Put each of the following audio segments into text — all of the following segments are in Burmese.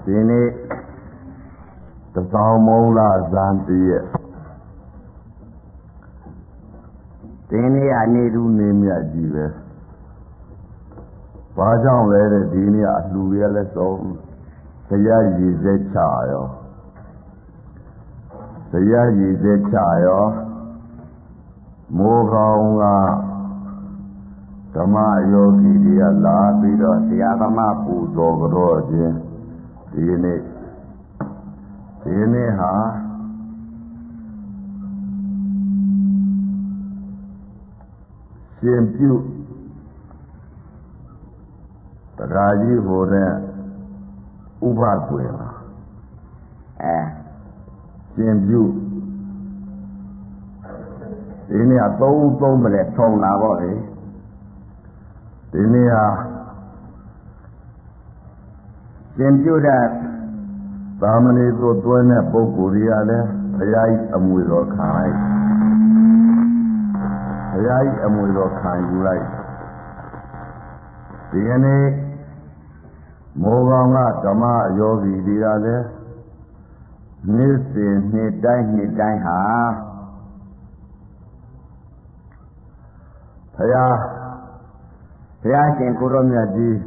ဒီနေ့တစောင်းမုံလာဇန်တည့်ရဲ့ဒီနေ့အနေတူနေမြတ်ကြီးပဲဘာကြောင့်လဲတဲ့ဒီနေ့အလှူရလဲဆုံးဇယရည်စဲချရောဇယရည်စဲချရောမိုးကောင်းကဓမ္မယောဂီတွေကလာပြီးတော့ဆရာသမားပူဇော်ကြတော့ခြင်းဒီနေ့ဟာရှင်ပြုတရားကြီးဟိုတဲ့ဥပကွယ်လားရှင်ပြုဒီနေ့ကသုံးမလဲထုံလာပေါ့လေဒီနေ့ဟာရှင်ပြုတဲ့သာမဏေတို့တွဲတဲ့ပုဂ္ဂိုလ်တွေကလည်းဘုရားကြီးအမွေတော်ခံလိုက်ဘုရားကြီးအမွေတော်ခံယူလိုက်ဒီကနေ့မောကောင်ကဓမ္မယောဂီတွေကလည်းနေ့စဉ်နှစ်တိုင်းဟာဘုရားရှင်ကိုရောမြတ်ကြီး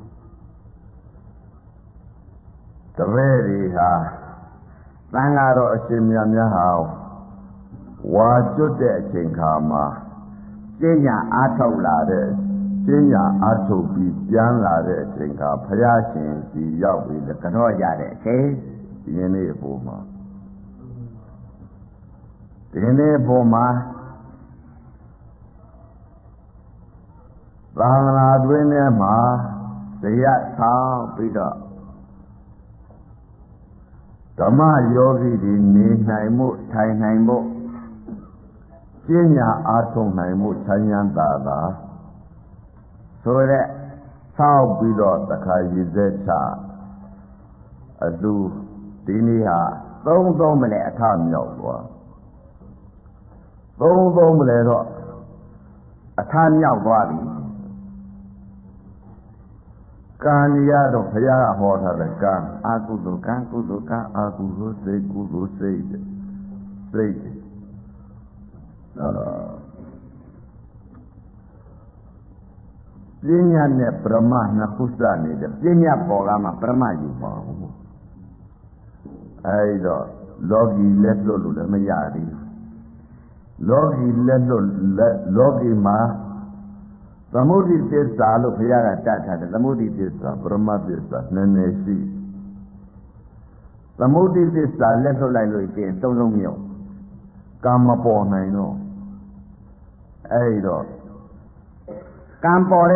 တပည့်တွေဟာသံဃာတော်အရှင်မြတ်များဟာဝါကျွတ်တဲ့အချိန်ခါမှာကျင့်ညာအားထုတ်လာတဲ့ကျင့်ညာအားထုတ်ပြီးပြန်လာတဲ့အချိန်ခါဘုရားရှင်စီရောက်ပြီးကြော့ရတဲ့အချိန်ဒီနေ့အပေါ်မှာသာသနာတွင်ထဲမှာတရားဆောင်ပြီးတော့ဓမ္မယောဂီတွေနေနိုင်မှုထိုင်နိုင်မှုကျင့်ညာအားထုတ်နိုင်မှုချမ်းသာတာဆိုရက်ဆောက်ပြီးတော့တခါရည်စဲချအလူဒီနေ့ဟာသုံးမလဲအထမြောက်သွားသုံးမလဲတော့အထမြောက်သွားပြီကံရတော့ဘုရားဟောထားတဲ့ကံအာကုသိုလ်ကံကုသိုလ်ကံအာကုသိုလ်စိတ်ကုသိုလ်စိတ်ပညာနဲ့ပရမနှစ်ခုစနေတယ်ပညာပေါ်ကမှပရမယူပါဘူးအဲဒီတော့လောကီလက်လွတ်လို့လည်းမရသေးဘူးလောကီလက်လွတ်လောကီမှာသမုဒိသစ္စာလို့ဘုရားကတတ်ထားတယ်သမုဒိသစ္စာပရမသစ္စာနည်းနည်းရှိသမုဒိသစ္စာလက်လွတ်လိုက်လို့ရှိရင်သုံးလုံးမြောက်ကံမပေါ်နိုင်တော့အဲဒီတော့ကံပေါ်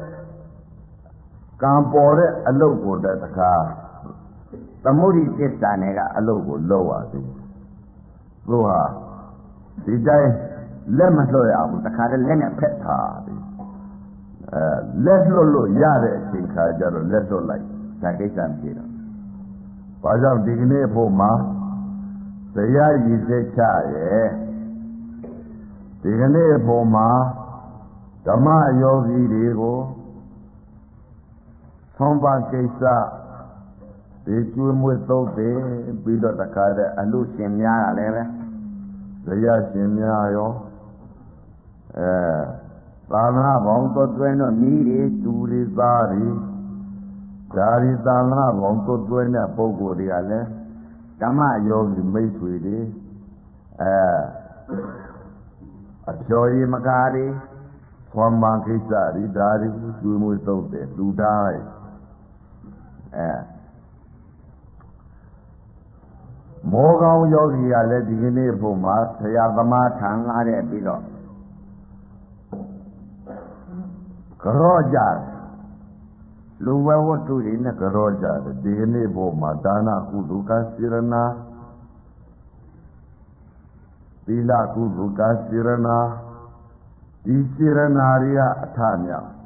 တဲ့အလုပ်ကိုတခါသမုဒိသစ္စာနဲ့ကအလုပ်ကိုလုပ်ရသည်သူဟာဒီတိုင်းလက်မလွှတ်ရဘူးတခါတည်းလက်နဲ့ဖက်ထားသည်လက်လွတ်လို့ရတဲ့အချိန်ခါကျတော့လက်လွတ်လိုက်ဒါကိစ္စမရှိတော့ဘာကြောင့်ဒီကနေ့ဖို့မှာတရားရည်စဲချရဲ့ဒီကနေ့ဖို့မှာဓမ္မယောဂီတွေကိုသုံးပါးကိစ္စဒီကျွေးမွေးသုံးတယ်ပြီးတော့တခါတည်းအလူရှင်များကလည်းပဲတရားရှင်များရောသာသနာပေါင်းသွဲတော့မိတွေတူတွေသားတွေဒါရီသာသနာပေါင်းသွဲတဲ့ပုဂ္ဂိုလ်တွေကလည်းဓမ္မယောဂီမိတ်ဆွေတွေအဖြော်ရီမကားတွေခွန်မကိစ္စတွေဒါတွေကျွေးမွေးသုံးတယ်လူသားလိုက်မောကောင်ယောဂီကလည်းဒီကနေ့ဖို့မှာဆရာသမားထံလာတဲ့ပြီးတော့ကြောကြလူဝဝတ္ထုတွေနဲ့ကြောကြတယ်ဒီကနေ့ဖို့မှာဒါနကုသိုလ်ကစေရနာသီလကုသိုလ်ကစေရနာဒီစေရနာတွေကအထမြောက်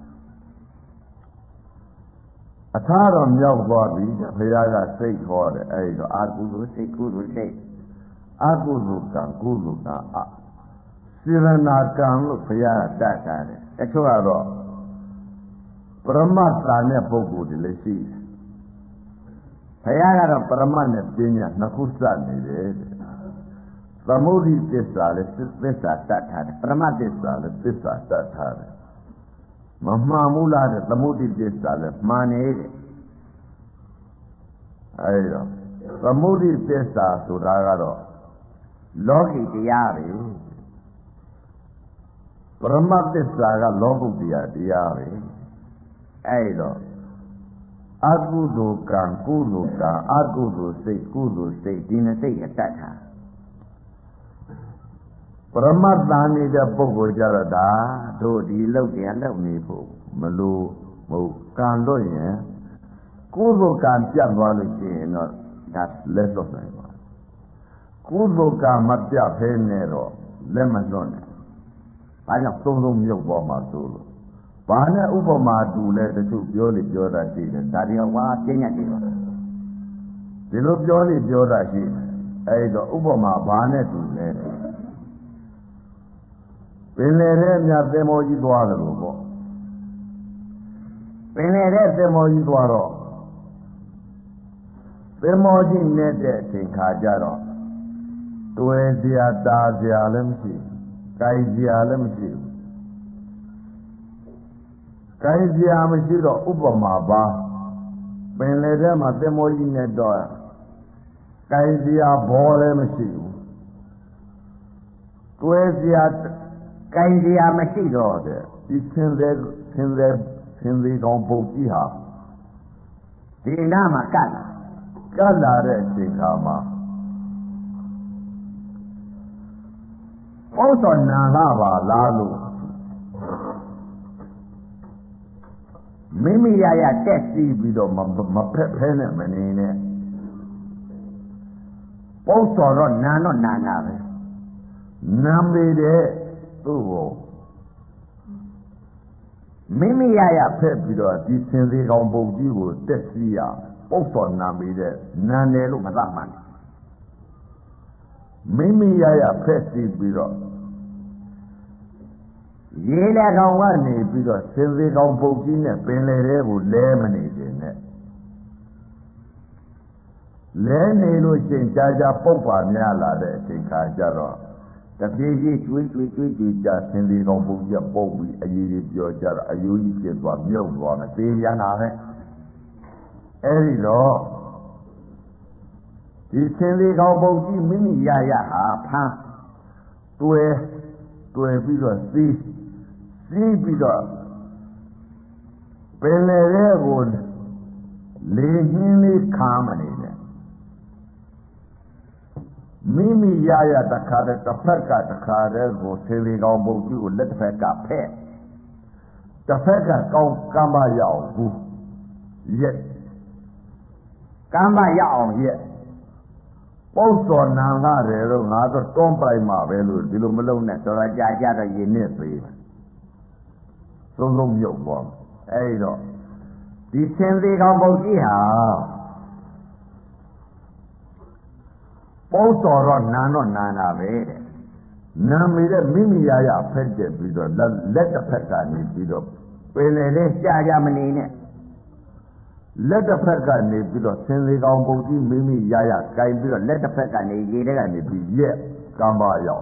အထတော့မြောက်သွားပြီဘုရားကစိတ်ဟောတယ်အဲဒီတော့အာကုသိုလ်စိတ်ကုသိုလ်စိတ်အာကုသိုလ်ကံကုသိုလ်ကစေရနာကံလို့ဘုရားကတတ်ထားတယ်တချို့ကတော့ပရမတ္တာနဲ့ပုဂ္ဂိုလ်တွေလည်းရှိတယ်ဘရားကတော့ပရမတ်နဲ့ပညာနှစ်ခုစနေတယ်သမုဒိသစ္စာလည်းသစ္စာတတ်ထားတယ်ပရမတ်သစ္စာလည်းသစ္စာတတ်ထားတယ်မမှန်ဘူးလားတဲ့သမုဒိသစ္စာလည်းမှန်နေတဲ့အဲဒီတော့သမုဒိသစ္စာဆိုတာကတော့လောကီတရားပဲပရမတ်သစ္စာကလောကုတ္တရာတရားပဲအဲဒီတော့အကုသိုလ်ကံကုသိုလ်ကံအကုသိုလ်စိတ်ကုသိုလ်စိတ်ဒီနှစ်စိတ်အတတ်တာပရမတ်သာနေတဲ့ပုဂ္ဂိုလ်ကြတော့ဒါတို့ဒီလောက်တရားလောက်နေဖို့မလို့မဟုတ်ကံလို့ရင်ကုသိုလ်ကံပြတ်သွားလို့ရှိရင်တော့ဒါလက်လွတ်နိုင်ပါကုသိုလ်ကံမပြတ်ဖဲနဲ့တော့လက်မလွတ်နဲ့ဘာကြောင့်သုံးမြုပ်ပေါ်မှာဆိုလို့ဘာနဲ့ဥပမာတူလဲတချို့ပြောလိပြောတာရှိတယ်ဒါတရားဝါပြည့်ညတ်တယ်ပါဒီလိုပြောလိပြောတာရှိတယ်အဲဒီတော့ဥပမာဘာနဲ့တူလဲပင်လေတဲ့မြတ်သင်္ဘောကြီးသွားတယ်လို့ပေါ့ပင်လေတဲ့သင်္ဘောကြီးသွားတော့သင်္ဘောကြီးနဲ့တဲ့အချိန်ခါကျတော့တွေ့စရာတာစရာလည်းမရှိဘူးကြိုက်စရာလည်းမရှိဘူးကြိုက်စရာမရှိတော့ဥပမာပါပင်လေထဲမှာသင်္ဘောကြီးနဲ့တော့ကြိုက်စရာဘောလည်းမရှိဘူးတွေ့စရာကြိုက်စရာမရှိတော့တဲ့ဒီသင်သေးကောင်းပုတ်ကြီးဟာဒီနားမှာကတ်လာတဲ့အချိန်ခါမှာဩဇောနာလာပါလားလို့မိမိရတက်စီးပြီးတော့မဖက်ဖဲနဲ့မနေနဲ့ဩဇောတော့နာတော့နာပဲနာမေတဲ့သူ့ကိုမိမိရဖက်ပြီးတော့ဒီသင်္သေးကောင်ပုတ်ကြီးကိုတက်စီးရဩဇောနာမေတဲ့နာတယ်လို့မသတ်မှန်မိမိရဖက်စီးပြီးတော့ရေလေကောင်ကနေပြီးတော့သင်္သေးကောင်ပုတ်ကြီးနဲ့ပင်လေတဲကိုလဲမနေခြင်းနဲ့လဲနေလို့ရှိရင်ကြာပုတ်ပါများလာတဲ့အချိန်ခါကျတော့တပြေးကြီးကျွေးကြာသင်္သေးကောင်ပုတ်ကြီးပုတ်ပြီးအရေးကြီးပြောကြတော့အယိုးကြီးဖြစ်သွားမြုပ်သွားမယ်သေပြန်လာပဲအဲဒီတော့ဒီသင်္သေးကောင်ပုတ်ကြီးမိမိရဟာဖမ်းတွေ့ပြီးတော့စီးပြီးတော့ပင်လေတဲ့ကိုလေနှင်းလေးခါမနေနဲ့မိမိရတခါတဲ့တစ်ဖက်ကတခါတဲ့ကိုသင်္သေးကောင်ပုတ်ကြီးကိုလက်တစ်ဖက်ကဖက်တစ်ဖက်ကကောင်းကမ်းပါရအောင်ဘူးရက်ကမ်းပါရအောင်ရက်ပုတ်စော်နံလာတယ်တော့ငါတော့တွန်းပိုင်မှာပဲလို့ဒီလိုမလုပ်နဲ့တော်တော်ကြာတော့ရင်နဲ့သေးတယ်သုံးမြုပ်သွားအဲဒီတော့ဒီသင်္သေးကောင်ပုတ်ကြီးဟာပုတ်စော်တော့နံတာပဲတဲ့နာမည်တဲ့မိမိရဖက်ကျက်ပြီးတော့လက်တစ်ဖက်ကနေပြီးတော့ပင်လေတဲ့ကြာမနေနဲ့လက်တစ်ဖက်ကနေပြီးတော့သင်္သေးကောင်ပုတ်ကြီးမိမိရကင်ပြီးတော့လက်တစ်ဖက်ကနေရေထဲကနေပြီးရက်ကမ်းပါရောက်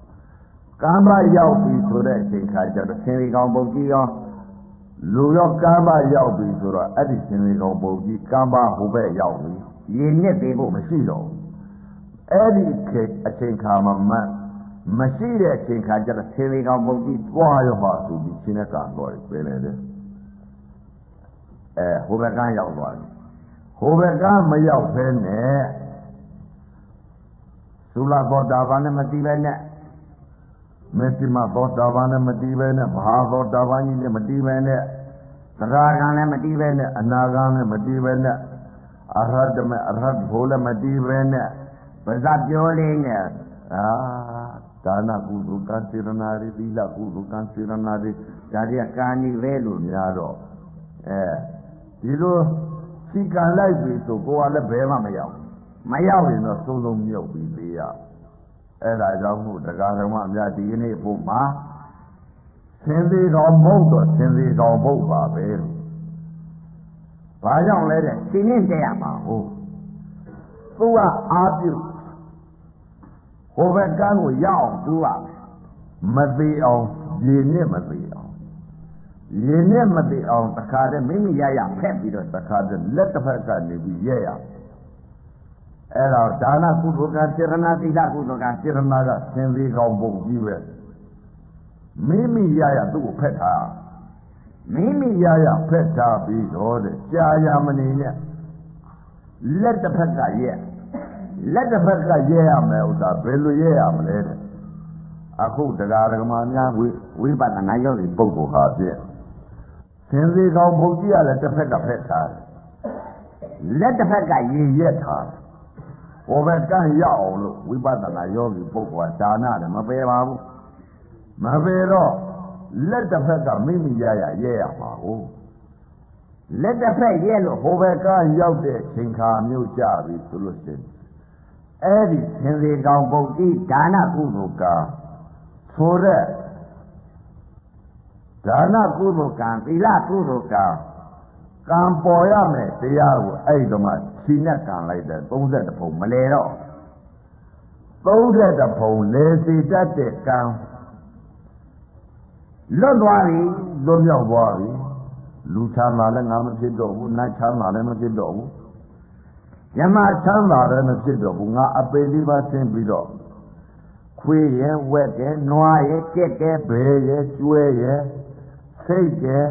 ပြီဆိုတဲ့အချိန်ခါကျတော့သင်္သေးကောင်ပုတ်ကြီးရောလူရောကမ်းပါရောက်ပြီဆိုတော့အဲ့ဒီသင်္သေးကောင်ပုတ်ကြီးကမ်းပါဟိုဘက်ရောက်ပြီရေနစ်သေးဖို့မရှိတော့ဘူးအဲ့ဒီအချိန်ခါမှာမရှိတဲ့အချိန်ခါကျတော့သင်္သေးကောင်ပုတ်ကြီးတွားရောပါဆိုပြီးရှင်းတဲ့ကံတော်ပဲလေတဲ့ဟိုဘက်ကရောက်သွားတယ်ဟိုဘက်ကမရောက်ဖဲနဲ့သုလသောတာပန်နဲ့မတည်ပဲနဲ့မေတ္တိမသောတာပန်နဲ့မတည်ပဲနဲ့ဘာသောတာပန်ကြီးနဲ့မတည်ပဲနဲ့သရဂံလည်းမတည်ပဲနဲ့အနာဂံလည်းမတည်ပဲနဲ့အရဟတမေအရဟတ်ဘိုးလည်းမတည်ပဲနဲ့ပါဇတ်ပြောလေးနဲ့ဒါနကုသိုလ်ကံစေရနာရီသီလကုသိုလ်ကံစေရနာရီဒါတွေကကာနိပဲလို့များတော့ဒီလိုစီကံလိုက်ပြီဆိုကိုယ်ကလည်းဘယ်မှမရောက်ရင်တော့သုံးမြုပ်ပြီးသေးရအဲ့ဒါကြောင့်မို့တရားဓမ္မအများဒီကနေ့ဖို့မှာသင်္သေးကောင်မဟုတ်တော့သင်္သေးကောင်မဟုတ်ပါပဲလို့ဘာကြောင့်လဲတဲ့ရှင်းနေကြရမှာဟုတ်သူကအားပြုဟိုဘက်ကန်းကိုရောက်အောင်သူကမသေးအောင်ရေနဲ့မသေးအောင်ရေနဲ့မသေးအောင်တခါတည်းမိမိရရဖက်ပြီးတော့တခါတည်းလက်တစ်ဖက်ကနေပြီးရဲရအဲ့တော့ဒါနကုသိုလ်ကစေရနာသီလကုသိုလ်ကစေရနာကသင်္သေးကောင်းပုံကြီးပဲမိမိရရသူ့ကိုဖက်ထားမိမိရရဖက်ထားပြီးတော့တဲ့ကြာရမနေနဲ့လက်တစ်ဖက်ကရဲလက်တစ်ဖက်ကရဲရမယ်ဥစ္စာဘယ်လိုရဲရမလဲတဲ့အခုတရားဓမ္မများဝိပဿနာရောက်တဲ့ပုဂ္ဂိုလ်ဟာဖြင့်သင်္သေးကောင်းပုံကြီးရလည်းတစ်ဖက်ကဖက်ထားတယ်လက်တစ်ဖက်ကရေရက်ထားတယ်ဟိုဘက်ကရောက်အောင်လို့ဝိပဿနာယောဂီပုဂ္ဂိုလ်ကဒါနတယ်မပယ်ပါဘူးမပယ်တော့လက်တစ်ဖက်ကမိမိရရရဲရမှာဟုတ်လက်တစ်ဖက်ရဲလို့ဟိုဘက်ကရောက်တဲ့ချိန်ခါမျိုးကြပြီဆိုလို့ရှိရင်အဲ့ဒီသင်္သေးကောင်းပုဂ္ဂိဒါနကုသိုလ်ကဆိုတဲ့ဒါနကုသိုလ်ကံသီလကုသိုလ်ကံကံပေါ်ရမယ်တရားကိုအဲ့ဒီမှာခြိနဲ့ကံလိုက်တဲ့30ပုံမလဲတော့30ပုံလဲစီတတ်တဲ့ကံလွတ်သွားပြီလွတ်မြောက်သွားပြီလူချမ်းသာလည်းငါမဖြစ်တော့ဘူးနတ်ချမ်းသာလည်းမဖြစ်တော့ဘူးယမချမ်းသာလည်းမဖြစ်တော့ဘူးငါအပေလေးပါဆင်းပြီးတော့ခွေးရဲ့ဝက်ရဲ့နွားရဲ့ကြက်ရဲ့ဘဲရဲ့ကျွဲရဲ့စိတ်ရဲ့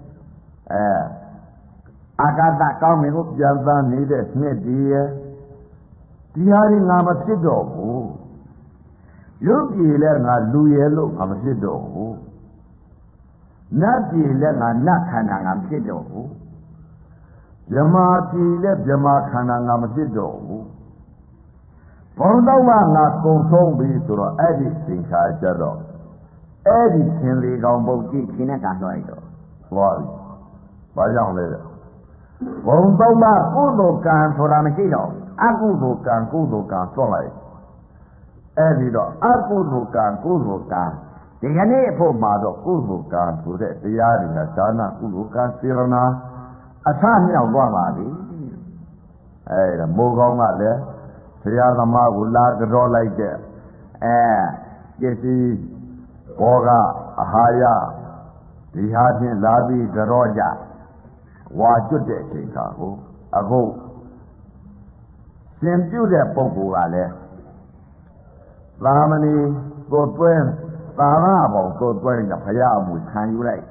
အာကာသကောင်းမြင်ကိုပြန်သန်းနေတဲ့နှစ်တည်းရဲ့ဒီဟာတွေငါမဖြစ်တော့ဘူးလူပြည်လဲငါလူရဲ့လို့ငါမဖြစ်တော့ဘူးနတ်ပြည်လဲငါနတ်ခန္ဓာငါမဖြစ်တော့ဘူးဗြဟ္မာပြည်လဲဗြဟ္မာခန္ဓာငါမဖြစ်တော့ဘူးဘုံတော့ငါကုံဆုံးပြီဆိုတော့အဲ့ဒီသင်္ခါကြတော့အဲ့ဒီသင်္လေကောင်ပုတ်ကြည့်ခြင်းနဲ့ကလွှဲတော့သွားပြီဘာကြောင့်လဲဘုံတော့ကုသိုလ်ကံဆိုတာမရှိတော့အကုသိုလ်ကံကုသိုလ်ကံဆွတ်လိုက်အဲ့ဒီတော့အကုသိုလ်ကံကုသိုလ်ကံဒီကနေ့အဖို့မှာတော့ကုသိုလ်ကံဆိုတဲ့တရားတွေကဒါနကုသိုလ်ကံစေရနာအထမြောက်သွားပါပြီအဲ့ဒါမိုးကောင်းကလည်းဆရာသမားကိုလာကြောလိုက်တဲ့ပစ္စည်းဘောကအဟာရဒီဟာဖြင့်လာပြီးကြောကြဝါကျွတ်တဲ့အချိန်ခါကိုအခုရှင်ပြုတဲ့ပုဂ္ဂိုလ်ကလည်းသာမဏေကိုတွဲသာရဘောင်ကိုတွဲကဘုရားအမှုခံယူလိုက်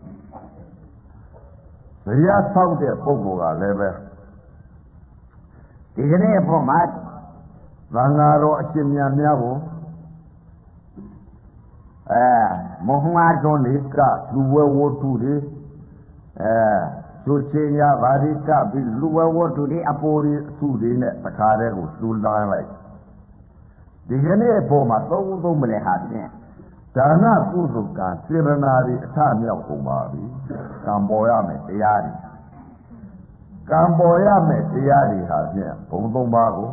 ဘုရားဆောက်တဲ့ပုဂ္ဂိုလ်ကလည်းပဲဒီကနေ့အဖို့မှာသံဃာတော်အရှင်မြတ်များကိုမုံငါတွန်းလေးကလူဝဲဝတ္ထုတွေသူချင်းရပါရိကပြီးလူဝဲဝတ္ထုတွေအပေါ်တွေအစုတွေနဲ့တခါတည်းကိုလူလာလိုက်ဒီကနေ့အပေါ်မှာသုံးမလဲဟာဖြင့်ဒါနကုသိုလ်ကစေရနာတွေအထမြောက်ကုန်ပါပြီကံပေါ်ရမယ်တရားတွေကံပေါ်ရမယ်တရားတွေဟာဖြင့်ဘုံသုံးပါးကို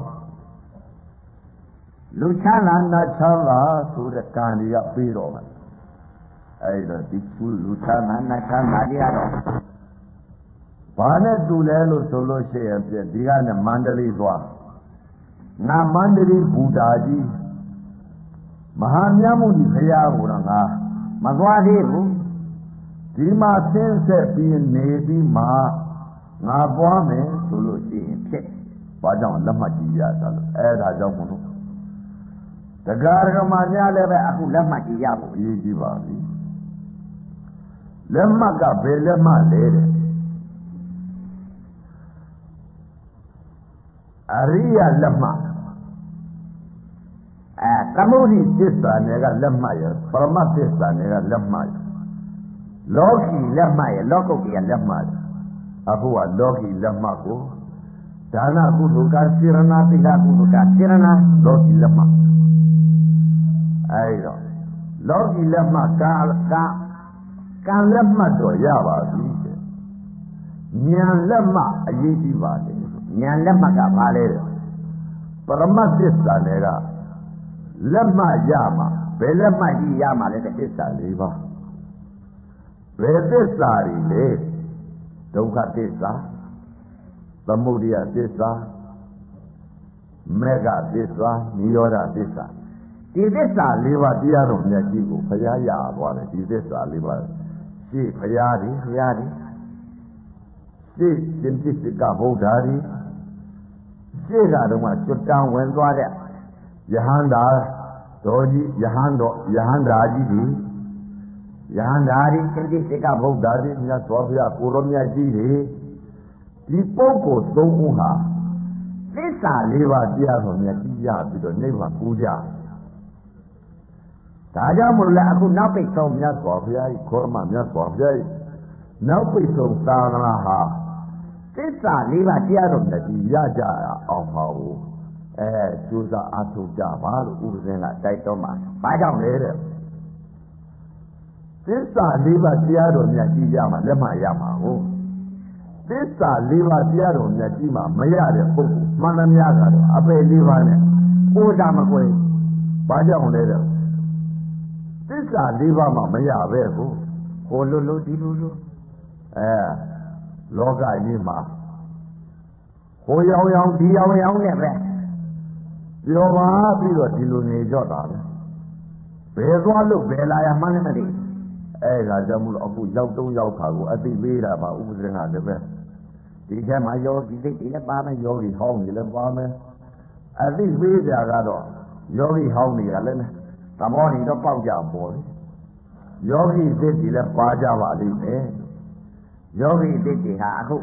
လူချမ်းသာနတ်ချမ်းသာဆိုတဲ့ကံတွေကပြီးတော့မယ်အဲ့တော့ဒီလူချမ်းသာနတ်ချမ်းသာတွေကတော့ဘာနဲ့တူလဲလို့ဆိုလို့ရှိရင်ပြဒီကနေ့မန္တလေးသွားငါမန္တလေးဘူတာကြီးမဟာမြတ်မုနီဘုရားကိုတော့ငါမသွားသေးဘူးဒီမှာဆင်းဆက်ပြီးနေပြီးမှငါပွားမယ်ဆိုလို့ရှိရင်ဖြစ်ဘာကြောင့်လက်မှတ်ကြည့်ရတာလဲအဲ့ဒါကြောင့်မလို့တရားဓမ္မများလည်းပဲအခုလက်မှတ်ကြည့်ရဖို့အရေးကြီးပါပြီလက်မှတ်ကဘယ်လက်မှတ်လဲတဲ့အရိယလက်မှတ်သမုဒိသစ္စာနယ်ကလက်မှတ်ရပရမတ်သစ္စာနယ်ကလက်မှတ်ရလောကီလက်မှတ်ရလောကုတ္တရာလက်မှတ်အခုကလောကီလက်မှတ်ကိုဒါနကုသိုလ်ကစေရနာသီလကုသိုလ်ကစေရနာလောကီလက်မှတ်အဲ့တော့လောကီလက်မှတ်ကံလက်မှတ်တော့ရပါပြီဉာဏ်လက်မှတ်အရေးကြီးပါတယ်ဉာဏ်လက်မှတ်ကဘာလဲပရမတ်သစ္စာနယ်ကလက်မှတ်ရမှာဘယ်လက်မှတ်ကြီးရမှာလဲတဲ့သစ္စာ၄ပါးဘယ်သစ္စာတွေလဲဒုက္ခသစ္စာသမုဒယသစ္စာ mega desa niyoda desa di desa leba dia ro nya ji ko phaya ya twa le di desa leba shi phaya di shi Sintisika Buddha di shi ga do ma chut tang wen twa de Yahanda doji Yahanda ji di Yahanda di Sintisika Buddha di nya twa phaya ko ro nya ji di di pokoသုံးဦးဟာသစ္စာလေးပါးတရားတော်မြတ်ကြီးရပြီးတော့နိဗ္ဗာန်ကူးကြဒါကြောင့်မို့လဲအခုနောက်ပိတ်ဆုံးမြတ်စွာဘုရားကြီးခေါ်မှမြတ်စွာဘုရားကြီးနောက်ပိတ်ဆုံးသာသနာဟာသစ္စာလေးပါးတရားတော်မြတ်ကြီးရကြအောင်ပါဘူးကျိုးစားအားထုတ်ကြပါလို့ဥပဇင်းကတိုက်တော်မှာဘာကြောင့်လဲတဲ့သစ္စာလေးပါးတရားတော်မြတ်ကြီးရမှလက်မှတ်ရမှာဟုတ်သစ္စာလေးပါးတရားတော်မြတ်ကြီးမှာမရတဲ့ပုဂ္ဂိုလ်မှန်သမျှကတော့အပေလေးပါးနဲ့ကိုယ်သာမကွယ်ဘာကြောင့်လဲတဲ့သစ္စာလေးပါးမှမရပဲကိုဟိုလိုဒီလိုလောကကြီးမှာဟိုရောင်ဒီရောင်နဲ့ပဲပြောပါပြီးတော့ဒီလိုနေကြတာပဲဘယ်သွားလို့ဘယ်လာရမှန်းလည်းမသိအဲ့ဒါကြောင့်မလို့အခုရောက်ခါကိုအသိပေးတာပါဥပဒေကလည်းပဲဒီထဲမှာယောဂီစိတ်တွေလည်းပါမယ်ယောဂီဟောင်းတွေလည်းပါမယ်အသိပေးကြကတော့ယောဂီဟောင်းတွေကလည်းသဘောတွေတော့ပေါက်ကြပေါ်တယ်ယောဂီစိတ်တွေလည်းပါကြပါလိမ့်မယ်ယောဂီစိတ်တွေဟာအခု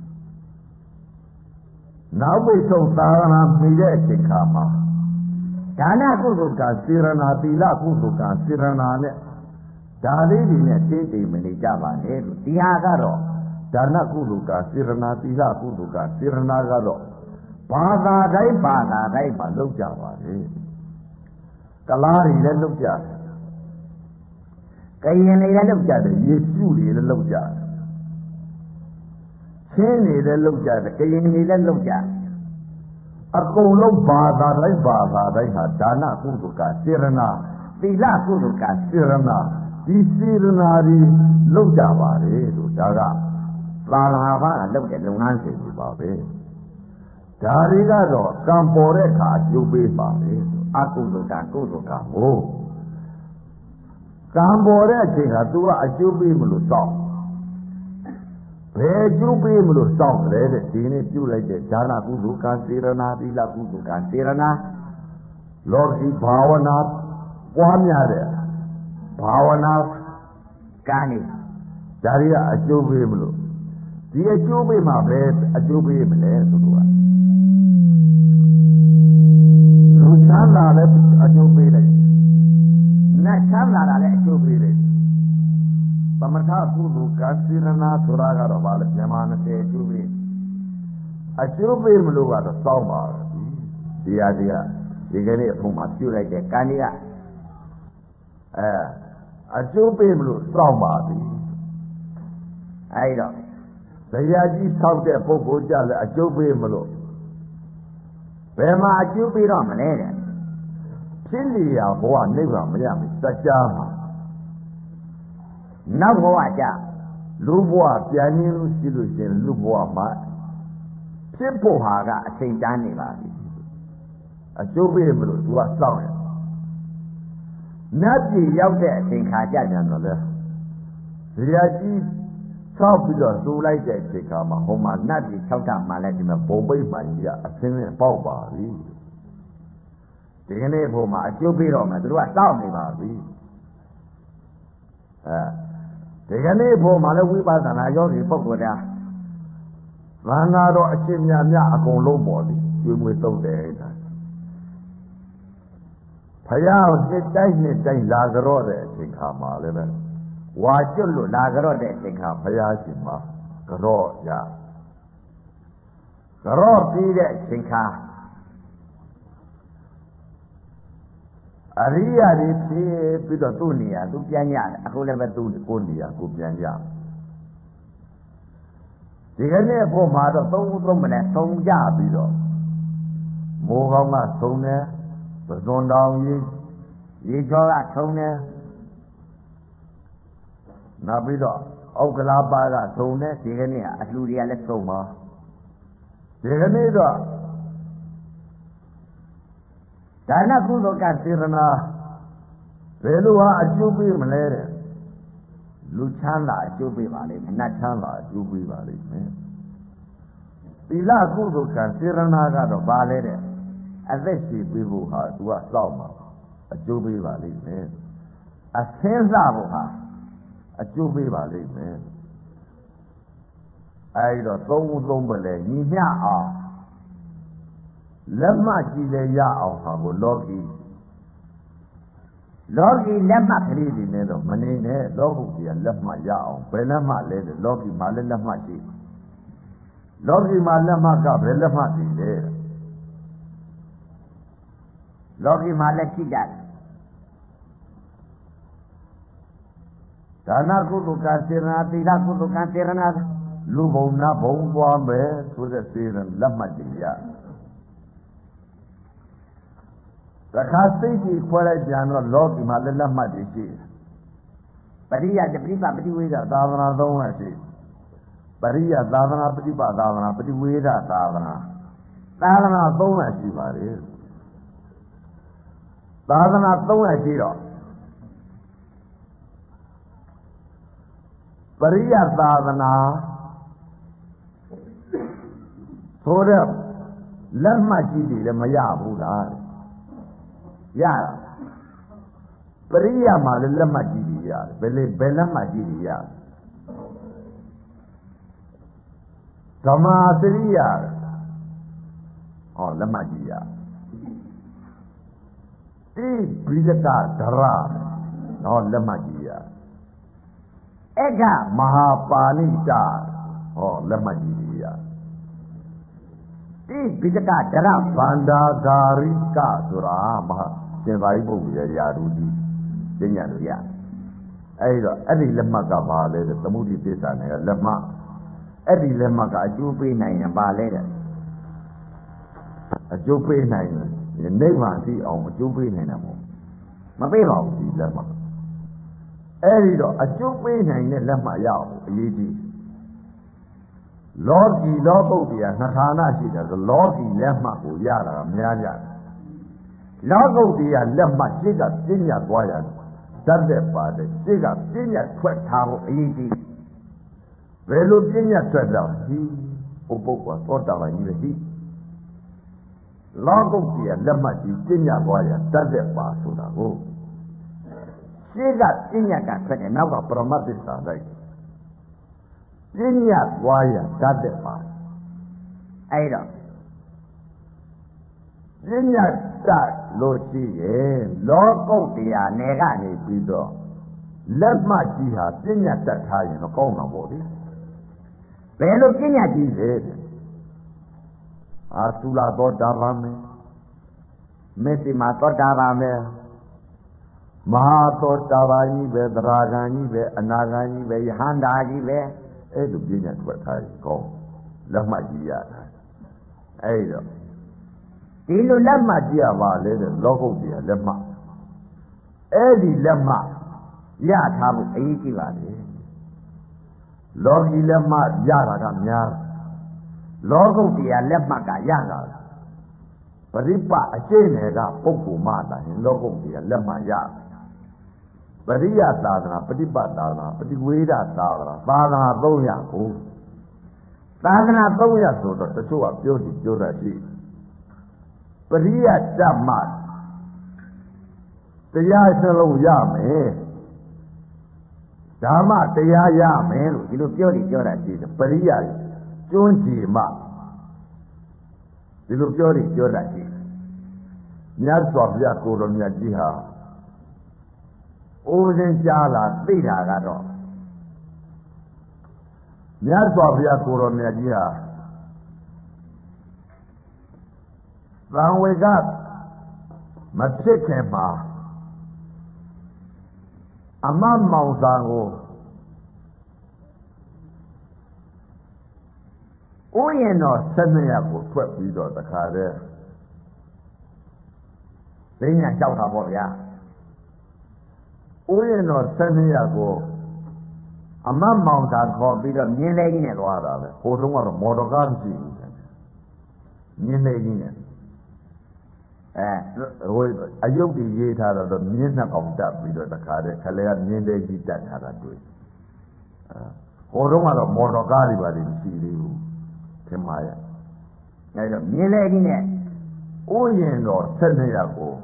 နောက်ပိတ်ဆုံးသာသနာမိတဲ့အချိန်ခါမှာဒါနကုသိုလ်ကစေရနာသီလကုသိုလ်ကစေရနာနဲ့ဒါလေးတွေနဲ့တိတ်တိမ်မနေကြပါနဲ့လို့ဒီဟာကတော့ဒါနကုသိုလ်ကစေရနာသီလကုသိုလ်ကစေရနာကတော့ဘာသာတိုင်းမှာလုပ်ကြပါလေကလားတွေလည်းလုပ်ကြတယ်ကရင်တွေလည်းလုပ်ကြတယ်ယေရှုတွေလည်းလုပ်ကြတယ်ချင်းတွေလည်းလုပ်ကြတယ်ကရင်တွေလည်းလုပ်ကြတယ်အကုန်လုံးဘာသာတိုင်းဟာဒါနကုသိုလ်ကစေရနာသီလကုသိုလ်ကစေရနာဒီစေရနာတွေလုပ်ကြပါလေလို့ဒါကသာလဟာဘာလုပ်တဲ့လုပ်ငန်းစဉ်တွေပါပဲဒါတွေကတော့ကံပေါ်တဲ့အခါအကျိုးပေးပါလေအကုသိုလ်ကကုသိုလ်ကဟိုကံပေါ်တဲ့အချိန်က तू ကအကျိုးပေးမလို့စောင့်ဘယ်အကျိုးပေးမလို့စောင့်တယ်တဲ့ဒီနေ့ပြုလိုက်တဲ့ဒါနကုသိုလ်ကစေရနာသီလကုသိုလ်ကစေရနာလောကီဘာဝနာပွားများတဲ့ဘာဝနာကံနေဒါတွေကအကျိုးပေးမလို့ဒီအကျိုးပေးမှာပဲအကျိုးပေးမလဲသူတို့ကလူချမ်းသာလည်းအကျိုးပေးတယ်နတ်ချမ်းသာတာလည်းအကျိုးပေးတယ်သမထကုသိုလ်ကစေရနာဆိုတာကတော့ဗာလေမြန်မာ20အကျိုးပေးမလို့ကတော့စောင်းပါဒီဟာဒီကနေ့အဖို့မှာပြုလိုက်တဲ့ကံတွေကအကျိုးပေးမလို့စောင့်ပါပြီအဲဒီတော့တရားကြီးဆောက်တဲ့ပုဂ္ဂိုလ်ကြလည်းအကျိုးပေးမလို့ဘယ်မှာအကျိုးပေးတော့မလဲတဲ့ဖြစ်လျာဘဝနိဗ္ဗာန်မရဘူးစัจ जा မှာနောက်ဘဝကြလူဘဝပြန်ရင်းလို့ရှိလို့ရှင်လူဘဝမှာဖြစ်ဖို့ဟာကအချိန်တန်းနေပါပြီအကျိုးပေးမလို့သူကစောင့်ရနတ်ပြည်ရောက်တဲ့အချိန်ခါကြကြတော့လေတရားကြီးဆောက်ပြီးတော့တူလိုက်တဲ့အချိန်ခါမှာဟိုမှာနတ်ပြည်၆ထပ်မှလည်းဒီမှာဘုံပိတ်မှကြီးကအသင်းနဲ့ပေါက်ပါပြီဒီကနေ့ဘုံမှာအကျိုးပေးတော့မယ်သူတို့ကစောင့်နေပါပြီဒီကနေ့ဘုံမှာလည်းဝိပဿနာယောဂီပုဂ္ဂိုလ်များသံဃာတော်အရှင်မြတ်အကုန်လုံးပေါ်ပြီကျွေးမွေးသုံးတယ်ဖယားနှစ်တိုင်းလာကြတော့တဲ့အချိန်ခါမှာလည်းပဲဝါကျွတ်လို့လာကြတော့တဲ့အချိန်ခါဖယားရှင်မှာကြော့ရကြော့ပြီးတဲ့အချိန်ခါအရိယာတွေဖြစ်ပြီးတော့သူ့နေရာသူပြန်ရတယ်အခုလည်းပဲသူ့ကိုနေရာကိုပြန်ရဒီကနေ့အဖို့မှာတော့သုံးမနဲ့သုံးကြပြီးတော့မိုးကောင်းကသုံးတယ်ပဇွန်တောင်ရေချောကထုံတယ်နောက်ပြီးတော့ဩကလာပါကထုံတယ်ဒီကနေ့အလှူတွေကလည်းသုံးပါဒီကနေ့တော့ဒါနကုသိုလ်ကစေရနာဘယ်လိုဟာအကျိုးပေးမလဲတဲ့လူချမ်းသာအကျိုးပေးပါလိမ့်မယ်နတ်ချမ်းသာအကျိုးပေးပါလိမ့်မယ်သီလကုသိုလ်ကစေရနာကတော့ဘာလဲတဲ့အသက်ရှည်ပေးဖို့ဟာသူကစောင့်မှာအကျိုးပေးပါလိမ့်မယ်အဆင်းစဖို့ဟာအကျိုးပေးပါလိမ့်မယ်အဲဒီတော့သုံးပဲလေညီမျှအောင်လက်မှတ်ကြည့်လေရအောင်ဟာကိုလောကီလက်မှတ်ကလေးတွေနဲ့တော့မနေနဲ့လောကုတ္တရာလက်မှတ်ရအောင်ဘယ်လက်မှတ်လဲလောကီမှာလည်းလက်မှတ်ရှိလောကီမှာလက်မှတ်ကဘယ်လက်မှတ်ရှိလဲလောကီမှာလက်ရှိကြတယ်ဒါနကုသိုလ်ကစေရနာသီလကုသိုလ်ကစေရနာလူဘုံနာဘုံပွားမယ်ဆိုတဲ့စေရလက်မှတ်တွေရတခါစိတ်ကြီးခွဲလိုက်ပြန်တော့လောကီမှာလက်မှတ်တွေရှိတယ်ပရိယတပရိပပฏิဝေဒသာသနာသုံးရရှိပရိယသာသနာပฏิပသာသနာပฏิဝေဒသာသနာသုံးရရှိပါတယ်သာသနာသုံးရရှိတော့ပရိယသာသနာဆိုတော့လက်မှတ်ကြီးတွေလည်းမရဘူးလားရတာပရိယမှာလည်းလက်မှတ်ကြီးတွေရတယ်ဘယ်လက်မှတ်ကြီးတွေရဓမ္မာစရိယဟောလက်မှတ်ကြီးရတိဘိဒကဒရဟောလက်မှတ်ကြီးရဧကမဟာပါဏိတဟောလက်မှတ်ကြီးတွေရတိဘိဒကဒရဗန္ဒာဂာရိကဆိုတာမဟာရှင်သာရိပုတ္တရာရာထူးကြီးပညာလို့ရအဲဒီတော့အဲ့ဒီလက်မှတ်ကဘာလဲတဲ့သမုဒိသစ္စာနဲ့လက်မှတ်အဲ့ဒီလက်မှတ်ကအကျိုးပေးနိုင်ရင်ဘာလဲတဲ့အကျိုးပေးနိုင်ရင်နိဗ္ဗာန်သိအောင်အကျိုးပေးနိုင်တာမဟုတ်မပေးပါဘူးဒီလက်မှတ်အဲ့ဒီတော့အကျိုးပေးနိုင်တဲ့လက်မှတ်ရအောင်အရေးကြီးလောကီလောကုတ္တရာနှစ်ဌာနရှိတယ်ဆိုလောကီလက်မှတ်ကိုရတာများကြတယ်လောကုတ္တရာလက်မှတ်ရှိကပြဉ္ညာသွားရတယ်ဓာတ်သက်ပါတယ်ရှိကပြဉ္ညာထွက်ထားဖို့အရေးကြီးဘယ်လိုပြဉ္ညာထွက်တော့ဟိဥပုပ္ပသောတာပန်ကြီးပဲဟိလောကုတ္တရာလက်မှတ်ကြီးပြဉ္ညာသွားရဓာတ်သက်ပါဆိုတာကိုရှိကပြဉ္ညာကထွက်တယ်နောက်ကပရမတ္တသလိုက်ပြဉ္ညာသွားရဓာတ်သက်ပါအဲ့တော့ပြဉ္ညာတလို့ရှိရင်လောကုတ္တရာနယ်ကနေပြီးတော့လက်မှတ်ကြီးဟာပြဉ္ညာတတ်ထားရင်တော့ကောင်းတာပေါ့လေဘယ်လိုပြဉ္ညာကြီးလဲအာသုလသောတာပန်မယ်မေတ္တိမသောတာပန်မယ်မဟာသောတာပန်ကြီးပဲသရဂံကြီးပဲအနာဂံကြီးပဲယဟန္တာကြီးပဲအဲ့လိုပြဉ္ညာထွက်ထားရင်ကောင်းလက်မှတ်ကြီးရတာအဲ့တော့ဒီလိုလက်မှတ်ကြည့်ရပါလေတဲ့လောကုတ္တရာလက်မှတ်အဲ့ဒီလက်မှတ်ရထားဖို့အရေးကြီးပါလေလောကီလက်မှတ်ရတာကများလောကုတ္တရာလက်မှတ်ကရတာပရိပအကျင့်တွေကပုဂ္ဂိုလ်မှလာရင်လောကုတ္တရာလက်မှတ်ရပရိယသာသနာပฏิပတ်သာသနာပฏิဝေဒသာသနာသာသနာ300ကိုသာသနာ300ဆိုတော့တချို့ကပြောတတ်ရှိပရိယတ္တမတရားနှလုံးရမယ်ဓမ္မတရားရမယ်လို့ဒီလိုပြောတာရှိတယ်ပရိယကျွန်းကြည်မဒီလိုပြောတာရှိတယ်မြတ်စွာဘုရားကိုယ်တော်မြတ်ကြီးဟာအိုးစင်းကြားလာသိတာကတော့မြတ်စွာဘုရားကိုယ်တော်မြတ်ကြီးဟာသံဝေကမဖြစ်ခင်မှာအမမောင်စာကိုဥယျာဉ်တော်12ရက်ကိုထွက်ပြီးတော့တခါတည်းဒိညာလျှောက်တာပေါ့ဗျာဥယျာဉ်တော်12ရက်ကိုအမမောင်စာခေါ်ပြီးတော့မြင်းလေးကြီးနဲ့သွားတာပဲဟိုတုန်းကတော့မော်တော်ကားမရှိဘူးမြင်းလေးကြီးနဲ့အယုတ်ကြီးရေးထားတော့မြင်းနှစ်ကောင်တက်ပြီးတော့တခါတည်းခလဲကမြင်းသေးကြီးတက်ထားတာတွေ့ဟိုတုန်းကတော့မော်တော်ကားတွေပါလိမ့်မရှိသေးဘူးထင်ပါရဲ့အဲတော့မြင်းလေးကြီးနဲ့ဥယျာဉ်တော်12ရက်ကို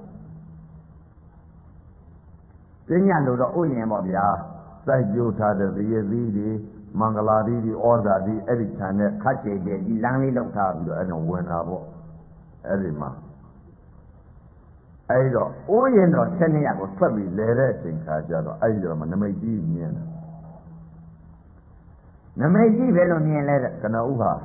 ပြညတ်လို့တော့ဥယျာဉ်ပေါ့ဗျာစိုက်ပျိုးထားတဲ့ရေသီးတွေမင်္ဂလာသီးတွေဩဇာသီးအဲ့ဒီခြံနဲ့ခတ်ချေတဲ့ဒီလမ်းလေးလောက်ထားပြီးတော့အဲ့တော့ဝင်တာပေါ့အဲ့ဒီမှာအဲ့တော့ဥယျာဉ်တော်12ရက်ကိုထွက်ပြီးလဲတဲ့အချိန်ခါကျတော့အဲ့ဒီတော့နမိတ်ကြီးမြင်တယ်နမိတ်ကြီးပဲလို့မြင်လဲတဲ့ကနဦးဟာ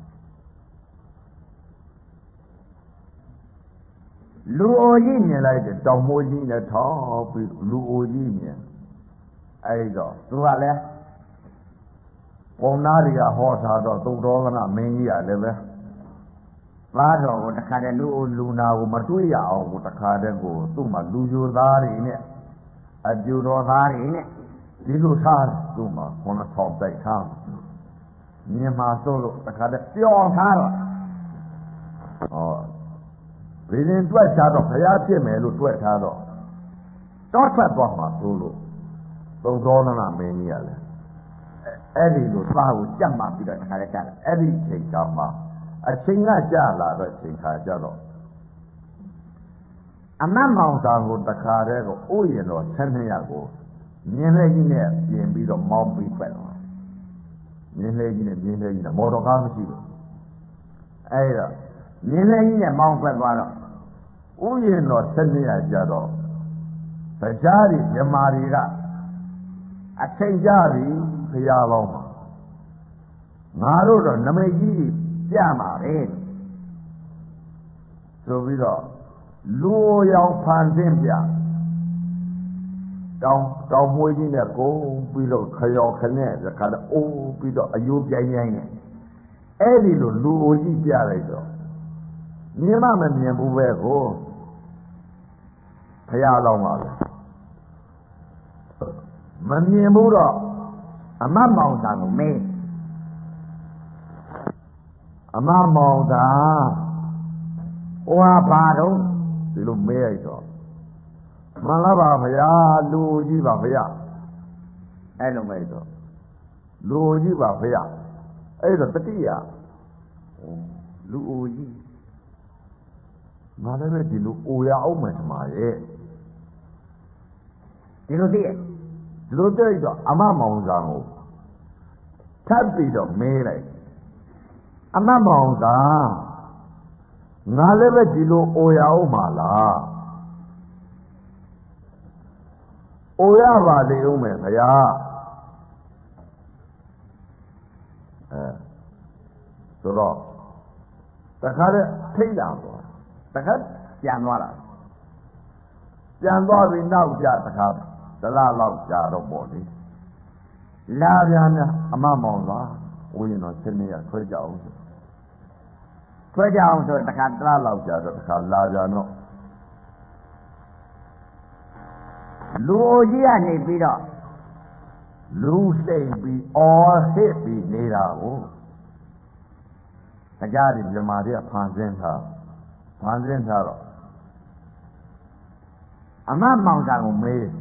လူအိုကြီးမြင်လိုက်တဲ့တောင်မိုးကြီးနဲ့ထောက်ပြီးလူအိုကြီးမြင်အဲ့တော့သူကလည်းပုံနာတွေကဟောထားတော့သုတော်ကနမင်းကြီးကလည်းပဲသားတော်ကိုတခါတည်းလူအိုလူနာကိုမတွေးရအောင်ကိုတခါတည်းကိုသူ့မှာလူယိုသားတွေနဲ့အပြူတော်သားတွေနဲ့ဒီလိုထားသူ့မှာ9000တိုက်ထားမြင်မှာစိုးလို့တခါတည်းပျော်ထားတော့ဘယ်ရင်တွက်ချတော့ဘုရားဖြစ်မယ်လို့တွက်ထားတော့တောထွက်သွားမှာစိုးလို့သုံးတော်နာမင်းကြီးကလည်းအဲ့ဒီလိုသားကိုကြက်မှပြီးတော့တခါတည်းကြတယ်အဲ့ဒီအချိန်ကမှအချိန်ကကြာလာတော့အချိန်ခါကြတော့အမတ်မောင်သာကိုတခါတည်းကိုဥယျာဉ်တော်12ရက်ကိုမြင်းလေးကြီးနဲ့ပြင်ပြီးတော့မောင်းပြီးပဲတော့မြင်းလေးကြီးနဲ့မော်တော်ကားမရှိဘူးအဲ့တော့မြင်းလေးကြီးနဲ့မောင်းပဲသွားတော့ဥယျာဉ်တော်12ရက်ကြတော့တရားတွေမြမာတွေကအချိန်ကြပြီဖရာပေါင်းမှာငါတို့တော့နမိတ်ကြီးပြမှာပဲဆိုပြီးတော့လူရောင်ဖန်ဆင်းပြတောင်မွေးကြီးနဲ့ကိုပြီးတော့ခရောခနဲ့တခါတော့အိုးပြီးတော့အယိုးပြိုင်နဲ့အဲ့ဒီလိုလူအိုကြီးပြလိုက်တော့မြင်မမမြင်ဘူးပဲကိုဖရာလောင်းပါပဲမမြင်ဘူးတော့အမတ်မောင်သာကိုမေးအမတ်မောင်သာဟိုဟာဘာတော့ဒီလိုမေးလိုက်တော့မှန်လားပါဗျာလူကြီးပါဗျာအဲ့လိုမေးတော့လူကြီးပါဗျာအဲ့တော့တတိယလူအိုကြီးငါလည်းပဲဒီလိုအိုရအောင်မယ်ထမရဲ့ဒီလိုတည်းဒီလိုတည်းတော့အမမောင်သာကိုထပ်ပြီးတော့မေးလိုက်အမမောင်သာငါလည်းပဲဒီလိုအိုရအောင်မှာလားအိုရပါလေဦးမယ်ခင်ဗျာဆိုတော့တခါတည်းထိတ်လာသွားတခါပြန်သွားတာပြန်သွားပြီးနောက်ကြတခါတလားလောက်ကြာတော့ပေါ့လေလာပြန်များအမမောင်သာဝိညာဉ်တော်ဆင်းနေရဆွဲကြအောင်ဆိုတခါတလားလောက်ကြာတော့တခါလာပြန်တော့လူအိုကြီးကနေပြီးတော့လူစိတ်ပြီးအော်ဟစ်ပြီးနေတာကိုတရားဒီမြမာတွေကဖန်ဆင်းထားတော့အမမောင်သာကိုမေး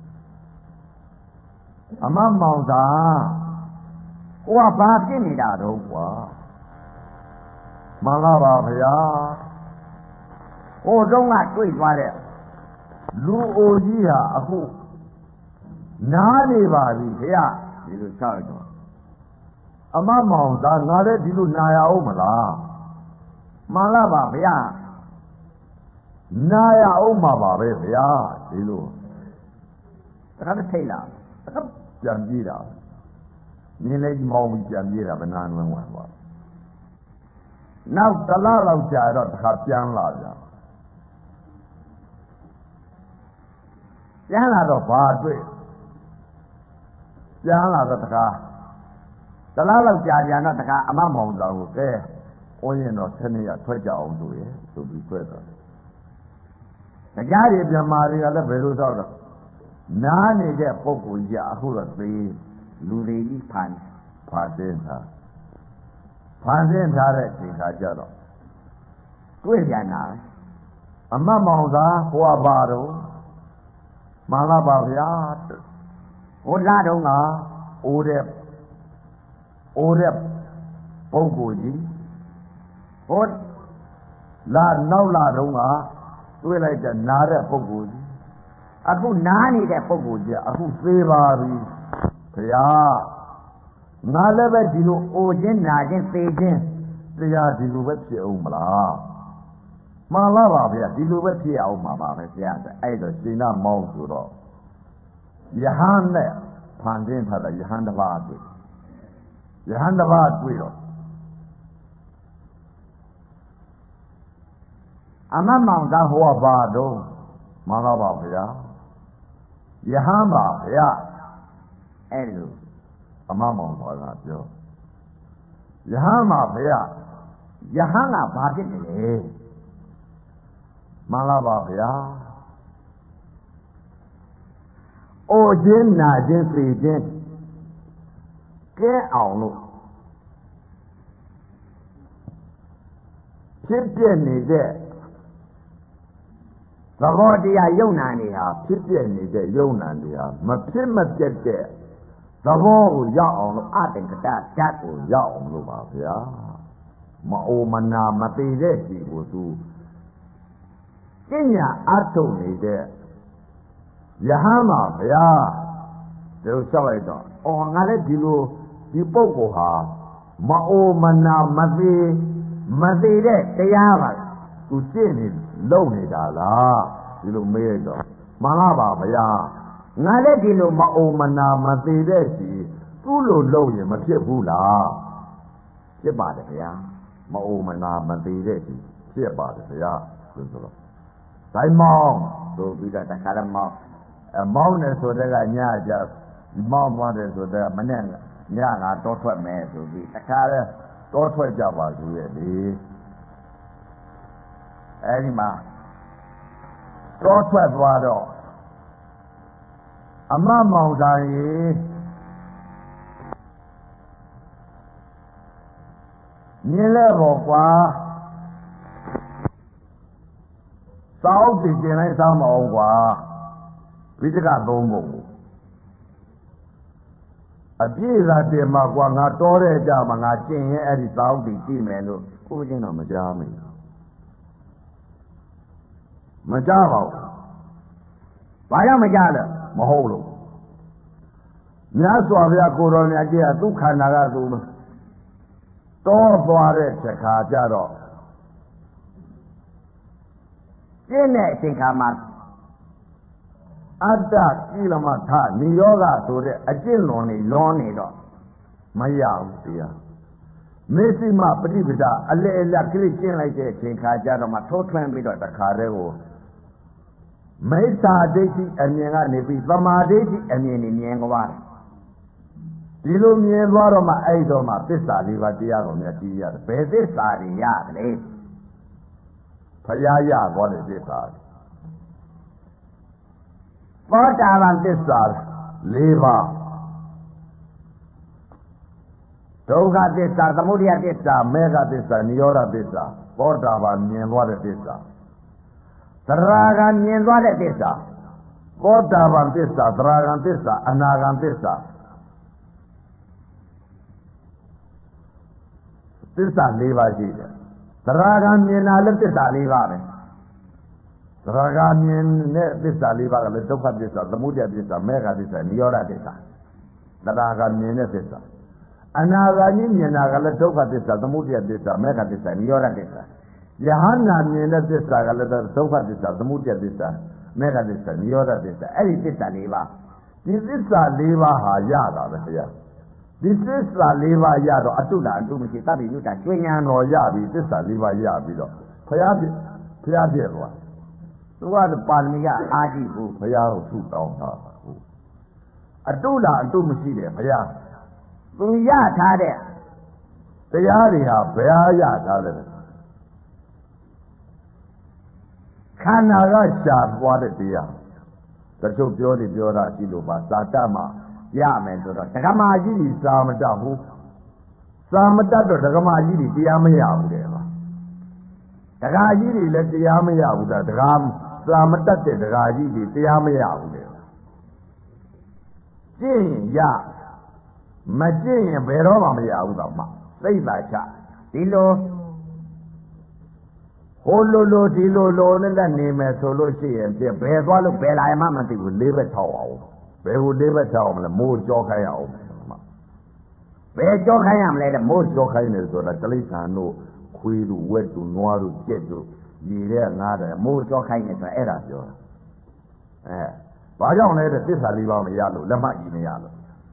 အမမောင်သာဟိုကဘာဖြစ်နေတာတော့ကွာမှန်လားပါဗျာဟိုတုန်းကတွေ့သွားတဲ့လူအိုကြီးဟာအခုနားနေပါပြီခင်ဗျဒီလိုချလိုက်တော့အမမောင်သာငါလည်းဒီလိုနာရအောင်မလားမှန်လားပါဗျာနာရအောင်မှာပါပဲဗျာဒီလိုတခါတည်းထိတ်လာတခါပြန်ပြေးတာမြင်းလေးမောင်းပြီးပြန်ပြေးတာဘယ်နာဝင်သွားနောက်တလားလောက်ကြာတော့တခါပြန်လာတော့ဘာတွေ့ပြန်လာတော့တခါတလားလောက်ကြာပြန်တော့တခါအမမောင်တော်ကိုကဲဩရင်တော့12ရက်ထွက်ကြအောင်ဆိုပြီးထွက်တော့တရားတွေပြန်မာတွေကလည်းဘယ်လိုသောက်တော့နားနေတဲ့ပုဂ္ဂိုလ်ကြီးအခုတော့သေလူတွေကြီးဖန်ဆင်းထားတဲ့အချိန်ခါကျတော့တွေ့ပြန်တာအမတ်မောင်သာဟိုပါတော့မှန်လားပါဗျာဟိုလာတော့ကအိုးတဲ့ပုဂ္ဂိုလ်ကြီးဟိုလာနောက်လာတော့ကတွေ့လိုက်တဲ့နားတဲ့ပုဂ္ဂိုလ်ကြီးအခုနားနေတဲ့ပုဂ္ဂိုလ်ကြီးအခုသေးပါပြီဗျာငါလည်းပဲဒီလိုအိုခြင်းနာခြင်းသေခြင်းတရားဒီလိုပဲဖြစ်အောင်မလားမှန်လားပါဗျာဒီလိုပဲဖြစ်အောင်မှာပါပဲဗျာအဲ့တော့ရှင်နာမောင်းဆိုတော့ယဟန်နဲ့ဖန်ဆင်းထားတဲ့ယဟန်တစ်ပါးတွေ့ယဟန်တစ်ပါးတွေ့တော့အမတ်မောင်သားဟောပါတော့မှန်လားပါဗျာယဟန်ပါဗျာအဲ့လိုအမတ်မောင်သားကပြောယဟန်ပါဗျာယဟန်ကဘာဖြစ်နေလဲမှန်လားပါဗျာအိုခြင်းနာခြင်းသိခြင်းကဲအောင်လို့ဖြစ်ပြနေတဲ့သဘောတရားယုံနာနေဟာဖြစ်ပြနေတဲ့ယုံနာနေဟာမဖြစ်မပြတ်တဲ့သဘောကိုရောက်အောင်လို့အတ္တကတဓာတ်ကိုရောက်အောင်လို့ပါဗျာမအိုမနာမသေးတဲ့ဒီကိုသူပညာအထုတ်နေတဲ့ယဟန်ပါဗျာဒီလိုလျှောက်လိုက်တော့အော်ငါလည်းဒီလိုဒီပုဂ္ဂိုလ်ဟာမအိုမနာမသေးတဲ့တရားပါသူကျင့်နေလုံနေတာလားဒီလိုမေးရတော့မှန်လားပါဗျာငါလည်းဒီလိုမအိုမနာမသေးတဲ့စီသူ့လိုလုံရင်မဖြစ်ဘူးလားဖြစ်ပါတယ်ဗျာမအိုမနာမသေးတဲ့စီဖြစ်ပါတယ်ဗျာဆိုတော့ဒိုင်းမောင်းဆိုပြီးတော့တခါတော့မောင်းတယ်ဆိုတဲ့ကညကြမောင်းသွားတယ်ဆိုတဲ့မနဲ့ညငါတောထွက်မယ်ဆိုပြီးတခါလဲတောထွက်ကြပါဆိုရဲ့လေအဲဒီမှာတောထွက်သွားတော့အမတ်မောင်သားကြီးမြင်လဲပေါ့ကွာစောက်တည်ကျင်လိုက်စားမအောင်ကွာဝိတကသုံးပုံအပြည့်သာတင်မှာကွာငါတောတဲ့ကြမှာငါကျင်ရဲ့အဲ့ဒီစောက်တည်ကြည့်မယ်လို့ကိုယ်ချင်းတော့မကြားမိဘူးမကြားပါဘူးဘာကြောင့်မကြားလဲမဟုတ်လို့မြတ်စွာဘုရားကိုတော်မြတ်ကြီးကသူခန္ဓာကသူတောသွားတဲ့ချက်ခါကြတော့ကျင့်တဲ့အချိန်ခါမှာအတ္တကိလမထနိယောဂဆိုတဲ့အကျင့်လွန်နေလွန်နေတော့မရဘူးတရားမေသိမပฏิပဒါအလေအလတ်ကလေးကျင့်လိုက်တဲ့အချိန်ခါကြတော့မှထိုးထွင်းပြီးတော့တခါတည်းကိုမိစ္ဆာဒိဋ္ဌိအမြင်ကနေပြီးသမာဓိဋ္ဌိအမြင်နဲ့မြင်သွားတယ်ဒီလိုမြင်သွားတော့မှအဲ့တော့မှသစ္စာလေးပါးတရားတော်များကြည့်ရတယ်ဘယ်သစ္စာတွေရတယ်ဖယားရသွားတဲ့သစ္စာသောတာပန်သစ္စာ၄ပါးဒုက္ခသစ္စာသမုဒယသစ္စာမေဃသစ္စာနိရောဓသစ္စာသောတာပန်မြင်သွားတဲ့သစ္စာသရဂံမြင်သွားတဲ့သစ္စာသောတာပန်သစ္စာသရဂံသစ္စာအနာဂံသစ္စာသစ္စာ၄ပါးရှိတယ်သရဂံမြင်တာလည်းသစ္စာ၄ပါးပဲသရဂံမြင်တဲ့သစ္စာ၄ပါးကလည်းဒုက္ခသစ္စာသမုဒယသစ္စာမေဃသစ္စာနိရောဓသစ္စာသရဂံမြင်တဲ့သစ္စာအနာဂါကြီးမြင်တာကလည်းဒုက္ခသစ္စာသမုဒယသစ္စာမေဃသစ္စာနိရောဓသစ္စာယဟန္တာမြင်တဲ့သစ္စာကလည်းဒုက္ခသစ္စာသမုဒယသစ္စာမေဃသစ္စာနိရောဓသစ္စာအဲ့ဒီသစ္စာ၄ပါးဒီသစ္စာ၄ပါးဟာရတာပဲခင်ဗျာဒီသစ္စာ၄ပါးရတော့အတုလားအတုမရှိသဗ္ဗညုတကျွေးဉာဏ်တော်ရပြီသစ္စာ၄ပါးရပြီးတော့ဘုရားဖြစ်သွားသူကပါရမီကအားကြီးဘူးဘုရားကိုထုတောင်းတာဟုတ်အတုလားအတုမရှိတယ်ဘုရားသူရထားတဲ့တရားတွေဟာဘယ်ဟာရထားတယ်ခန္ဓာကရှာသွားတဲ့တရားတချို့ပြောတာရှိလို့ပါသာတမှာရမယ်ဆိုတော့ဒကမာကြီးကြီးစာမတတ်ဘူးစာမတတ်တော့ဒကမာကြီးကြီးတရားမရဘူးတဲ့ပါဒ Dagaji let the Yamaya with the Ram, Samatate, the Gaji, the Yamaya with it. Jin Ya Majin and Veromaya with a ma. Say that chat. Dilo Holo, Dilo, and the name as Solo she and the Bezo Bella Mamma would live at all. They would live at home and more Jokaya. Where Jokayam let a more Jokayas or the Kalisa no Quidu, wet to Noir to get to the another more Jokayas or Erajo. But I don't let the sister live on the yellow, Lama in the yellow.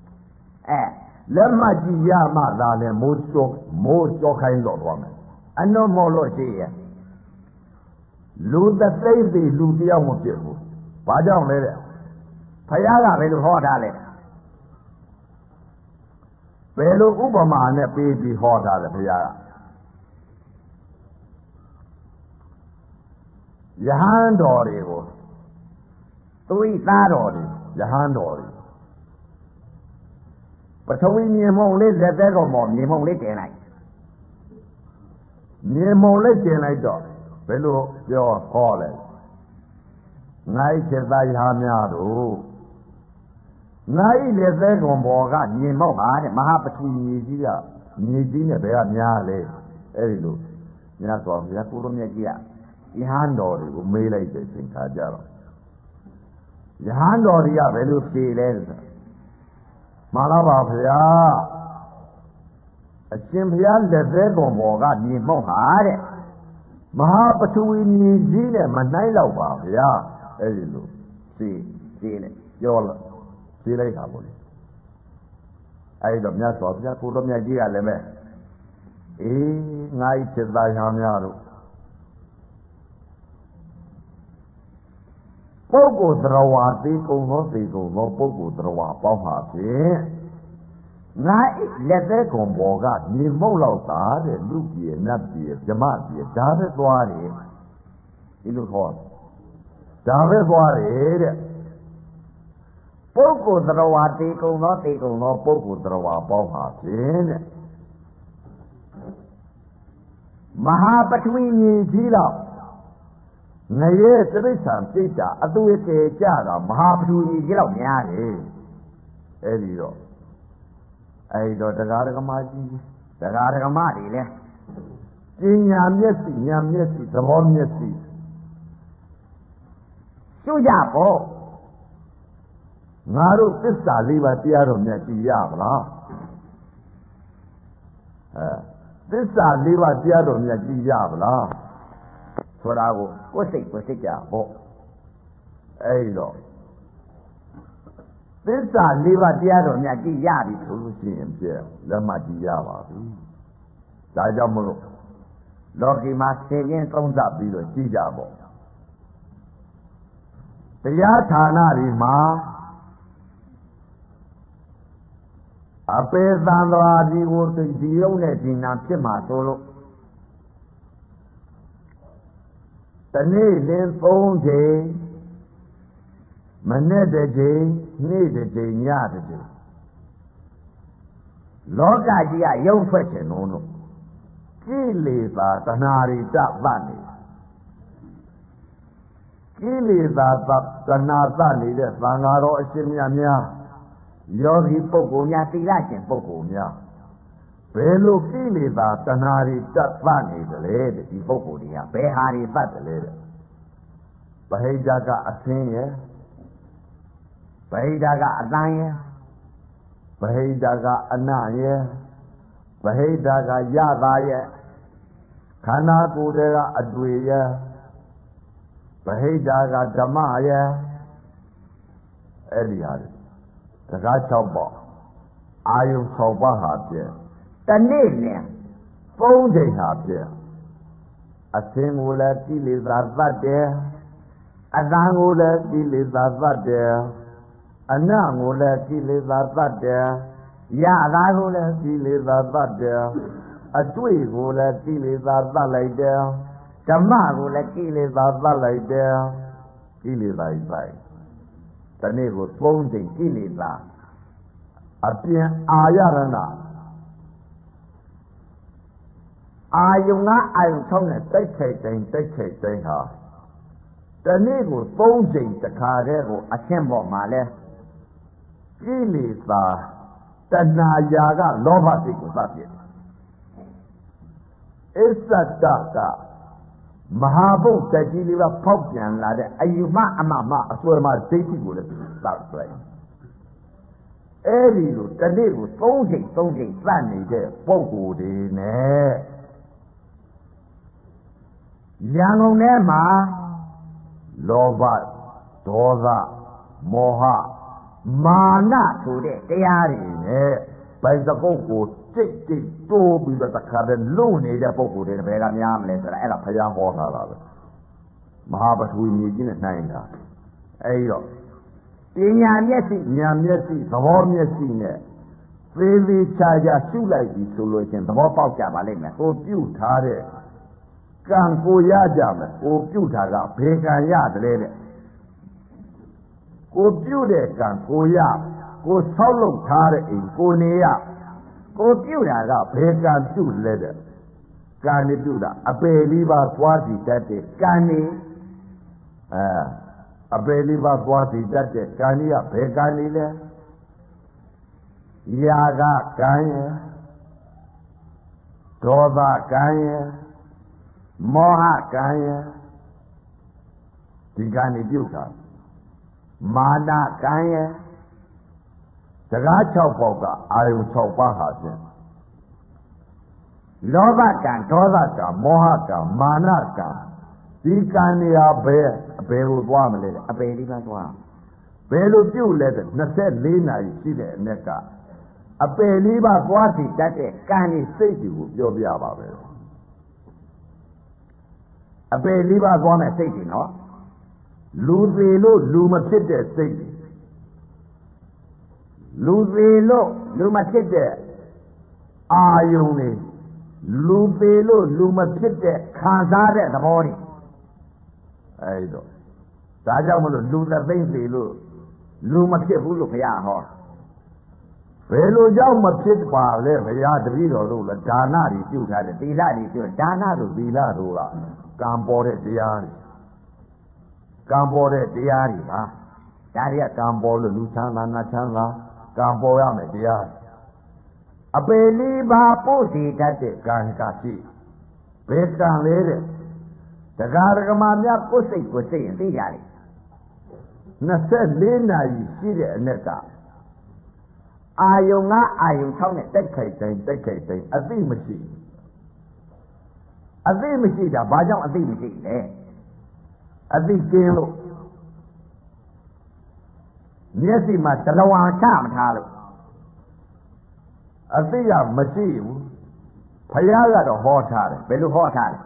Lama Yama than more Jokayan woman. And no more Logia. Lose the safety, lose the young people. But I don't let it. Payaga will hot alley. Pelo Ubama and a baby hot alley, Payaga. Yahan Dory. 3 သားတော်တွေယဟန်တော်တွေပထဝီမြေမုံလေးလက်သက်ကောင်ပေါ်မြေမုံလေးတင်လိုက်မြေမုံလေးတင်လိုက်တော့ဘယ်လိုပြောဟောလဲငါ့ချက်သားရဟများတို့ငါ့လက်သက်ကောင်ပေါ်ကမြေမုံပါတဲ့မဟာပထဝီမြေကြီးကမြေကြီးနဲ့ဘယ်ကများလဲအဲ့ဒီလိုမြတ်စွာဘုရားကိုလိုမြတ်ကြီးကယဟန်တော်တွေကိုမေးလိုက်တဲ့ချိန်ခါကြတော့ယဟန်တော်တွေကဘယ်လိုဖြေလဲမှန်လားပါဗျာအရှင်ဘုရားလက်သေးကောင်ပေါ်ကမြေမှုန့်ဟာတဲ့မဟာပထဝီမြေကြီးနဲ့မနိုင်တော့ပါဗျာအဲ့ဒီလိုဖြေလိုက်ပြောလို့ဖြေလိုက်တာပေါ့လေအဲ့တော့မြတ်စွာဘုရားကိုတော်မြတ်ကြီးကလည်းပဲအေးငါ့ဤစိတ်သားရများတို့ပုဂ္ဂိုလ်သရဝါသိကုံသောသိကုံသောပုဂ္ဂိုလ်သရဝါပေါင်းပါဖြင့်ငါလက်သက်ကုံပေါ်ကမြေမုတ်လောက်သာတဲ့လူပြေနတ်ပြေဓမ္မပြေဒါပဲသွားတယ်ဒီလိုခေါ်ဒါပဲသွားတယ်တဲ့ပုဂ္ဂိုလ်သရဝါသိကုံသောသိကုံသောပုဂ္ဂိုလ်သရဝါပေါင်းပါဖြင့်တဲ့မဟာပထဝီမြေကြီးလောက်ငရဲတိရစ္ဆာန်ပြိတ္တာအသွေးတည်ကြတာမဟာပထဝီကြီးလောက်များတယ်အဲ့ဒီတော့တရားဓမ္မကြီးတရားဓမ္မတွေလဲပညာမျက်စိဉာဏ်မျက်စိသဘောမျက်စိရှုကြပေါ့ငါတို့သစ္စာ 4 ပါးတရားတော်မြတ်ကြည်ရမလားသစ္စာ 4 ပါးတရားတော်မြတ်ကြည်ရမလားဆိုတာကိုကိုယ်စိတ်ကြပေါ့အဲ့တော့သစ္စာ 4 ပါးတရားတော်မြတ်ကြည်ရပြီဆိုလို့ရှိရင်ပြည့်လက်မှတ်ကြည်ရပါပြီဒါကြောင့်မလို့လောကီမှာဆင်ခြင်းသုံးသပ်ပြီးတော့ကြည်ကြပေါ့တရားဌာနတွေမှာအပေသံဃာကြီးကိုဒီရုံနဲ့ဒီနာဖြစ်မှာဆိုလို့တနေ့လင်း3 ချိန်မနေ့တစ်ချိန်နေ့တစ်ချိန်ညတစ်ချိန်လောကကြီးကရုပ်ထွက်ခြင်းလုံးလို့ကိလေသာတဏှာတွေတတ်နေကိလေသာတဏှာတတ်နေတဲ့သံဃာတော်အရှင်မြတ်များယောဂီပုဂ္ဂိုလ်များသီလရှင်ပုဂ္ဂိုလ်များဘယ်လိုကိလေသာတဏှာတွေတတ်နေတယ်လဲဒီပုဂ္ဂိုလ်တွေကဘယ်ဟာတွေတတ်တယ်လဲဗဟိတကအသင်းရဲ့ဗဟိတကအတန်ရဲ့ဗဟိတကအနရဲ့ဗဟိတကယတာရဲ့ခန္ဓာကိုယ်တွေကအတွေ့ရဲ့ဗဟိတကဓမ္မရဲ့အဲ့ဒီဟာတကား6 ပေါ့အာယုံ6 ပါးဟာပြည့်တနေ့နဲ့3 ချိန်ဟာပြည့်အသင်းကိုလည်းကိလေသာသတ်တယ်အတန်ကိုလည်းကိလေသာသတ်တယ်အနတ်ကိုလည်းကိလေသာသတ်တယ်ယတာကိုလည်းကိလေသာသတ်တယ်အတွေ့ကိုလည်းကိလေသာသတ်လိုက်တယ်ဓမ္မကိုလည်းကိလေသာသတ်လိုက်တယ်ကိလေသာဆိုင်တနေ့ကို3 ချိန်ကိလေသာအပြင်အာရဏအာယုံကအာယုံ6နဲ့တိုက်ခိုက်တိုင်းဟာတနေ့ကို3ချိန်တစ်ခါတည်းကိုအရှင်းပေါ်မှာလဲကိလေသာတဏှာရာကလောဘစိတ်ကိုသတ်ပြစ်အစ္ဆတကမဟာဘုတ်တကြီးလေးကဖောက်ပြန်လာတဲ့အယူမအမမအစွဲမဒိဋ္ဌိကိုလည်းသတ်လိုက်အဲ့ဒီလိုတနေ့ကို3ချိန်သတ်နေတဲ့ပုဂ္ဂိုလ်တွေနဲ့ရန်ကုန်ထဲမှာလောဘဒေါသမောဟမာနဆိုတဲ့တရားတွေနဲ့ဘိုင်စကုတ်ကိုတိတ်တိုးပြီးတော့တခါတည်းလွတ်နေတဲ့ပုဂ္ဂိုလ်တွေဘယ်ကများမလဲဆိုတာအဲ့ဒါဘုရားဟောထားတာပဲမဟာပထဝီမြေကြီးနဲ့နှိုင်းတာအဲ့တော့ပညာမျက်စိဉာဏ်မျက်စိသဘောမျက်စိနဲ့သေးသေးချာချာရှုလိုက်ပြီဆိုလို့ချင်းသဘောပေါက်ကြပါလိမ့်မယ်ကိုပြုတ်ထားတဲ့ကံကိုရကြမယ်ကိုပြုတ်တာကဘယ်ကံရတယ်တဲ့ကိုပြုတ်တဲ့ကံကိုရကိုဆောက်လုပ်ထားတဲ့အိမ်ကိုနေရကိုပြုတ်တာကဘယ်ကံပြုတ်လဲတဲ့ကံနေပြုတ်တာအပေလေးပါသွားစီတတ်တဲ့ကံနေအပေလေးပါသွားစီတတ်တဲ့ကံကြီးကဘယ်ကံနေလဲယာကကံရယ်ဒေါသကံရယ်မောဟကံရယ်ဒီကံနေပြုတ်တာမာနကံရယ်စကား6ပေါက်ကအာယုံ6ပါးဟာဖြင့်လောဘကံဒေါသကံမောဟကံမာနကံဒီကံနေရာဘယ်ကိုသွားမလဲအပေလေးပါသွားဘယ်လိုပြုတ်လဲတဲ့24နာရီရှိတဲ့အ ਨੇ ကအပေလေးပါသွားစီတတ်တဲ့ကံนี่စိတ်ကိုပြောပြပါပဲအပေလေးပါသွားမဲ့စိတ်တွေနော်လူသေးလို့လူမဖြစ်တဲ့စိတ်လူသေးလို့လူမဖြစ်တဲ့အာယုံတွေလူသေးလို့လူမဖြစ်တဲ့ခံစားတဲ့သဘောတွေအဲ့တော့ဒါကြောင့်မလို့လူသက်သိမ့်သေးလို့လူမဖြစ်ဘူးလို့ဘုရားဟောဘယ်လိုကြောင့်မဖြစ်ပါလဲဘုရားတပည့်တော်တို့လည်းဒါနတွေပြုထားတယ်သီလတွေပြုဒါနတို့သီလတို့ကကံပေါ်တဲ့တရားတွေကံပေါ်တဲ့တရားတွေပါဒါတွေကကံပေါ်လို့လူချမ်းသာနတ်ချမ်းသာကံပေါ်ရမယ်တရားအပေလေးပါပို့စီတတ်တဲ့ကံကရှိဘယ်ကံလဲတဲ့တရားဓမ္မများကိုယ်စိတ်ရင်သိကြတယ်24နာရီရှိတဲ့အ ਨੇ ကအာယုံအာယုံ6နဲ့တိုက်ခိုက်တိုင်းအသိမရှိတာဘာကြောင့်အသိမရှိလဲအသိကင်းလို့မျက်စိမှာတလဝါချမထားလို့အသိကမရှိဘူးဘုရားကတော့ဟောထားတယ်ဘယ်လိုဟောထားလဲ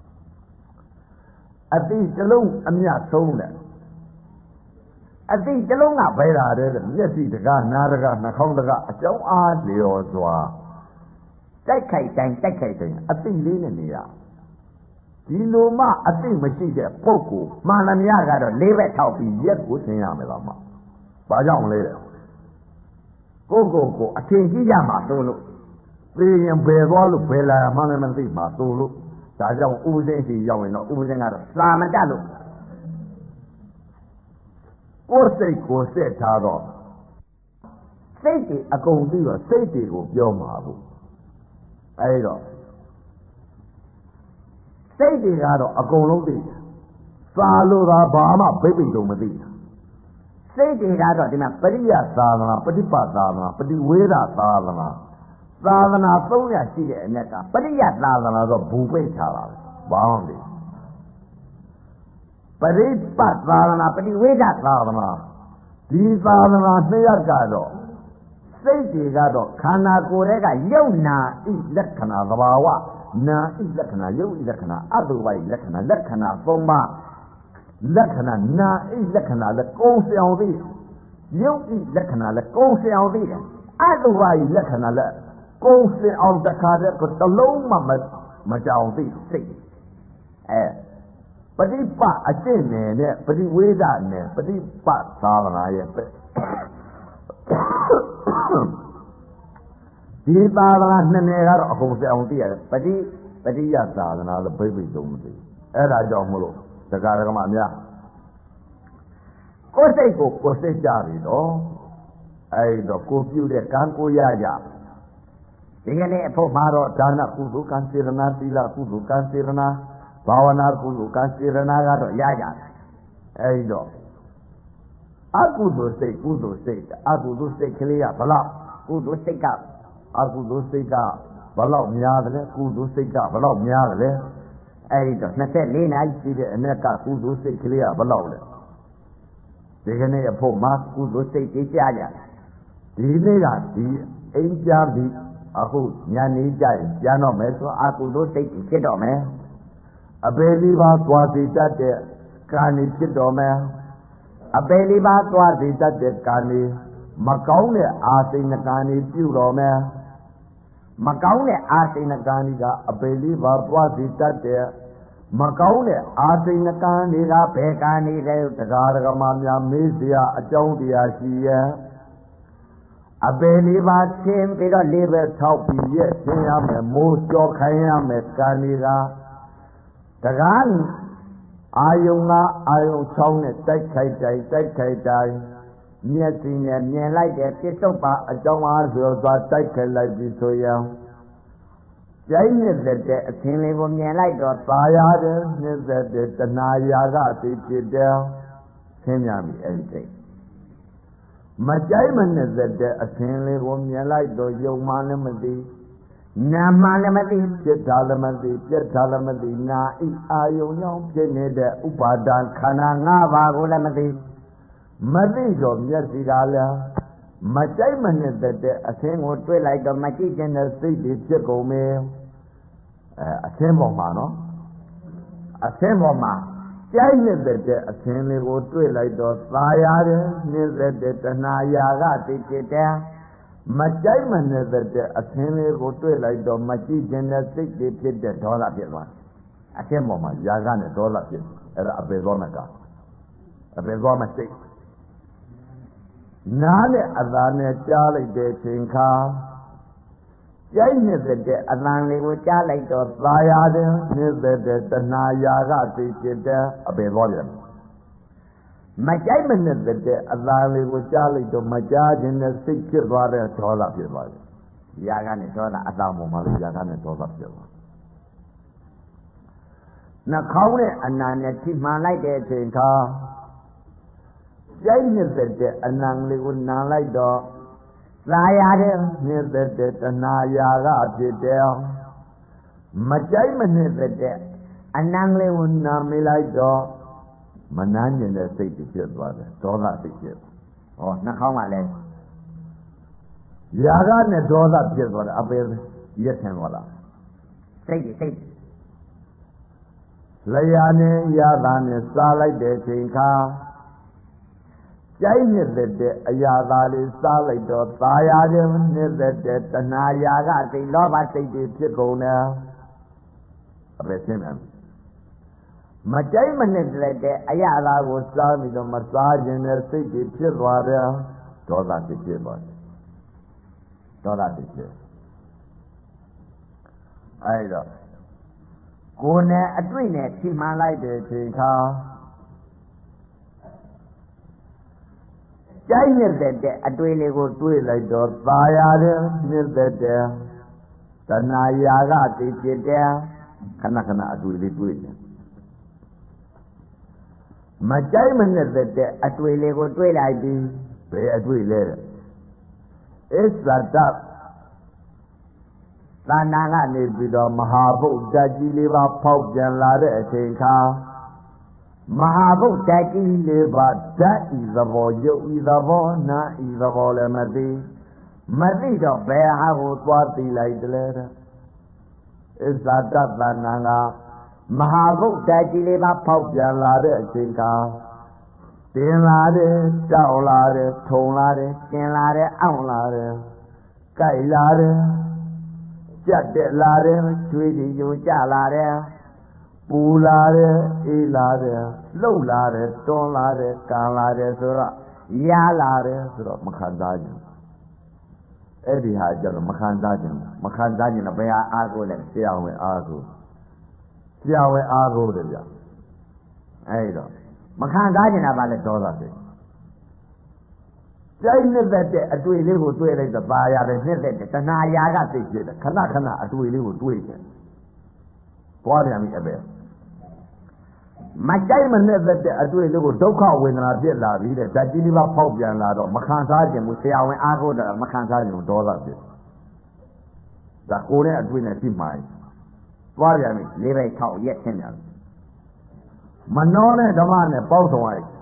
အသိတစ်လုံးအမြတ်ဆုံးတယ်အသိတစ်လုံးကဘယ်လာတဲ့မျက်စိတကားနားတကားနှာခေါင်းတကားအကြောင်းအားလျော်စွာတိုက်ခိုက်တိုင်းအသိလေးနဲ့နေရဒီလိုမှအသိမရှိတဲ့ပုဂ္ဂိုလ်မှန်လားများကတော့လေးဘက်ထောက်ပြီးရက်ကိုသင်ရမယ်လားမဘာကြောင့်လဲတဲ့ကိုအထင်ကြီးရမှာသို့လို့သိရင်ဘယ်သွားလို့ဘယ်လာမှလည်းမသိမှာသို့လို့ဒါကြောင့်ဥပဇင်းစီရောက်ရင်တော့ဥပဇင်းကတော့သာမတတ်လို့ကိုယ်စိတ်ကိုဆက်ထားတော့စိတ်တွေအကုန်ပြီးတော့စိတ်တွေကိုပြောမှာဘူးအဲဒီတော့စိတ်တွေကတော့အကုန်လုံးသိတယ်သာလို့သာဘာမှဘိတ်တော့မသိဘူးစိတ်တွေကတော့ဒီမှာပရိယသာသနာပฏิပတ်သာသနာပฏิဝေဒသာသနာသာသနာ300ရှိတဲ့အ ਨੇ ကပရိယသာသနာတော့ဘူပိတ်ထားတာပဲဘာမှမသိပရိပတ်သာသနာပฏิဝေဒသာသနာဒီသာသနာ200ကတော့စိတ်တွေကတော့ခန္ဓာကိုယ်ရဲ့ကယုတ်နာဤလက္ခဏာသဘာဝနာဤလက္ခဏာယုတ်ဤလက္ခဏာအတုပဤလက္ခဏာ3ပါးလက္ခဏာနာဤလက္ခဏာလည်းကုံစအောင်သိယုတ်ဤလက္ခဏာလည်းကုံစအောင်သိတယ်အတုပဤလက္ခဏာလည်းကုံစအောင်တခါတည်းတလုံးမှမကြောင်သိစိတ်ပฏิပတ်အကျင့်နဲ့ပฏิဝေဒနဲ့ပฏิပတ်သာသနာရဲ့ဒီသာသနာ2နယ်ကတော့အကုန်စအောင်သိရတယ်ပฏิ Tadiya Sadana, the baby don't be. Era Jomulo, the Garagamania. Kose Jarido, I the Kupu Kanku Yaja. Ingene Pomaro, Dana Kudu, Kansirana, Sila Kudu, Kansirana, Pavana Kudu, Kansirana, Yaja. Aido. Akudu state, Akudu state, Clear, Bala, Kudu state up, Akudu state up, Bala Miadre, Kudu state up, Bala Miadre. Aido, Nate Lina, I see the America Kudu state clear, Bala. Ingene Poma, Kudu state, Yaja. The Nega, the Asia. Aku nyani jai jano meso aku do take kido me abeli ba twati tate kani kido me abeli ba twati tate kani makaung ne asin kani pyu do me makaung ne asin kani ga abeli ba twati tate makaung ne asin kani ga be kani le tagar ga ma mya me sia achaung dia shi ye Abeli ba sim pido libe top ye siyame mucho khayame kanira tagan ayunga ayung chong ne tait khai tai nyet si ne myin lai de pisuk ba achong a so twa tait khai lai bi so yang jai nyet de athin le ko myin lai do tha ya de nyet de tana ya ga ti phit de thin mya mi ai tai Majai Manazet, a thinly woman, like the young Manamadi, Namanamadi, Jetalamadi, Jetalamadi, Na Iayon, Jeneda, Upadan, Kananga, Ulamadi, Madigo, Yasigala, Majai Manazet, a thing would be like a Machigan, a city, Chico mail, a Sembomano, a Semboma. China that a thinly would do like the fire, near that Naya, Machiman that a thinly would do like the Machigan, a $60 one. A Kemoma, Yagan, $1 a Bezonaga. A Bezoma stick. Nane Adane Charlie de Chinka. China that a landly would Charlie to fire, near that Naya, a Bezonian. Machiman that a landly would Charlie to Majaj in the $6 $1. Yagan is on Adamo, Yagan is all up here. Now, call it a nana, keep my light there, Chinka. China that a landly would not like dog. Sayade, near the Naya, Machiman that a nangly would not be like dog. Mananian, the state is here, brother. $1. Oh, Nakamale. Yagan is all up here, brother. Up here, yes, and voila. Say it. Layane, Yadan is Salai de Chinka. China that a Yadali Salai to Sayade, near that Naya, the Lava State Chico now. Machiman is that Ayala was starving the massage in her city, Chilwater, $1. I don't. Go near a twin, see my light, Chinka. China that a twin go to it like the fire, near that Tanaya, the Chita, Kanakana, do it. Machiman is that a twin go to it like this, pay a twin later. It's that up. Tananga needs with a Mahabu, Dajiliva, Pop, and Lade, Chinka. Mahabu Taki Liva, that is the boy, you is the boy, not is the boy, Madi. Madito Bear, I would what the like the letter. It's that Nanga. Mahabu Taki Liva, Pop, and Lade, Chinka. Tin Lade, Tau Lade, Tong Lade, Kin Lade, Out Lade, Kai Lade, Jet Lade, Tweety, you Jalade. Pulare, Elare, Lolare, Tonlare, Calare, Sura, Yalare, Sura, Macadaja. အဲ့ဒီဟာကြတော့မခံစားခြင်းတော့ဘယ်ဟာအားကိုးလဲဆရာဝန်အားကိုးတယ်ဗျအဲ့တော့မခံစားခြင်းတာပါလဲဒေါသစိတ်ကြိုက်နှစ်သက်တဲ့အတွေ့လေးကိုတွေ့လိုက်တော့ပါရတယ်နှစ်သက်တဲ့တဏှာရာကသိဖြစ်တယ်ခဏအတွေ့လေးကိုတွေ့တယ်သွားပြန်ပြီအပဲမကြိုက်မနှစ်သက်တဲ့အတွေ့လေးကိုဒုက္ခဝေဒနာဖြစ်လာပြီးတဲ့ဓာတ်ကြီးလေးပါဖောက်ပြန်လာတော့မခံစားခြင်းဘူးဆရာဝန်အားကိုးတာမခံစားခြင်းဒေါသဖြစ်ဒါကိုယ်နဲ့အတွေ့နဲ့ဖြစ်မှသွားပြန်ပြီ၄ဘက်6ရက်ဆင်းပြန်မနောနဲ့ဓမ္မနဲ့ပေါင်းဆောင်လိုက်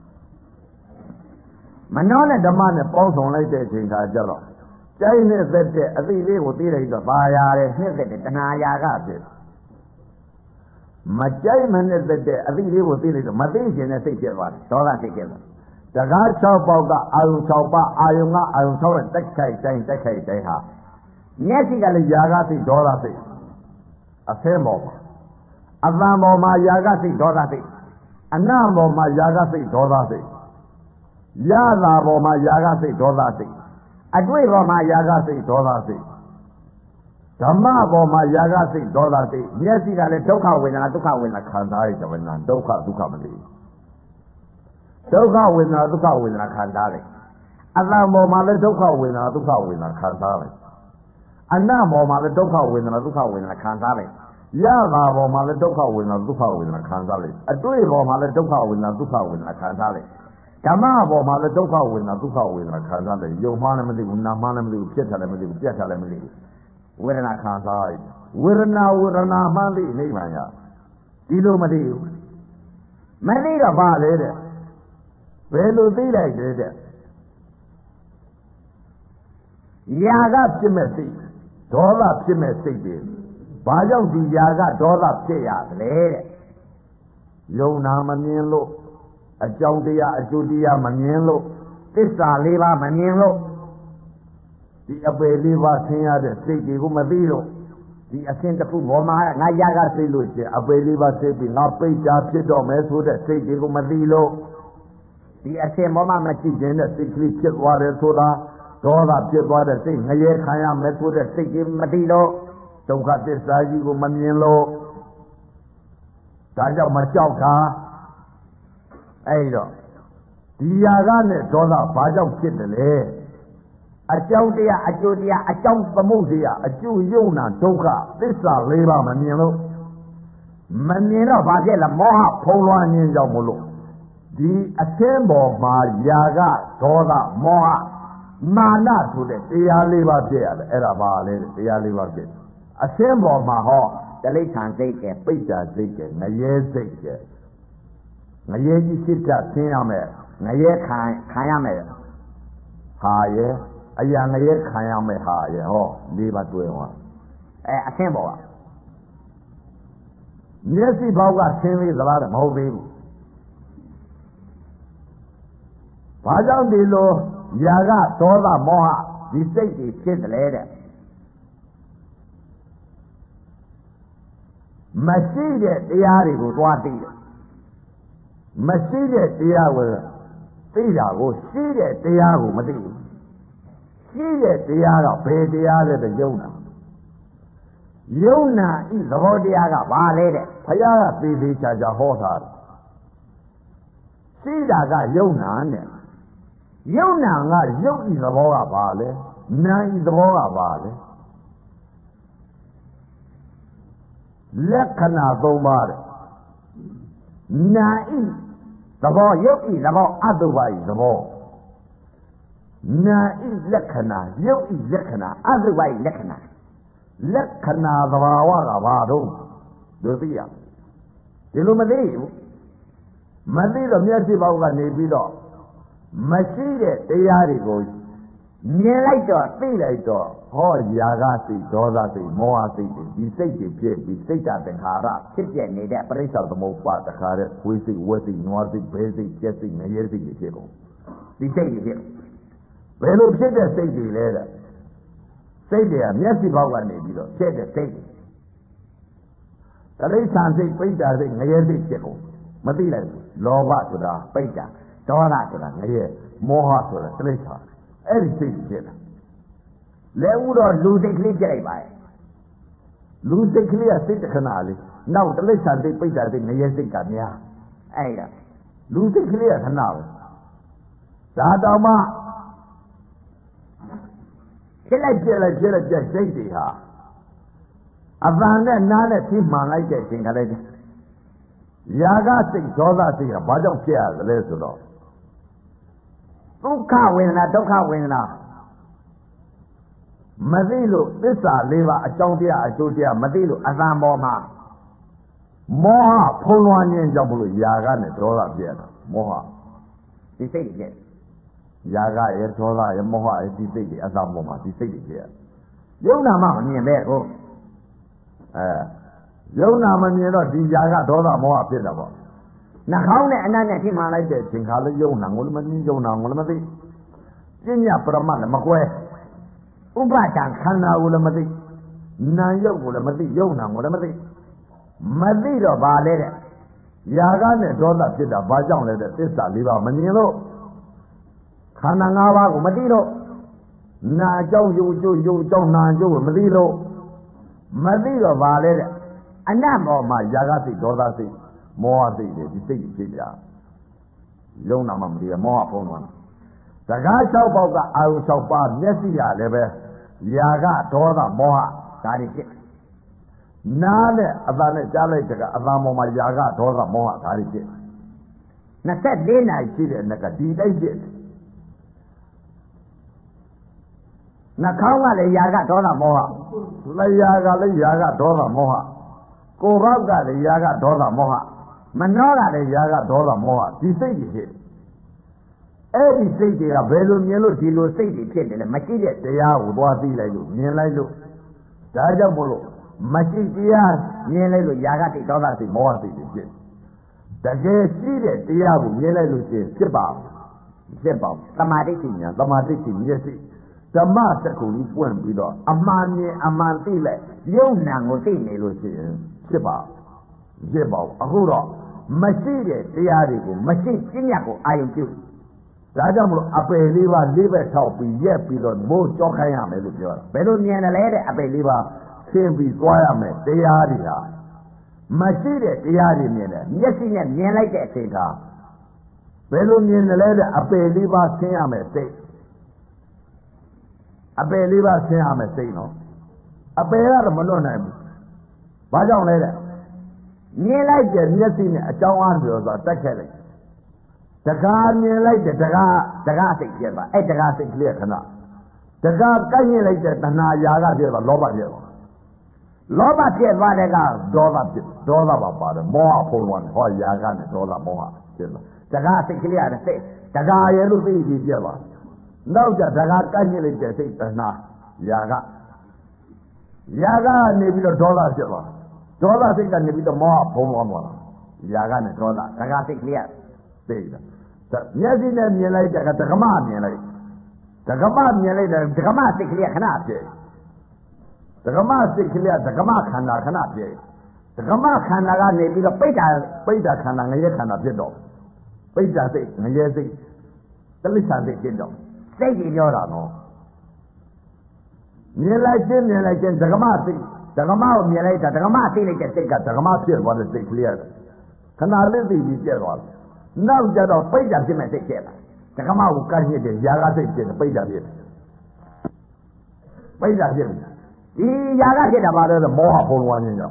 မနောနဲ့ဓမ္မနဲ့ပေါင်းဆောင်လိုက်တဲ့အချိန်ခါကျတော့ကြိုက်နဲ့သက်တဲ့အသိလေးကိုသိလိုက်တော့ပါရတယ်နှစ်သက်တဲ့တဏှာရာကဖြစ်မကြိုက်မနဲ့သက်တဲ့အသိလေးကိုသိလိုက်တော့မသိရှင်တဲ့စိတ်ဖြစ်သွားတယ်ဒေါသစိတ်ဖြစ်သွားတကား6ပေါက်ကအာယုံ6ပါးအာယုံကအာယုံ6နဲ့တိုက်ခိုက်တိုင်းဟာမျက်စိကလည်းရာဂစိတ်ဒေါသစိတ်အဆင်းပေါ်မှာအသံပေါ်မှာရာဂစိတ်ဒေါသစိတ်အနံ့ပေါ်မှာရာဂစိတ်ဒေါသစိတ်ရတာပေါ်မှာရာဂစိတ်ဒေါသစိတ်အတွေ့ပေါ်မှာရာဂစိတ်ဒေါသစိတ်ဓမ္မပေါ်မှာရာဂစိတ်ဒေါသစိတ်မျက်စိကလည်းဒုက္ခဝေဒနာခံစားရတဲ့ဝေဒနာဒုက္ခမသိဒုက္ခဝေဒနာခံစားတယ်အသံပေါ်မှာလည်းဒုက္ခဝေဒနာခံစားတယ်အနံ့ပေါ်မှာလည်းဒုက္ခဝေဒနာခံစားတယ်ရတာပေါ်မှာလည်းဒုက္ခဝေဒနာခံစားတယ်အတွေ့ပေါ်မှာလည်းဒုက္ခဝေဒနာခံစားတယ်ဓမ္မပေါ်မှာလည်းဒုက္ခဝေဒနာခံစားတယ်ယုံမှလည်းမသိဘူးနာမှလည်းမသိဘူးပြက်တာလည်းမသိဘူးပြက်တာလည်းမသိဘူးဝေဒနာခံစားရတယ်ဝေဒနာမှန်းသိနိဗ္ဗာန်ရဒီလိုမသိဘူးမသိတော့ဘာလဲတဲ့ဘယ်လိုသိလိုက်လဲတဲ့ရာဂဖြစ်မဲ့စိတ်ဒေါသဖြစ်မဲ့စိတ်တွေဘာကြောင့်ဒီရာဂဒေါသဖြစ်ရသလဲတဲ့ယုံနာမမြင်လို့အကြောင်းတရားအကျိုးတရားမမြင်လို့သစ္စာ၄ပါးမမြင်လို့ဒီအပေ၄ပါးဆင်းရတဲ့စိတ်တွေကိုမသိလို့ဒီအစဉ်တစ်ခုဘောမှာငါရာဂစိတ်လို့ရှိရင်အပေ၄ပါးစိတ်ပြီးငါပိတ်တာဖြစ်တော့မယ်ဆိုတဲ့စိတ်တွေကိုမသိလို့ဒီအစဉ်ဘောမှာမကြည့်ခြင်းတဲ့စိတ်ကလေးဖြစ်သွားတယ်ဆိုတာဒေါသဖြစ်သွားတဲ့စိတ်ငရဲခံရမယ်ဆိုတဲ့စိတ်ကြီးမသိလို့ဒုက္ခသစ္စာကြီးကိုမမြင်လို့ဒါကြောင့်မကြောက်တာအဲ့တော့ဒီရာဂနဲ့ဒေါသဘာကြောင့်ဖြစ်တယ်လဲအကြောင်းတရားအကျိုးတရားအကြောင်းသမုဒ္ဒရာအကျိုးယုံနာဒုက္ခသစ္စာ၄ပါးမမြင်လို့မမြင်တော့ဘာဖြစ်လဲမောဟဖုံးလွှမ်းခြင်းကြောင့်မလို့ဒီအသင်းပေါ်မှာရာဂဒေါသမောဟမာနဆိုတဲ့တရား၄ပါးဖြစ်ရတယ်အဲ့ဒါပါလေတရား၄ပါးဖြစ်အသင်းပေါ်မှာဟောတိဋ္ဌာန်စိတ်ကပိဋ္ဌာစိတ်ကငရဲစိတ်ကငရဲကြီးစိတ်ကဆင်းရမယ်ငရဲခံရမယ်ဟာရဲ့အရာငရဲခံရမယ်ဟာရဲ့ဟော၄ပါးတွဲသွားအသင်းပေါ်ကမျက်စိဘောက်ကဆင်းသေးသလားမဟုတ်သေးဘူးဘာကြောင့်ဒီလိုရာဂဒေါသမောဟဒီစိတ်တွေဖြစ်တယ်လေတဲ့မရှိတဲ့တရားတွေကိုသွားသိတယ်မရှိတဲ့တရားကိုသိတာကိုရှိတဲ့တရားကိုမသိဘူးရှိတဲ့တရားကဘယ်တရားလဲတဲ့ယုံနာဤသဘောတရားကဘာလဲတဲ့ဘုရားကသေသေးချာချာဟောထားတယ်ရှိတာကယုံနာနဲ့ယုံနာကယုတ်ဤသဘောကဘာလဲနာဤသဘောကဘာလဲလက္ခဏာ၃ပါးတဲ့နာဤသဘောယုတ်ဤသဘောအတုပါဤသဘောနာဤလက္ခဏာယုတ်ဤလက္ခဏာအတုပါဤလက္ခဏာလက္ခဏာသဘာဝကဘာတော့သိသိရဒီလိုမသိဘူးမသိတော့မျက်စိပေါက်ကနေပြီးတော့မရှိတဲ့တရားတွေကိုမြင်လိုက်တော့သိလိုက်တော့ဟောရာဂစိတ်ဒေါသစိတ်မောဟစိတ်တွေဒီစိတ်တွေဖြစ်ပြီးစိတ်ဓာတ်သင်္ခါရဖြစ်ပြနေတဲ့ပရိစ္ဆေသမုပ္ပါဒခါတဲ့ခွေးစိတ်ဝက်စိတ်နွားစိတ်ဘဲစိတ်ကျက်စိတ်ငရဲစိတ်တွေဖြစ်ကုန်ဒီစိတ်တွေဖြစ်ဘယ်လိုဖြစ်တဲ့စိတ်တွေလဲတဲ့စိတ်တွေကမျက်စိပေါက်ကနေပြီးတော့ဖြစ်တဲ့စိတ်တွေတိဋ္ဌာန်စိတ်ပိဋ္ဌာစိတ်ငရဲစိတ်ဖြစ်ကုန်မသိလိုက်ဘူးလောဘဆိုတာပိဋ္ဌာဒေါသဆိုတာငရဲမောဟဆိုတာတိဋ္ဌာန်အဲ့ဒီစိတ်ဖြစ်တာလဲဥတော့လူစိတ်ကလေးပြလိုက်ပါရဲ့လူစိတ်ကလေးကစိတ်တခဏလေးနောက်တလိษံစိတ်ပိဋကစိတ်ငရဲစိတ်ကများအဲ့ဒါလူစိတ်ကလေးကခဏပဲဒါတောင်မှဖြစ်လိုက်စိတ်တွေဟာအပန်နဲ့နားနဲ့ထိမှန်လိုက်တဲ့အချိန်ခါလေးယာကစိတ်ဒေါသစိတ်ကဘာကြောင့်ဖြစ်ရသလဲဆိုတော့ဒုက္ခဝေဒနာဒုက္ခဝေဒနာမသိလို့သစ္စာ၄ပါးအကြောင်းတရားအကျိုးတရားမသိလို့အသံပေါ်မှာမောဟဖုံးလွှမ်းခြင်းကြောင့်မလို့ယာကနဲ့ဒေါသဖြစ်ရတာမောဟဒီစိတ်တွေဖြစ်ယာကရဲ့ဒေါသရဲ့မောဟရဲ့ဒီစိတ်တွေအသံပေါ်မှာဒီစိတ်တွေဖြစ်ရယုံနာမှမမြင်ပဲကိုယုံနာမမြင်တော့ဒီယာကဒေါသမောဟဖြစ်တာပေါ့နှာခေါင်းနဲ့အနံ့နဲ့ထိမှန်လိုက်တဲ့အချိန်ခါလေးယုံနာကိုလည်းမသိယုံနာကိုလည်းမသိပညာပရမတ်လည်းမကွဲဥပါဒံခန္ဓာကိုလည်းမသိနာယုတ်ကိုလည်းမသိယုံနာကိုလည်းမသိတော့ဘာလဲတဲ့ယာကနဲ့ဒေါသဖြစ်တာဘာကြောင့်လဲတဲ့သစ္စာ၄ပါးမမြင်လို့ခန္ဓာ၅ပါးကိုမသိလို့နာအကြောင်းယုတ်အကြောင်းနာအကျိုးကိုမသိလို့မသိတော့ဘာလဲတဲ့အနတ်ပေါ်မှာယာကစိတ်ဒေါသစိတ်မောဟစိတ်တွေဒီစိတ်တွေဖြစ်ကြယုံနာမှမသိရမောဟဖုံးသွားတာစကား၆ပေါက်ကအာယု၆ပါးမျက်စိကလည်းပဲယာကဒေါသမောဟဒါတွေဖြစ်နားနဲ့အသံနဲ့ကြားလိုက်တဲ့အသံပေါ်မှာယာကဒေါသမောဟဒါတွေဖြစ်24နာရီရှိတဲ့နှစ်ကဒီတိုက်ဖြစ်နှာခေါင်းကလည်းယာကဒေါသမောဟလျှာကလည်းယာကဒေါသမောဟကိုယ်ဘောက်ကလည်းယာကဒေါသမောဟမနှောကလည်းယာကဒေါသမောဟဒီစိတ်ကြီးဖြစ်အဲ့ဒီစိတ်တွေကဘယ်လိုမြင်လို့ဒီလိုစိတ်တွေဖြစ်တယ်လဲမရှိတဲ့တရားကိုသွားသိလိုက်လို့မြင်လိုက်လို့ဒါကြောင့်မို့လို့မရှိတရားမြင်လိုက်လို့ယာကတိဒေါသစိတ်မောဟစိတ်တွေဖြစ်တကယ်ရှိတဲ့တရားကိုမြင်လိုက်လို့ရှိရင်ဖြစ်ပါသမာဓိရှိညာသမာဓိရှိမျက်စိဓမ္မစကုကြီးပွင့်ပြီးတော့အမှန်မြင်အမှန်သိလိုက်ယုံနာကိုသိနေလို့ရှိရင်ဖြစ်ပါအခုတော့မရှိတဲ့တရားတွေကိုမရှိပညာကိုအာရုံပြုဒါကြောင့်မလို့အပယ်၄ပါး၄ဘက်ထောက်ပြီးရက်ပြီးတော့မိုးကြောခိုင်းရမယ်လို့ပြောတာဘယ်လိုမြင်တယ်လဲတဲ့အပယ်၄ပါးရှင်းပြီးသွားရမယ်တရားတွေဟာမရှိတဲ့တရားတွေမြင်တယ်မျက်စိနဲ့မြင်လိုက်တဲ့အချိန်ကဘယ်လိုမြင်တယ်လဲတဲ့အပယ်၄ပါးရှင်းရမယ်စိတ်အပယ်၄ပါးဆင်းရမယ်စိတ်နော်အပယ်ကတော့မလွတ်နိုင်ဘူးဘာကြောင့်လဲတဲ့မြင်လိုက်တဲ့မျက်စိနဲ့အကြောင်းအားပြောဆိုတာတက်ခဲ့လိုက်တကားမြင်လိုက်တဲ့တကားစိတ်ပြပါအဲ့တကားစိတ်ကလေးခဏတကားကိုက်ရင်လိုက်တဲ့တဏှာယာကပြပါလောဘပြပါလောဘဖြစ်သွားတဲ့ကဒေါသဖြစ်ဒေါသပါပါတယ်မောဟဖုံးသွားတယ်ဟောယာကနဲ့ဒေါသမောဟဖြစ်လာတကားစိတ်ကလေးရတယ်စိတ်တကားရဲ့လို့သိပြီးပြပါနောက်ကြတကားကိုက်ရင်လိုက်တဲ့စိတ်တဏှာယာကနေပြီးတော့ဒေါသဖြစ်သွားဒေါသစိတ်ကနေပြီးတော့မောဟဖုံးသွားမှာယာကနဲ့ဒေါသတကားစိတ်ကလေးသိတာမျက်စိနဲ့မြင်လိုက်တဲ့ကဒကမမြင်လိုက်ဒကမမြင်လိုက်တဲ့ဒကမစိတ်ကလေးခဏဖြစ်ဒကမစိတ်ကလေးဒကမခန္ဓာခဏဖြစ်ဒကမခန္ဓာကနေပြီးတော့ပိဋ္ဌာခန္ဓာငရဲခန္ဓာဖြစ်တော့ပိဋ္ဌာစိတ်ငရဲစိတ်တလိษံစိတ်ဖြစ်တော့စိတ်ကြီးပြောတာနော်မြင်လိုက်ချင်းဒကမစိတ်ဒကမကိုမြင်လိုက်တာဒကမသိလိုက်တဲ့စိတ်ကဒကမဖြစ်သွားတဲ့စိတ်ကလေးခဏလေးသိပြီးပြတ်သွားတယ်နောက်ကြတော့ပိဋ္ဌာဖြစ်မဲ့စိတ်ဖြစ်လာဒကမကိုကန့်ညစ်တယ်ယာကစိတ်ဖြစ်တယ်ပိဋ္ဌာဖြစ်တယ်ပိဋ္ဌာဖြစ်တယ်ဒီယာကဖြစ်တာပါတော့မောဟဖုံးလွှမ်းခြင်းကြောင့်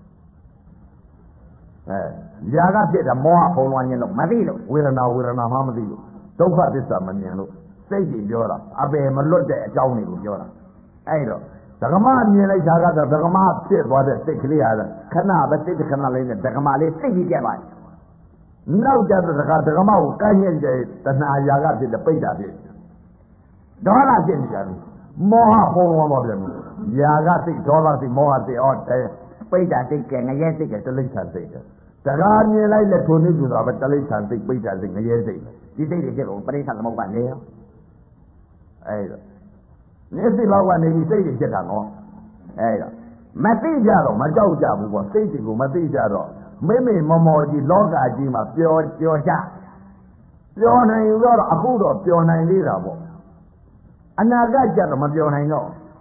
ယာကဖြစ်တာမောဟဖုံးလွှမ်းခြင်းလို့မသိလို့ဝေဒနာမှမသိလို့ဒုက္ခသစ္စာမမြင်လို့စိတ်ကြီးပြောတာအပယ်မလွတ်တဲ့အကြောင်းတွေကိုပြောတာအဲ့တော့ဒကမမြင်လိုက်တာကတော့ဒကမဖြစ်သွားတဲ့စိတ်ကလေးဟာခဏပဲစိတ်ခဏလေးနဲ့ဒကမလေးစိတ်ကြီးပြတ်သွားတယ်နောက်ကြတော့ဒကမကိုကန့်ညက်တဲ့တဏှာယာကဖြစ်တဲ့ပိဋ္ဌာဖြစ်ဒေါသဖြစ်နေကြပြီမောဟဖုံးသွားပြန်ပြီယာကစိတ်ဒေါသစိတ်မောဟစိတ်ပိဋ္ဌာစိတ်ကငရဲစိတ်ကတလိษံစိတ်တကားမြင်လိုက်လက်ထုံနေကြတာပဲတလိษံစိတ်ပိဋ္ဌာစိတ်ငရဲစိတ်ဒီစိတ်တွေဖြစ်ကုန်ပရိစ္ဆသမုပ္ပါနေရောအဲ့တော့မျက်စိဘောက်ကနေပြီးစိတ်တွေဖြစ်တာနော်အဲ့တော့မသိကြတော့မကြောက်ကြဘူးပေါ့စိတ်တွေကိုမသိကြတော့မိမေမောကြီးလောကကြီးမှာပျော်ကြပျော်နိုင်တော့အခုတော့ပျော်နိုင်သေးတာပေါ့အနာဂတ်ကြတော့မပျော်နိုင်တော့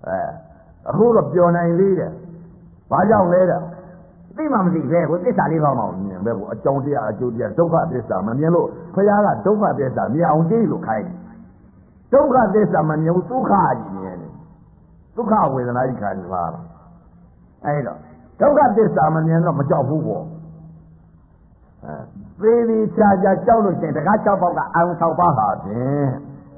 အခုတော့ပျော်နိုင်သေးတယ်ဘာကြောင့်လဲတဲ့သိမှမသိပဲကိုသစ္စာလေးတော့မှမြင်ပဲကိုအကြောင်းတရားအကျိုးတရားဒုက္ခသစ္စာမမြင်လို့ဘုရားကဒုက္ခသစ္စာမြင်အောင်ကြည့်လို့ခိုင်းတယ်ဒုက္ခသစ္စာမမြင်ဘူးဒုက္ခကြီးမြင်တယ်ဒုက္ခဝေဒနာကြီးခံစားတာအဲ့တော့ဒုက္ခသစ္စာမမြင်တော့မကြောက်ဘူးပေါ့သေးသေးချာချာကြောက်လို့ရှိရင်တကား6ပေါက်ကအာရုံ6ပါးပါဖြင့်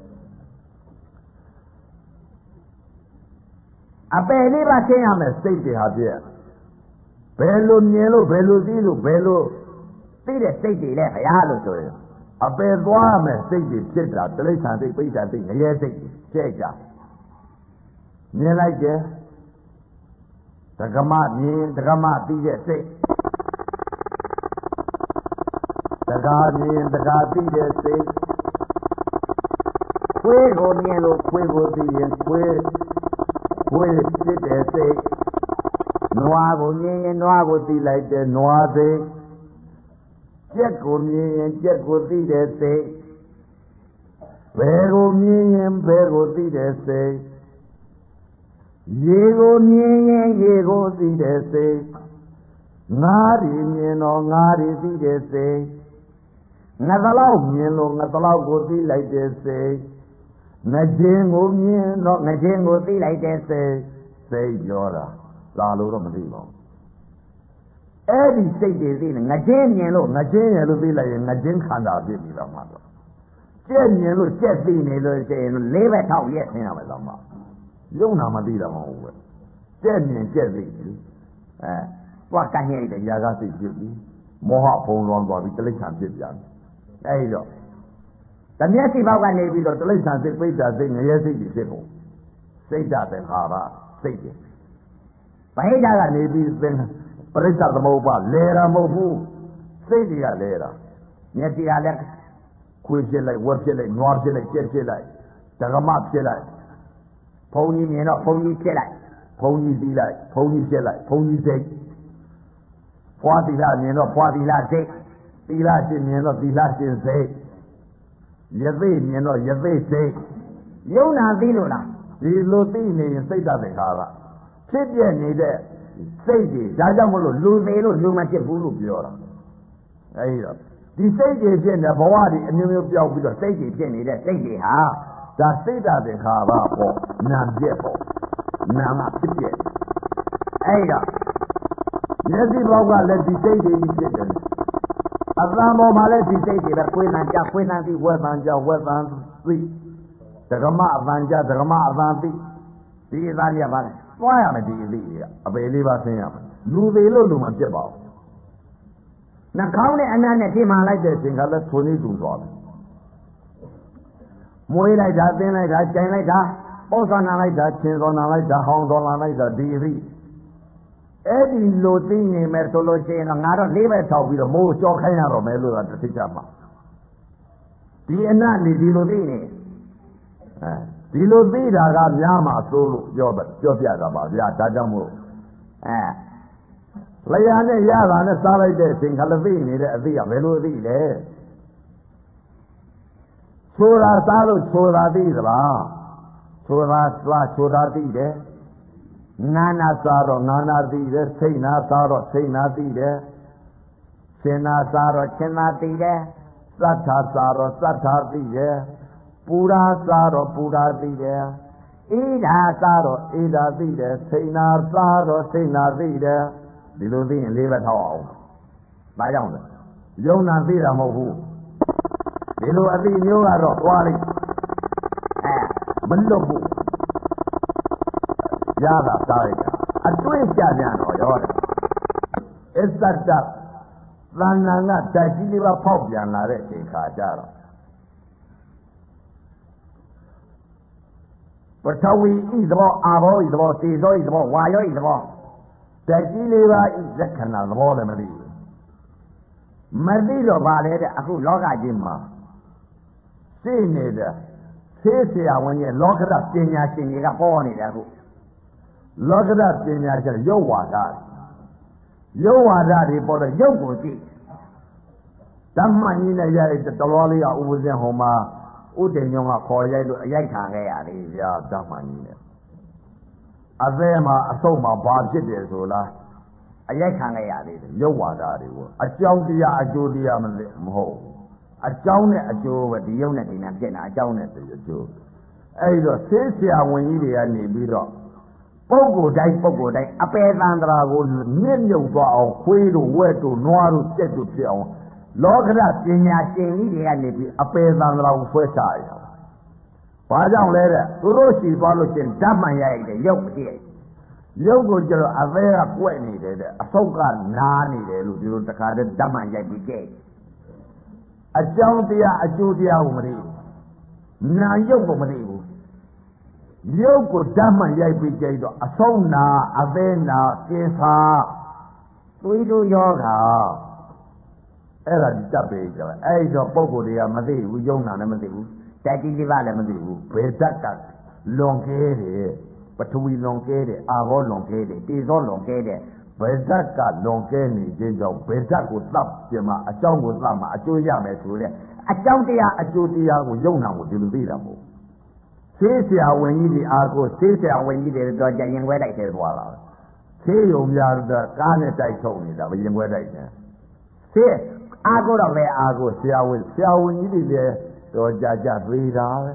အပယ်လေးပါရှင်းရမယ်စိတ်တွေဟာပြည့်ဘယ်လိုမြင်လို့ဘယ်လိုသိလို့ဘယ်လိုသိတဲ့စိတ်တွေလဲဘုရားလို့ဆိုရင်အပယ်သွားမယ်စိတ်တွေဖြစ်တာတိရစ္ဆာန်စိတ်ပိဋကစိတ်ငရဲစိတ်ကျဲကြမြင်လိုက်တယ်ဒကမမြင်ဒကမသိတဲ့စိတ်ဒကာမြင်ဒကာသိတဲ့စိတ်ခွေးကိုမြင်လို့ခွေးကိုသိရင်ခွေးဖြစ်တဲ့စိတ်နွားကိုမြင်ရင်နွားကိုသိလိုက်တဲ့နွားစိတ်ကြက်ကိုမြင်ရင်ကြက်ကိုသိတဲ့စိတ်ဘယ်ကိုမြင်ရင်ဘယ်ကိုသိတဲ့စိတ်ရေကိုမြင်ရင်ရေကိုသိတဲ့စိတ်ငါးတွေမြင်တော့ငါးတွေသိတဲ့စိတ်ငါးတလောက်မြင်လို့ငါးတလောက်ကိုသိလိုက်တဲ့စိတ်ငချင်းကိုမြင်တော့ငချင်းကိုသိလိုက်တဲ့စိတ်ပြောတာလာလို့တော့မသိပါဘူးအဲ့ဒီစိတ်တွေသိနေငချင်းမြင်လို့ငချင်းရလို့သိလိုက်ရင်ငချင်းခန္ဓာဖြစ်ပြီတော့မှတော့ကြက်မြင်လို့ကြက်သိနေလို့ရှိရင်လေးဘက်ထောက်ရက်ခင်းရမယ်တော့မှယုံနာမသိတာမဟုတ်ဘူးကြက်မြင်ကြက်သိပြီတွားကန့်ရဲ့တရားကသိဖြစ်ပြီမောဟဖုံးလွန်သွားပြီတိရစ္ဆာန်ဖြစ်ပြန်အဲ့ဒီတော့တမျက်စိပေါက်ကနေပြီးတော့တိရစ္ဆာန်စိတ်ပိဋကစိတ်ငရဲစိတ်ကြီးဖြစ်ကုန်စိတ်ဓာတ်သင်္ခါရစိတ်ကြီးဗဟိတကနေပြီးသင်ပရိစ္ဆသမုပ္ပါလဲတာမဟုတ်ဘူးစိတ်တွေကလဲတာမျက်စိကလည်းခွေးဖြစ်လိုက်ဝက်ဖြစ်လိုက်နွားဖြစ်လိုက်ကြက်ဖြစ်လိုက်ဒကမဖြစ်လိုက်ဘုံကြီးမြင်တော့ဘုံကြီးဖြစ်လိုက်ဘုံကြီးပြီးလိုက်ဘုံကြီးဖြစ်လိုက်ဘုံကြီးစိတ်ဖွာသီလမြင်တော့ဖွာသီလစိတ်သီလရှင်မြင်တော့သီလရှင်စိတ်ယသိမြင်တော့ယသိစိတ်ယုံနာသိလို့လားဒီလိုသိနေရင်စိတ်ဓာတ်သင်္ခါရဖြစ်ပြနေတဲ့စိတ်တွေဒါကြောင့်မလို့လူသေးလို့လူမဖြစ်ဘူးလို့ပြောတာအဲဒီတော့ဒီစိတ်တွေဖြစ်နေဘဝတွေအမျိုးမျိုးပြောက်ပြီးတော့စိတ်တွေဖြစ်နေတဲ့စိတ်တွေဟာဒါစိတ်ဓာတ်သင်္ခါရပေါ့နာမ်ပြက်ပေါ့နာမ်ကဖြစ်ပြက်အဲဒီတော့မျက်စိဘောက်ကလည်းဒီစိတ်တွေကြီးဖြစ်တယ်အသံပေါ်မှာလည်းဒီစိတ်တွေပဲခွေးတန်ကြခွေးတန်ပြီးဝက်တန်ကြဝက်တန်ပြီးဒကမအသံကြဒကမအသံပြီးဒီအသံကြီးပါလေသွားရမယ်ဒီအလေးတွေကအပေလေးပါဆင်းရမယ်လူသေးလို့လူမပြတ်ပါဘူးနှာခေါင်းနဲ့အနံ့နဲ့ထိမှန်လိုက်တဲ့အချိန်ကလည်းသွေးလေးတူသွားတယ်မွေးလိုက်တာသင်းလိုက်တာကြိုင်လိုက်တာပေါ့ဆောနာလိုက်တာချင်းဆောနာလိုက်တာဟောင်းဆောနာလိုက်တာဒီအလေးအဲ့ဒီလိုသိနေမယ်ဆိုလို့ရှိရင်တော့ငါတော့လေးပဲထောက်ပြီးတော့မိုးကြောခိုင်းရတော့မယ်လို့သာတစ်ချက်မှဒီအနတ်နေဒီလိုသိနေဒီလိုသိတာကများမှသို့လို့ပြောပြတာပါဗျာဒါကြောင့်မို့လျာနဲ့ရတာနဲ့စားလိုက်တဲ့အချိန်ခါလည်းသိနေတဲ့အသိကဘယ်လိုသိလဲဆိုတာစားလို့ဆိုတာသိသလားဆိုတာစားဆိုတာသိတယ်ငါနာစားတော့ငါနာသိတယ်စိတ်နာစားတော့စိတ်နာသိတယ်ရှင်နာစားတော့ရှင်နာသိတယ်သတ္ထာစားတော့သတ္ထာသိတယ်ပူရာစားတော့ပူရာသိတယ်အေးဓာစားတော့အေးဓာသိတယ်စိတ်နာစားတော့စိတ်နာသိတယ်ဒီလိုသိရင်လေးပဲထောက်အောင်ဘာကြောင့်လဲယုံနာသိတာမဟုတ်ဘူးဒီလိုအသိမျိုးကတော့သွားလိုက်မလွတ်ဘူးရတာစားလိုက်တာအတွေ့ကြပြန်တော့ရောတယ်အစ္စတသဏ္ဍာန်ကဓာတ်ကြီးလေးပါဖောက်ပြန်လာတဲ့အချိန်ခါကြတော့ပထဝီဤသဘောအာဘောဤသဘောသေဇောဤသဘောဝါယောဤသဘောဓာတ်ကြီးလေးပါဤလက္ခဏာသဘောလည်းမသိဘူးမသိတော့ပါလေတဲ့အခုလောကကြီးမှာသိနေတဲ့သေဆရာဝန်ကြီးလောကရပညာရှင်တွေကပေါ်နေတယ်အခုလောကရပညာရှင်ရုပ်ဝါဒတွေပေါ်တော့ရုပ်ကိုကြည့်ဓမ္မကြီးနဲ့ရိုက်တတော်လေးကဥပဇင်ဟောမှာဥတည်ညုံကခေါ်ရိုက်လို့အရိုက်ခံခဲ့ရတယ်ဗျာဓမ္မကြီးနဲ့အသေးမှာအဆုံးမှာဘာဖြစ်တယ်ဆိုလားအရိုက်ခံရသေးတယ်ရုပ်ဝါဒတွေကိုအကြောင်းတရားအကျိုးတရားမဟုတ်အကြောင်းနဲ့အကျိုးပဲဒီရုပ်နဲ့ဒီနာဖြစ်နေတာအကြောင်းနဲ့ဒီအကျိုးအဲ့တော့ဆေးဆရာဝန်ကြီးတွေကနေပြီးတော့ပုဂ္ဂိုလ်တိုင်းအပေသန္တရာကိုမြင့်မြုပ်သွားအောင်ခွေးတို့ဝက်တို့နွားတို့ကြက်တို့ဖြစ်အောင်လောကရပညာရှင်ကြီးတွေကနေပြီးအပေသန္တရာကိုဆွဲချရတာဘာကြောင့်လဲတဲ့သူတို့ရှိသွားလို့ချင်းဓာတ်မှန်ရိုက်တယ်ရုပ်မကြည့်ရုပ်ကိုကျတော့အသေးကကွက်နေတယ်တဲ့အဆုတ်ကနားနေတယ်လို့ဒီလိုတခါတည်းဓာတ်မှန်ရိုက်ပြီးကြည့်အကြောင်းတရားအကျိုးတရားကိုမသိဘူးနာရုပ်ကိုမသိဘူးရုပ်ကိုဓာတ်မှန်ရိုက်ပြီးကြည့်တော့အဆုံးနာအသေးနာကင်းစာသွေးတို့ယောဂအဲ့ဒါတတ်ပေကြတယ်အဲ့တော့ပုံကိုယ်တွေကမသိဘူးယုံနာလည်းမသိဘူးတက်ကြီးလေးပါလည်းမသိဘူးဘယ်ဓာတ်ကလွန်ကဲတယ်ပထဝီလွန်ကဲတယ်အာဘောလွန်ကဲတယ်တေဇောလွန်ကဲတယ်ဘယ်ဓာတ်ကလွန်ကဲနေခြင်းကြောင့်ဘယ်ဓာတ်ကိုသတ်ပြမှာအကြောင်းကိုသတ်မှာအကျိုးရမယ်ဆိုတဲ့အကြောင်းတရားအကျိုးတရားကိုယုံနာကိုဒီလိုသိတာမဟုတ်ဆေးဆရာဝန်ကြီးတွေအားကိုဆေးဆရာဝန်ကြီးတွေတော့ကြရင်ခွဲတိုက်တယ်သွားတာဆေးရုံများတော့ကားနဲ့တိုက်ထုတ်နေတာဘရင်ခွဲတိုက်တယ်ဆေးအားကိုတော့ပဲအားကိုဆရာဝန်ကြီးတွေလည်းတော့ကြာသေးတာပဲ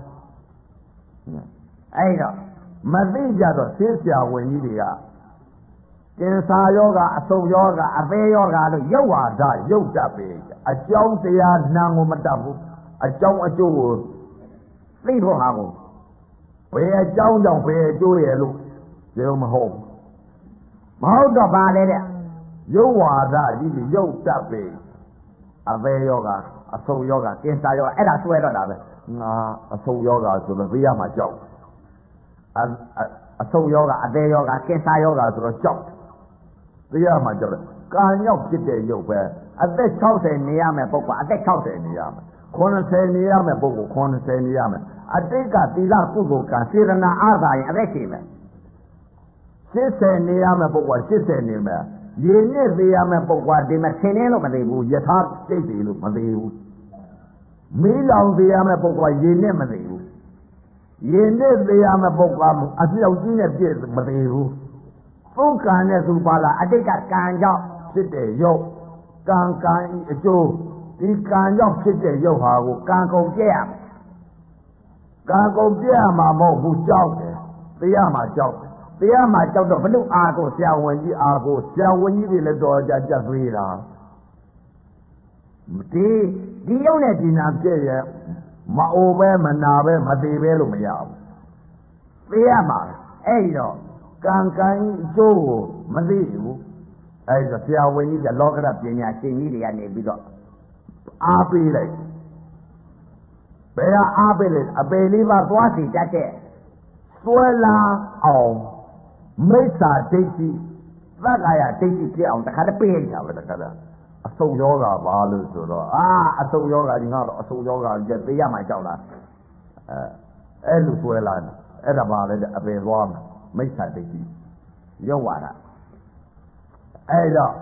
အဲ့တော့မသိကြတော့ဆေးဆရာဝန်ကြီးတွေကကင်ဆာယောဂအဆုတ်ယောဂအသေးယောဂလို့ရုပ်ဝါဒရုပ်တတ်ပဲအကြောင်းတရားနာကိုမတတ်ဘူးအကြောင်းအကျိုးကိုသိဖို့ဟာကိုဘယ်အကြောင်းကြောင့်ဘယ်အကျိုးရဲ့လို့ပြောမဟုတ်တော့ပါလေတဲ့ရုပ်ဝါဒကြီးကြီးရုပ်တတ်ပဲအသေးယောဂအဆုတ်ယောဂကင်ဆာယောဂအဲ့ဒါဆွဲတော့တာပဲငါအဆုတ်ယောဂဆိုတော့သိရမှာကြောက်အဆုတ်ယောဂအသေးယောဂကင်ဆာယောဂဆိုတော့ကြောက်သိရမှာကြောက်တယ်ကံရောက်ဖြစ်တဲ့ရုပ်ပဲအသက်60နေရမယ်ပုဂ္ဂိုလ်အသက်60နေရမယ်90နေရမယ်ပုဂ္ဂိုလ်90နေရမယ်အတိတ်ကသီလကုသိုလ်ကံစေရနာအားသာရင်အသက်ရှိမယ်80နေရမယ်ပုဂ္ဂိုလ်80နေမယ်ရေနဲ့သေးရမယ်ပုဂ္ဂိုလ်ဒီမှာဆင်းနေလို့မသိဘူးယထာတိတ်တယ်လို့မသိဘူးမီးလောင်သေးရမယ်ပုဂ္ဂိုလ်ရေနဲ့မသိဘူးရေနဲ့သေးရမယ်ပုဂ္ဂိုလ်အပြောက်ကြီးနဲ့ပြည့်မသိဘူးသုကံနဲ့သူပါလာအတိတ်ကကံကြောင့်ဖြစ်တဲ့ရုပ်ကံအကျိုးဒီကံကြောင့်ဖြစ်တဲ့ရုပ်ဟာကိုကံကုန်ပြည့်ရမယ်ကံကုန်ပြည့်ရမှာမဟုတ်ဘူးကြောက်တယ်သိရမှာကြောက်တယ်သိရမှာကြောက်တော့ဘလို့အားကိုဆရာဝန်ကြီးအားကိုဆရာဝန်ကြီးတွေလည်းတော်ကြသေးတာဒီရုပ်နဲ့ဒီနာပြည့်ရဲ့မအိုပဲမနာပဲမသေးပဲလို့မရဘူးသိရမှာအဲ့တော့ကံအကျိုးကိုမသိဘူးအဲ့ဒါဆရာဝန်ကြီးကလောကရပညာရှင်ကြီးတွေကနေပြီးတော့အားပေးလိုက်ဘယ်ဟာအားပေးလဲအပေလေးပါသွားစီတတ်တဲ့စွဲလာအောင်မိစ္ဆာဒိဋ္ဌိသက္ကာယဒိဋ္ဌိဖြစ်အောင်တခါတည်းပေးရတာပဲတခါတည်းအဆုတ်ယောဂပါလို့ဆိုတော့အဆုတ်ယောဂကြီးငါတော့အဆုတ်ယောဂကြသိရမှကြောက်တာအဲ့လိုစွဲလာတယ်အဲ့ဒါပါလေအပေသွားမှာမိစ္ဆာဒိဋ္ဌိရုပ်ဝါဒအဲ့တော့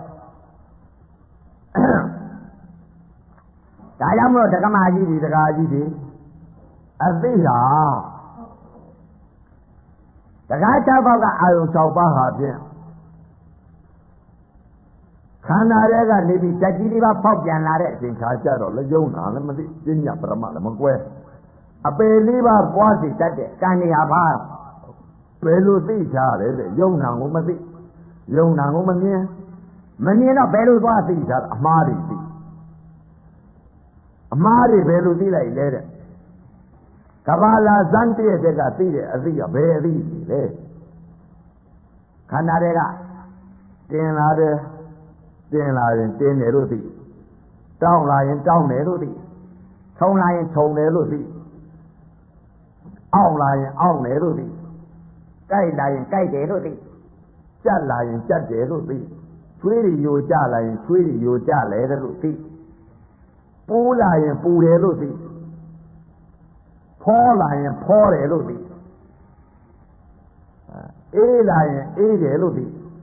ဒါကြောင့်မလို့ဒကမာကြီးတွေဒကာကြီးတွေအသိဟာဒကာ6ပေါက်ကအာယုံ6ပါးဟာဖြင့်ခန္ဓာတွေကနေပြီးဓာတ်ကြီးလေးပါပေါက်ပြန်လာတဲ့အချိန်ခါကျတော့လည်းယုံနာလည်းမသိပညာပရမလည်းမကွဲအပေလေးပါပွားစီတတ်တဲ့ကံတွေဟာဘာဘယ်လိုသိကြလဲတဲ့ယုံနာကိုမသိယုံနာကိုမမြင်တော့ဘယ်လိုသွားသိကြအမှားတွေသိအမှားတွေဘယ်လိုသိလိုက်လဲတဲ့ကဘာလာဇန်တည့်တဲ့ကသိတဲ့အသိကဘယ်အသိလဲခန္ဓာတွေကတင်လာတယ်တင်းတယ်လို့သိတောင်းလာရင်တောင်းတယ်လို့သိထုံလာရင်ထုံတယ်လို့သိအောင့်လာရင်အောင့်တယ်လို့သိကြိုက်လာရင်ကြိုက်တယ်လို့သိကြက်လာရင်ကြက်တယ်လို့သိချွေးတွေယိုကြလာရင်ချွေးတွေယိုကြလဲတယ်လို့သိပူလာရင်ပူတယ်လို့သိဖောလာရင်ဖောတယ်လို့သိအေးလာရင်အေးတယ်လို့သိ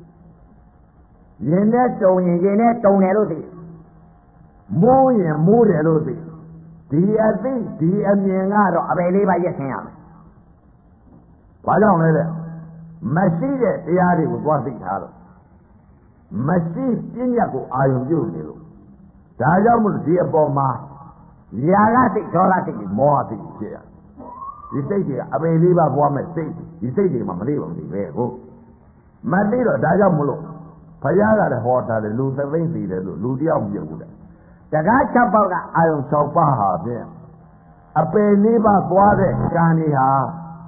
ရင်နဲ့တုံရင်ရင်နဲ့တုံတယ်လို့သိမိုးရင်မိုးတယ်လို့သိဒီအသိဒီအမြင်ကတော့အပေလေးပါရက်ခင်းရမယ်ဘာကြောင့်လဲတဲ့မရှိတဲ့တရားတွေကိုသွားသိထားလို့မရှိပညာကိုအာရုံပြုနေလို့ဒါကြောင့်မို့ဒီအပေါ်မှာຢာကစိတ်ဒေါသစိတ်မောဟစိတ်ဖြစ်ရဒီစိတ်တွေအပေလေးပါပွားမဲ့စိတ်ဒီစိတ်တွေမှာမလေးပါမလေးပဲဟုတ်မသိတော့ဒါကြောင့်မလို့ဘုရားကလည်းဟောထားတယ်လူသသိမ့်စီတယ်လို့လူတယောက်မပြုတ်ဘူးတဲ့တကား6ပေါက်ကအာယုံ6ပါးဟာဖြင့်အပေလေးပါပွားတဲ့ကံတွေဟာ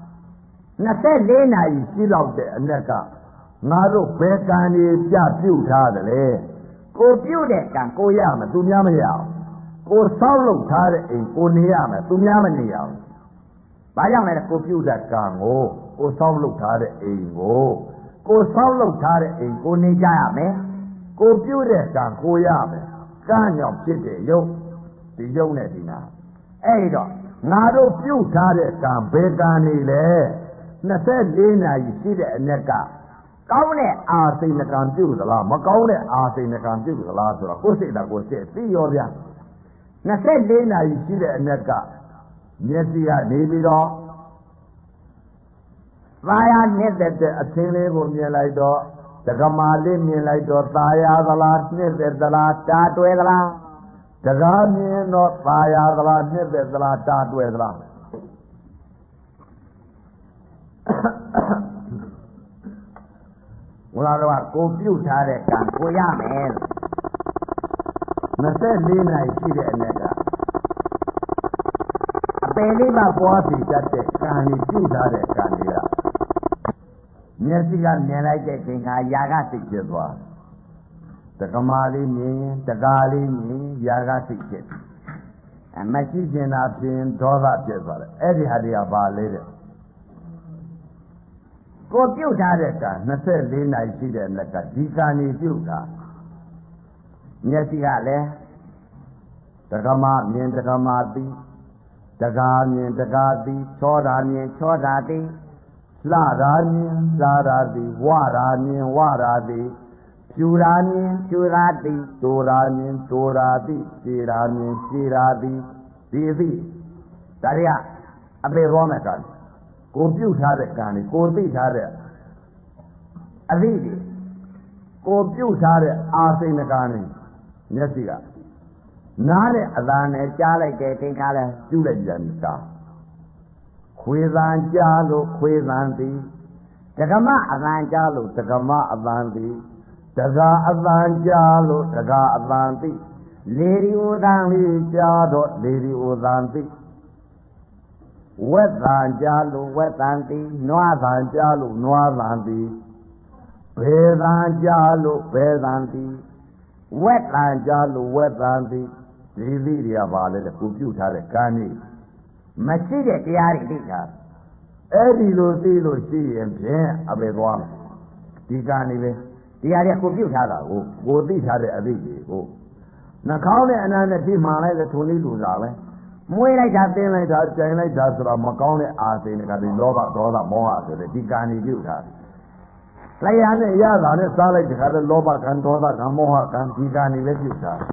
24နာရီရှိလောက်တဲ့အ낵ကငါတို့ဘယ်ကံတွေပြပြုတ်ထားတယ်လေကိုပြုတ်တဲ့ကံကိုရမယ်သူများမရအောင်ကိုဆောက်လုပ်ထားတဲ့အိမ်ကိုနေရမယ်သူများမနေရအောင်ဘာကြောင့်လဲကိုပြုတ်တဲ့ကံကိုဆောက်လုပ်ထားတဲ့အိမ်ကိုဆောက်လုပ်ထားတဲ့အိမ်ကိုနေကြရမယ်ကိုပြုတ်တဲ့ကံကိုရမယ်ကံကြောင့်ဖြစ်တဲ့ယုတ်ဒီယုတ်နဲ့ဒီနာအဲ့တော့ငါတို့ပြုတ်ထားတဲ့ကံဘယ်ကံနေလဲ24နာရီရှိတဲ့အ낵ကကောင်းတဲ့အာစိဏကံပြုသလားမကောင်းတဲ့အာစိဏကံပြုသလားဆိုတော့ကိုယ်စိတ်တာကိုယ်စိတ်သိရောဗျာ24နာရီရှိတဲ့အ낵ကမျက်စိကနေပြီးတော့သာယာနှစ်သက်တဲ့အသင်းလေးကိုမြင်လိုက်တော့တက္ကမလေးမြင်လိုက်တော့သာယာသလားနှစ်သက်သလားတာတွဲသလားတကားမြင်တော့သာယာသလားနှစ်သက်သလားတာတွဲသလားဘုရားတော်ကကိုပြုတ်ထားတဲ့ကံကိုရမယ်24နာရီရှိတဲ့အ낵ကအပေလေးပါပွားပြီးတတ်တဲ့ကံကြီးပြုတ်ထားတဲ့ကံတွေကမျက်စိကမြင်လိုက်တဲ့ချိန်ခါຢာကစိတ်ဖြစ်သွားတက္ကမလေးမြင်ရင်တကားလေးမြင်ຢာကစိတ်ဖြစ်မရှိကျင်တာဖြင့်ဒေါသဖြစ်သွားတယ်အဲ့ဒီဟာတွေကဘာလဲတဲ့ကိုပြုတ်ထားတဲ့ကံ24နာရီရှိတဲ့낵ကဒီကံကြီးပြုတ်တာမျက်စိကလည်းတက္ကမမြင်တက္ကမသိတကားမြင်တကားသိချောတာမြင်ချောတာသိလှတာမြင်လှတာသိဝတာမြင်ဝတာသိဖြူတာမြင်ဖြူတာသိတိုးတာမြင်တိုးတာသိရှည်တာမြင်ရှည်တာသိဒီအသိဒါတွေကအပေသွားမဲ့ကံကိုပြုတ်ထားတဲ့ကံတွေကိုသိထားတဲ့အသိတွေကိုပြုတ်ထားတဲ့အာစိဏကံတွေမျက်စိကနားတဲ့အသာနဲ့ကြားလိုက်တဲ့သင်္ခါရပြုလိုက်ကြတာခွေသံကြားလို့ခွေသံသည်တက္ကမအသံကြားလို့တက္ကမအသံသည်တက္ကအသံကြားလို့တက္ကအသံသည်လေဒီဥသံလေးကြားတော့လေဒီဥသံသည်ဝက်သံကြားလို့ဝက်သံသည်နွားသံကြားလို့နွားသံသည်ဘေသံကြားလို့ဘေသံသည်ဝက်သံကြားလို့ဝက်သံသည်ဒီသီးတွေကပါလေကိုပြုတ်ထားတဲ့ကံကြီးမရှိတဲ့တရားတွေသိတာအဲ့ဒီလိုသိလို့ရှိရင်ဖြင့်အပေသွားမယ်ဒီကံနေပဲတရားတွေကိုပြုတ်ထားတာကိုသိထားတဲ့အသိတွေကိုနှာခေါင်းနဲ့အနာနဲ့ထိမှန်လိုက်တဲ့ထုံလေးလူစားပဲမွေးလိုက်တာတင်းလိုက်တာကြိုင်လိုက်တာဆိုတော့မကောင်းတဲ့အာစိဏကတွေလောဘဒေါသမောဟဆိုတဲ့ဒီကံတွေပြုတ်ထားတယ်လျှာနဲ့ရတာနဲ့စားလိုက်တဲ့ခါတော့လောဘကံဒေါသကံမောဟကံဒီကံတွေပဲပြုတ်ထား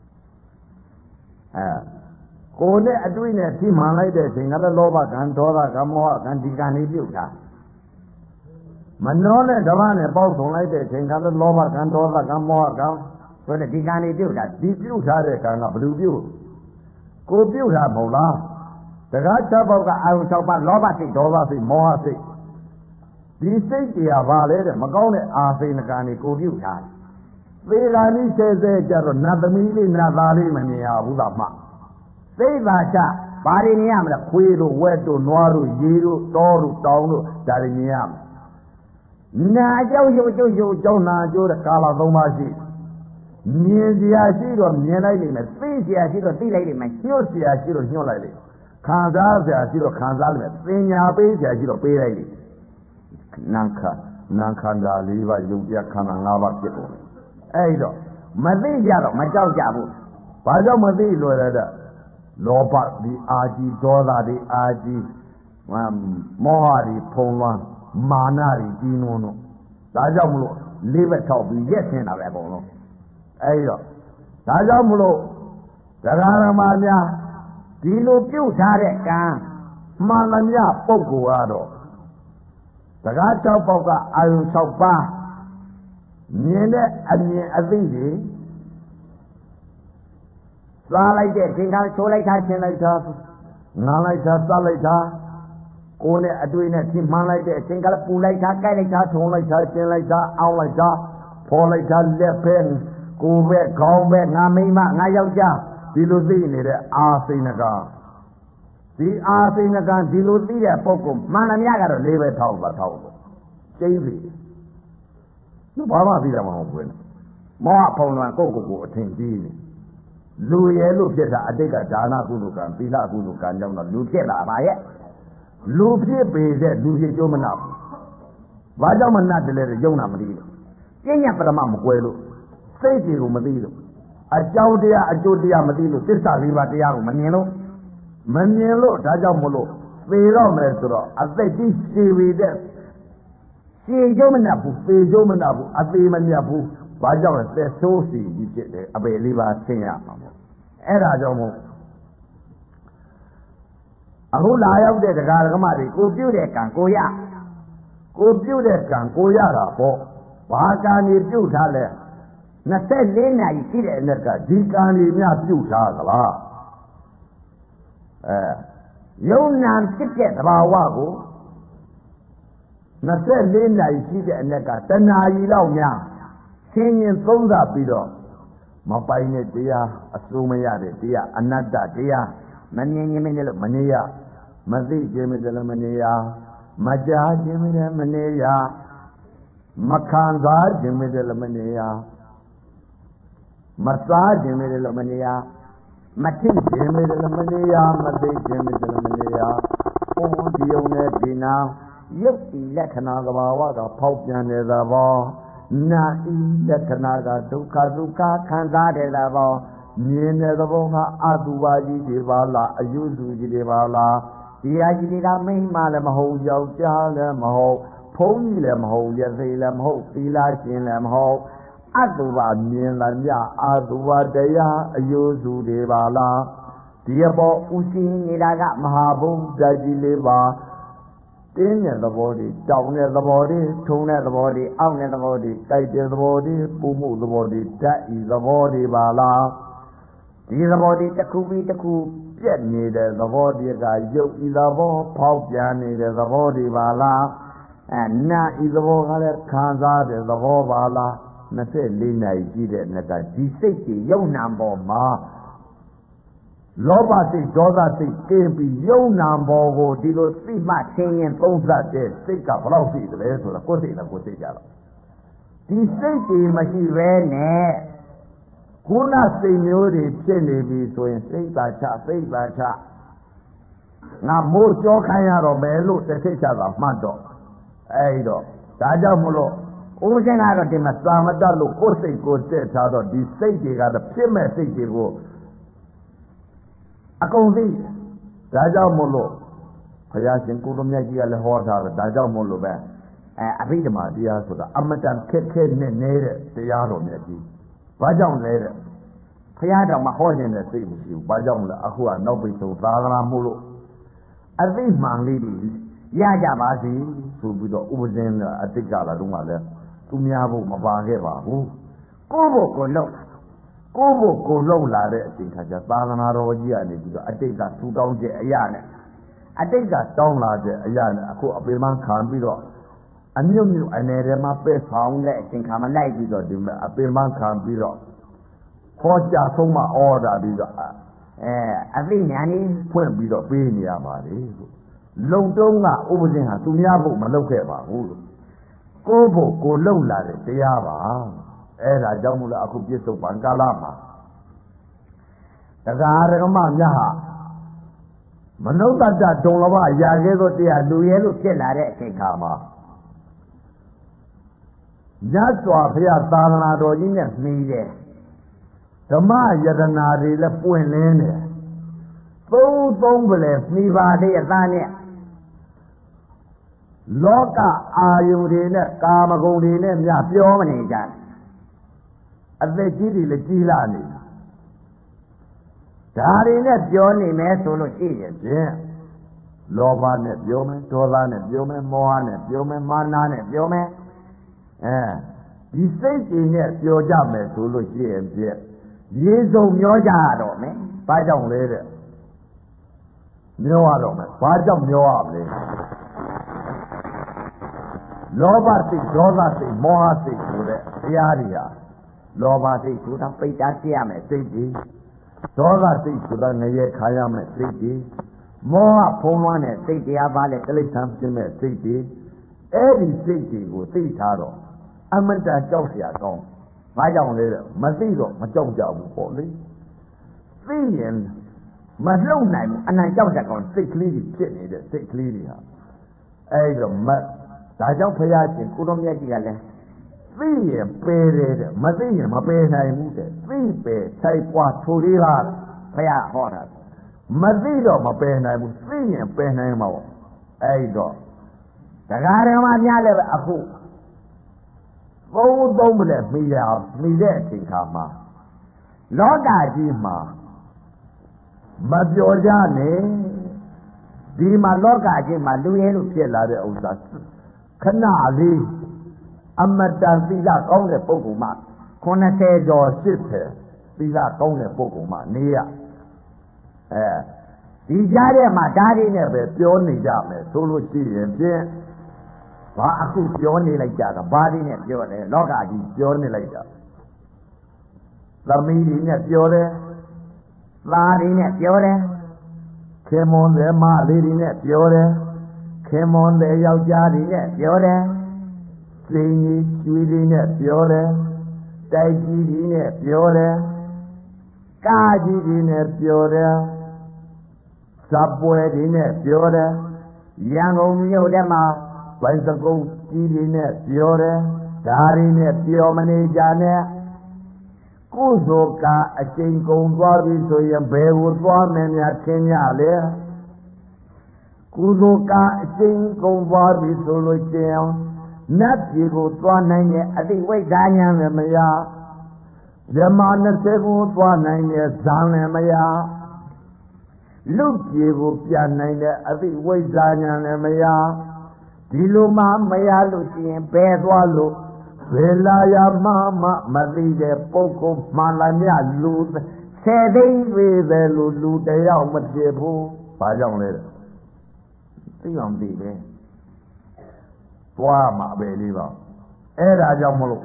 ကိုယ်နဲ့အတွေ့နဲ့ထိမှန်လိုက်တဲ့အချိန်ကတော့လောဘကံဒေါသကံမောဟကံဒီကံတွေပြုတ်ထားမနှောနဲ့ဓမ္မနဲ့ပေါက်ဆုံလိုက်တဲ့အချိန်ကတော့လောဘကံဒေါသကံမောဟကံဆိုတဲ့ဒီကံတွေပြုတ်ထားဒီပြုတ်ထားတဲ့ကံကဘယ်လိုပြုတ်ကိုပြုတ်တာမဟုတ်လားတကား6ပေါက်ကအာယုံ6ပါးလောဘစိတ်ဒေါသစိတ်မောဟစိတ်ဒီစိတ်တွေကဘာလဲတဲ့မကောင်းတဲ့အာစိဏကံတွေကိုပြုတ်ထားသေကံကြီးဆဲဆဲကြတော့နတ်သမီးလေးနတ်သားလေးမမြင်ရဘူးလားမှသိပါချဘာတွေမြင်ရမလဲခွေးတို့ဝက်တို့နွားတို့ရေတို့တောတို့တောင်တို့ဒါတွေမြင်ရမယ်နာအကြောက်ရုပ်ကျုပ်ရုပ်ကြောင်းနာကျိုးတဲ့ကာလ3ပါးရှိမြင်စရာရှိတော့မြင်လိုက်လိမ့်မယ်သိစရာရှိတော့သိလိုက်လိမ့်မယ်ညှို့စရာရှိတော့ညှို့လိုက်လိမ့်မယ်ခံစားစရာရှိတော့ခံစားလိုက်မယ်ပညာပေးစရာရှိတော့ပေးလိုက်လိမ့်နံခန္ဓာ၄ပါးယုတ်ပြခန္ဓာ၅ပါးဖြစ်ကုန်အဲ့တော့မသိကြတော့မကြောက်ကြဘူးဘာကြောင့်မသိလွယ်တဲ့လောဘဒီအာကြီးဒေါသဒီအာကြီးမောဟဒီဖုံးလွှမ်းမာနဒီကြီးနုံတို့ဒါကြောင့်မလို့လေးဘက်ထောက်ပြီးရက်ဆင်းတာပဲအကုန်လုံးအဲ့တော့ဒါကြောင့်မလို့ဒကာရမများဒီလိုပြုတ်ထားတဲ့ကံမှန်သမျှပုဂ္ဂိုလ်ကတော့စကား6ပေါက်ကအာယုံ6ပါးမြင်တဲ့အမြင်အသိတွေစားလိုက်တဲ့အချိန်ကချိုးလိုက်တာရှင်းလိုက်တာငားလိုက်တာစားလိုက်တာကိုယ်နဲ့အတွေ့နဲ့ထိမှန်းလိုက်တဲ့အချိန်ကပူလိုက်တာကြိုက်လိုက်တာထုံလိုက်တာရှင်းလိုက်တာအောင်းလိုက်တာဖော်လိုက်တာလက်ဖဲကိုယ်ပဲခေါင်းပဲငါမိမငါယောက်ျားဒီလိုသိနေတဲ့အာစိဏကဒီအာစိဏကဒီလိုသိတဲ့ပုဂ္ဂိုလ်မှန်သမျှကတော့လေးပဲထောက်ပါထောက်တော့ကျင်းပြီဘာမှသိတာမဟုတ်ဘူးမောဟဖုံလွန်ကိုယ့်အထင်ကြီးနေလူရဲလို့ဖြစ်တာအတိတ်ကဒါနကုသိုလ်ကံသီလကုသိုလ်ကံကြောင့်တော့လူဖြစ်လာပါရဲ့လူဖြစ်ပေတဲ့လူဖြစ်ကျိုးမနာဘူးဘာကြောင့်မနာတယ်လဲယုံနာမသိလို့ပြဉ္ညာပရမမကွဲလို့စိတ်ကြီးကိုမသိလို့အကြောင်းတရားအကျိုးတရားမသိလို့သစ္စာလေးပါးတရားကိုမမြင်လို့ဒါကြောင့်မလို့သေတော့မယ်ဆိုတော့အသက်ကြီးရှည်ပေတဲ့ရှည်ကျိုးမနာဘူးသေကျိုးမနာဘူးအသေးမမြတ်ဘူးဘာကြောင့်လဲသက်ဆိုးစီကြီးဖြစ်တယ်အပေလေးပါးဆင်းရမှာပေါ့အဲ့ဒါကြောင့်မို့အခုလာရောက်တဲ့တရားဓမ္မတွေကိုပြုတဲ့ကံကိုရတာပေါ့ဘာကံကြီးပြုထားလဲ24နာရီရှိတဲ့အနက်ကဒီကံကြီးများပြုထားသလားယုံနာဖြစ်တဲ့သဘာဝကို24နာရီရှိတဲ့အနက်ကတဏှာကြီးလောက်များဆင်းရင်သုံးသပ်ပြီးတော့မပိုင်တဲ့တရားအစိုးမရတဲ့တရားအနတ္တတရားမမြင်ခြင်းမလို့မနေရမသိခြင်းမလို့မနေရမကြားခြင်းမလို့မနေရမခံစားခြင်းမလို့မနေရမစားခြင်းမလို့မနေရမထိခြင်းမလို့မနေရမသိခြင်းမလို့မနေရဘုံဒီုံနဲ့ဒီနာရုပ်ဤလက္ခဏာသဘာဝကဖောက်ပြန်တဲ့သဘောနာဤလက္ခဏာကဒုက္ခခံစားတဲ့သဘောမြင်တဲ့သဘောကအတုပါကြီးတွေပါလားအယုစုကြီးတွေပါလားဒီဟာကြီးတွေကမိန်းမလည်းမဟုတ်ယောက်ျားလည်းမဟုတ်ဘုန်းကြီးလည်းမဟုတ်ရသေးလည်းမဟုတ်သီလရှင်လည်းမဟုတ်အတုပါမြင်လာမြအတုပါတရားအယုစုတွေပါလားဒီအပေါ်ဥရှိနေတာကမဟာဘုဒ္ဓကြီးလေးပါတင်းတဲ့သဘောတွေတောင်းတဲ့သဘောတွေထုံတဲ့သဘောတွေအောင့်တဲ့သဘောတွေတိုက်တဲ့သဘောတွေပူမှုသဘောတွေဓာတ်ဤသဘောတွေပါလားဒီသဘောတွေတစ်ခုပြီးတစ်ခုပြက်နေတဲ့သဘောတွေကရုပ်ဤသဘောဖောက်ပြန်နေတဲ့သဘောတွေပါလားနာဤသဘောကလည်းခံစားတဲ့သဘောပါလား24နာရီရှိတဲ့နှစ်ကဒီစိတ်ကြီးယုံနာပေါ်မှာလောဘစိတ်ဒေါသစိတ်ကင်းပြီးယုံနာပေါ်ကိုဒီလိုသိမှသင်ရင်သုံးသပ်တဲ့စိတ်ကဘယ်လောက်ရှိသလဲဆိုတာကိုယ်စိတ်နဲ့ကိုယ်သိကြတော့ဒီစိတ်တွေမရှိဘဲနဲ့ခုနစိတ်မျိုးတွေဖြစ်နေပြီဆိုရင်စိတ်သာချငါမိုးကြောခိုင်းရတော့မယ်လို့တစ်စိတ်ချတာမှတ်တော့အဲ့တော့ဒါကြောင့်မလို့ဦးဇင်းကတော့ဒီမှာသာမတတ်လို့ကိုယ်စိတ်ကိုတက်ထားတော့ဒီစိတ်တွေကတော့ဖြစ်မဲ့စိတ်တွေကိုအကုန်သိဒါကြောင့်မို့လို့ဘုရားရှင်ကိုလိုမြတ်ကြီးကလည်းဟောထားတယ်ဒါကြောင့်မို့လို့ပဲအဘိဓမ္မာတရားဆိုတာအမတန်ခက်ခဲနဲ့နေတဲ့တရားတော်မြတ်ကြီးဘာကြောင့်လဲတဲ့ဘုရားတော်မှာဟောနေတဲ့စိတ်မရှိဘူးဘာကြောင့်လဲအခုကနောက်ပိတ်ဆုံးသာသနာမို့လို့အသိမှန်လေးတွေရကြပါစေဆိုပြီးတော့ဥပဇင်းကအတိတ်ကလာတော့မှလည်းသူများဖို့မပါခဲ့ပါဘူးကိုယ့်ဘုကိုလုံလာတဲ့အချိန်ခါကျသာသနာတော်ကြီးကနေပြီးတော့အတိတ်ကထူတောင်းချက်အရာနဲ့အတိတ်ကတောင်းလာတဲ့အရာနဲ့အခုအပေမှန်းခံပြီးတော့အမြုပ်အနေထဲမှာပဲဆောင်တဲ့အချိန်ခါမှလိုက်ပြီးတော့ဒီမဲ့အပေမှန်းခံပြီးတော့ခေါ်ကြဆုံးမဩတာပြီးတော့အသိဉာဏ်ကြီးဖွင့်ပြီးတော့ပေးနေရပါလေလုံတုံးကဥပဇင်းဟာသူများဖို့မလုပ်ခဲ့ပါဘူးလို့ကိုယ့်ဖို့ကိုလုံလာတဲ့တရားပါအဲ့ဒါကြောင့်မို့လို့အခုပြစ္ဆုတ်ပံကာလမှာတရားဓမ္မများဟာမနုဿတ္တဒုံလဘရာခဲ့သောတရားလူရဲလို့ဖြစ်လာတဲ့အချိန်ခါမှာညစွာဘုရားသာသနာတော်ကြီးနဲ့မှီတယ်ဓမ္မယတနာတွေလည်းပွင့်လင်းတယ်သုံးပလဲမှီပါတဲ့အသားနဲ့လောကအာယုတွေနဲ့ကာမဂုဏ်တွေနဲ့များပြောမနေကြအသက်ကြီးတွေလည်းကြီးလာနေဒါတွေနဲ့ပြောနေမယ်ဆိုလို့ရှိရင်ဖြင့်လောဘနဲ့ပြောမယ်ဒေါသနဲ့ပြောမယ်မောဟနဲ့ပြောမယ်မာနနဲ့ပြောမယ်ဒီစိတ်ကြီးနဲ့ပြောကြမယ်ဆိုလို့ရှိရင်ပြည့်ရေစုံမျောကြရတော့မယ်ဘာကြောင့်လဲတဲ့မျောရတော့မယ်ဘာကြောင့်မျောရမလဲလောဘစိတ်ဒေါသစိတ်မောဟစိတ်ဆိုတဲ့တရားတွေဟာလောဘစိတ်ဆိုတာပိတ်တာရှိရမယ်စိတ်ကြီးဒေါသစိတ်ဆိုတာငရဲခါရမယ်စိတ်ကြီးမောဟဖုံးလွှမ်းတဲ့စိတ်တရားပါလေတိရစ္ဆာန်ပြင်းမဲ့စိတ်ကြီးအဲ့ဒီစိတ်ကြီးကိုသိထားတော့အမတန်ကြောက်เสียကောင်းဘာကြောင့်လဲတဲ့မသိတော့မကြောက်ကြဘူးပေါ့လေသိရင်မလှုပ်နိုင်ဘူးအနံကြောက်တဲ့ကောင်စိတ်ကလေးကြီးဖြစ်နေတဲ့စိတ်ကလေးတွေဟာအဲ့တော့ဒါကြောင့်ဖရာရှင်ကိုတော်မြတ်ကြီးကလည်းသိရင်ပယ်တယ်တဲ့မသိရင်မပယ်နိုင်ဘူးတဲ့သိပယ်ဆိုင်ပွားထိုလေးပါဖရာဟောတာမသိတော့မပယ်နိုင်ဘူးသိရင်ပယ်နိုင်မှာပေါ့အဲ့တော့တရားဓမ္မများလည်းပဲအခုသုံးမလဲမိတဲ့အချိန်ခါမှာလောကကြီးမှာမပြောကြနဲ့ဒီမှာလောကကြီးမှာလူရဲလို့ဖြစ်လာတဲ့ဥစ္စာခဏလေးအမတန်သီလကောင်းတဲ့ပုဂ္ဂိုလ်မှ90ကျော်80သီလကောင်းတဲ့ပုဂ္ဂိုလ်မှနေရဒီကြားထဲမှာဓာတ်ရင်းနဲ့ပဲပြောနေကြမယ်ဆိုလို့ရှိရင်ဖြင့်ဘာအခုပြောနေလိုက်ကြတာဘာတွေနဲ့ပြောတယ်လောကကြီးပြောနေလိုက်တာသမီးတွေနဲ့ပြောတယ်သားတွေနဲ့ပြောတယ်ခင်မွန်တဲ့မလေးတွေနဲ့ပြောတယ်ခင်မွန်တဲ့ယောက်ျားတွေနဲ့ပြောတယ်စိန်ကြီးကျွေးတွေနဲ့ပြောတယ်တိုက်ကြီးတွေနဲ့ပြောတယ်ကားကြီးတွေနဲ့ပြောတယ်ဇပ်ပွဲတွေနဲ့ပြောတယ်ရန်ကုန်မြို့ထဲမှာဘိုင်စကုန်းကြီးတွေနဲ့ပြောတယ်ဒါတွေနဲ့ပြောမနေကြနဲ့ကုသိုလ်ကအချိန်ကုန်သွားပြီဆိုရင်ဘယ်ကိုသွားမယ်များထင်ကြလဲကုသိုလ်ကအချိန်ကုန်သွားပြီဆိုလို့ရှိရင်နတ်ပြည်ကိုသွားနိုင်တဲ့အတိဝိဇ္ဇာဉာဏ်လည်းမရဇမ20ကိုသွားနိုင်တဲ့ဇံလည်းမရလူပြည်ကိုပြန်နိုင်တဲ့အတိဝိဇ္ဇာဉာဏ်လည်းမရဒီလိုမှမရလို့ရှိရင်ဘယ်သွားလို့ဘယ်လာရမှမသိတဲ့ပုဂ္ဂိုလ်မှန်လာမြလူ10သိန်းသေးတယ်လို့လူတယောက်မဖြစ်ဘူးဘာကြောင့်လဲသိအောင်သိပဲသွားမှာပဲလေးပါအဲ့ဒါကြောင့်မလို့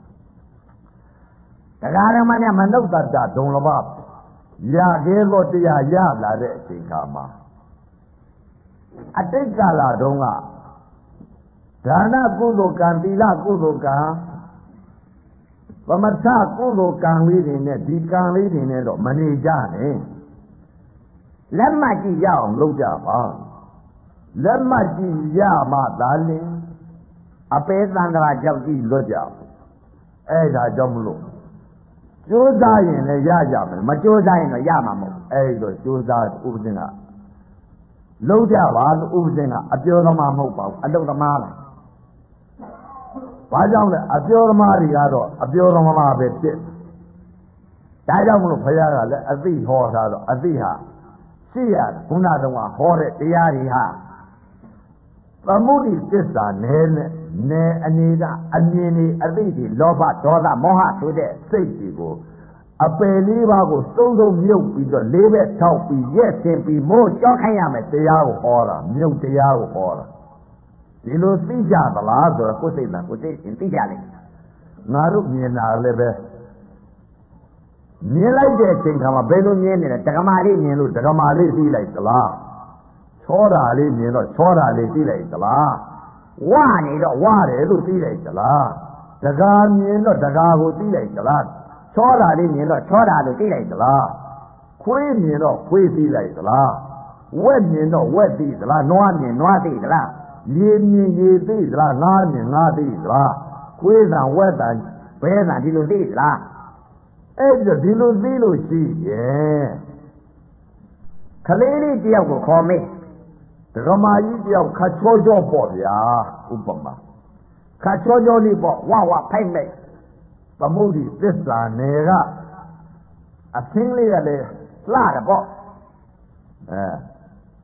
တရားဓမ္မနဲ့မနုဿတ္တဒုံလဘရခဲ့သောတရားရလာတဲ့အချိန်ခါမှာအတိတ်ကာလတုန်းကဒါနကုသိုလ်ကံသီလကုသိုလ်ကံသမထကုသိုလ်ကံလေးတွေနဲ့ဒီကံလေးတွေနဲ့တော့မနေကြနဲ့လက်မှတ်ကြည့်ရအောင်လုပ်ကြပါလက်မှတ်ကြည့်ရမှသာလင်အပေသန္တရာကြောက်ကြည့်လွတ်ကြအဲ့ဒါကြောင့်မလို့ကြိုးစားရင်လည်းရကြမယ်မကြိုးစားရင်တော့ရမှာမဟုတ်အဲ့ဒီတော့ကြိုးစားဥပဒေကလုံးကြပါလို့ဥပဒေကအပြောသမားမဟုတ်ပါဘူးအလုပ်သမားလားဘာကြောင့်လဲအပြောသမားတွေကတော့အပြောသမားပဲဖြစ်ဒါကြောင့်မလို့ဘုရားကလည်းအသိဟောထားတော့အသိဟာရှိရခုနတုန်းကဟောတဲ့တရားတွေဟာသမုဒိသစ္စာနယ်အနေကအမြင်တွေအသိတွေလောဘဒေါသမောဟဆိုတဲ့စိတ်တွေကိုအပယ်လေးပါးကိုစုံမြုပ်ပြီးတော့လေးဘက်ထောက်ပြီးရက်ဆင်ပြီးမိုးကြောခိုင်းရမယ်တရားကိုဟောတာမြုပ်တရားကိုဟောတာဒီလိုသိကြသလားဆိုတော့ကိုယ်စိတ်လားကိုယ်သိရင်သိကြလိမ့်ငါတို့မြင်တာလည်းပဲမြင်လိုက်တဲ့အချိန်ခါမှာဘယ်လိုမြင်နေလဲဒကမာလေးမြင်လို့ဒကမာလေးသိလိုက်သလားချောတာလေးမြင်တော့ချောတာလေးသိလိုက်သလားဝနေတော့ဝတယ်လို့သိလိုက်သလားဒကာမြင်တော့ဒကာကိုသိလိုက်သလားချောတာလေးမြင်တော့ချောတာလို့သိလိုက်သလားခွေးမြင်တော့ခွေးသိလိုက်သလားဝက်မြင်တော့ဝက်သိသလားနွားမြင်နွားသိသလားရေမြင်ရေသိသလားငါးမြင်ငါးသိသလားခွေးတန်ဝက်တန်ဘဲတန်ဒီလိုသိသလားအဲ့ဒီဒီလိုသိလို့ရှိရဲ့ခလေးလေးတယောက်ကိုခေါ်မေးဒကမာကြီးတယောက်ခတ်ချောချောပေါ့ဗျာဥပမာခတ်ချောချောလေးပေါ့ဝဖိုက်မဲ့သမုဒိသစ္စာနယ်ကအသင်းလေးကလည်းလှတယ်ပေါ့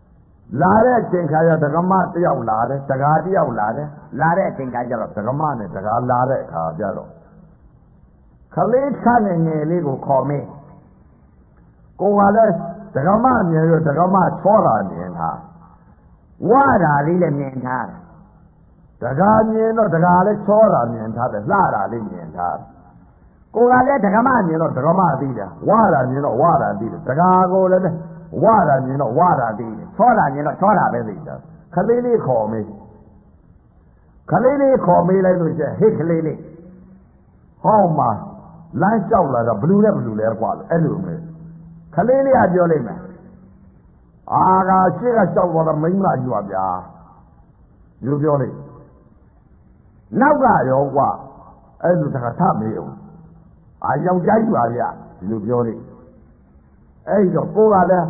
လာတဲ့အချိန်ခါကျဒကမတယောက်လာတယ်တကားတယောက်လာတယ်လာတဲ့အချိန်ခါကျတော့ဒကမနဲ့တကားလာတဲ့အခါကျတော့ခလေးခနဲ့ငယ်လေးကိုခေါ်မေးကိုကလည်းဒကမမြင်လို့ဒကမချောတာမြင်တာဝါတာလေးလည်းမြင်ထားတယ်တကားမြင်တော့တကားလည်းချောတာမြင်ထားတယ်လှတာလေးမြင်ထားတယ်ကိုကလည်းဒကမမြင်တော့ဒကမသိတယ်ဝါတာမြင်တော့ဝါတာသိတယ်တကားကိုလည်းဝါတာမြင်တော့ဝါတာသိတယ်ချောတာမြင်တော့ချောတာပဲသိတယ်ခလေးလေးခေါ်မေးခလေးလေးခေါ်မေးလိုက်လို့ရှိရင်ဟေ့ခလေးလေးဟောမှာလမ်းလျှောက်လာတော့ဘလူနဲ့ဘလူလဲကွာလို့အဲ့လိုမေးခလေးလေးကပြောလိုက်မယ်အာကရှေ့ကလျှောက်သွားတော့မိန်းမကြီးပါဗျာလူပြောလိုက်နောက်ကရောကွာအဲ့လိုတခါထမေးအောင်အာယောက်ျားကြီးပါဗျာဒီလိုပြောလိုက်အဲ့တော့ကိုကလည်း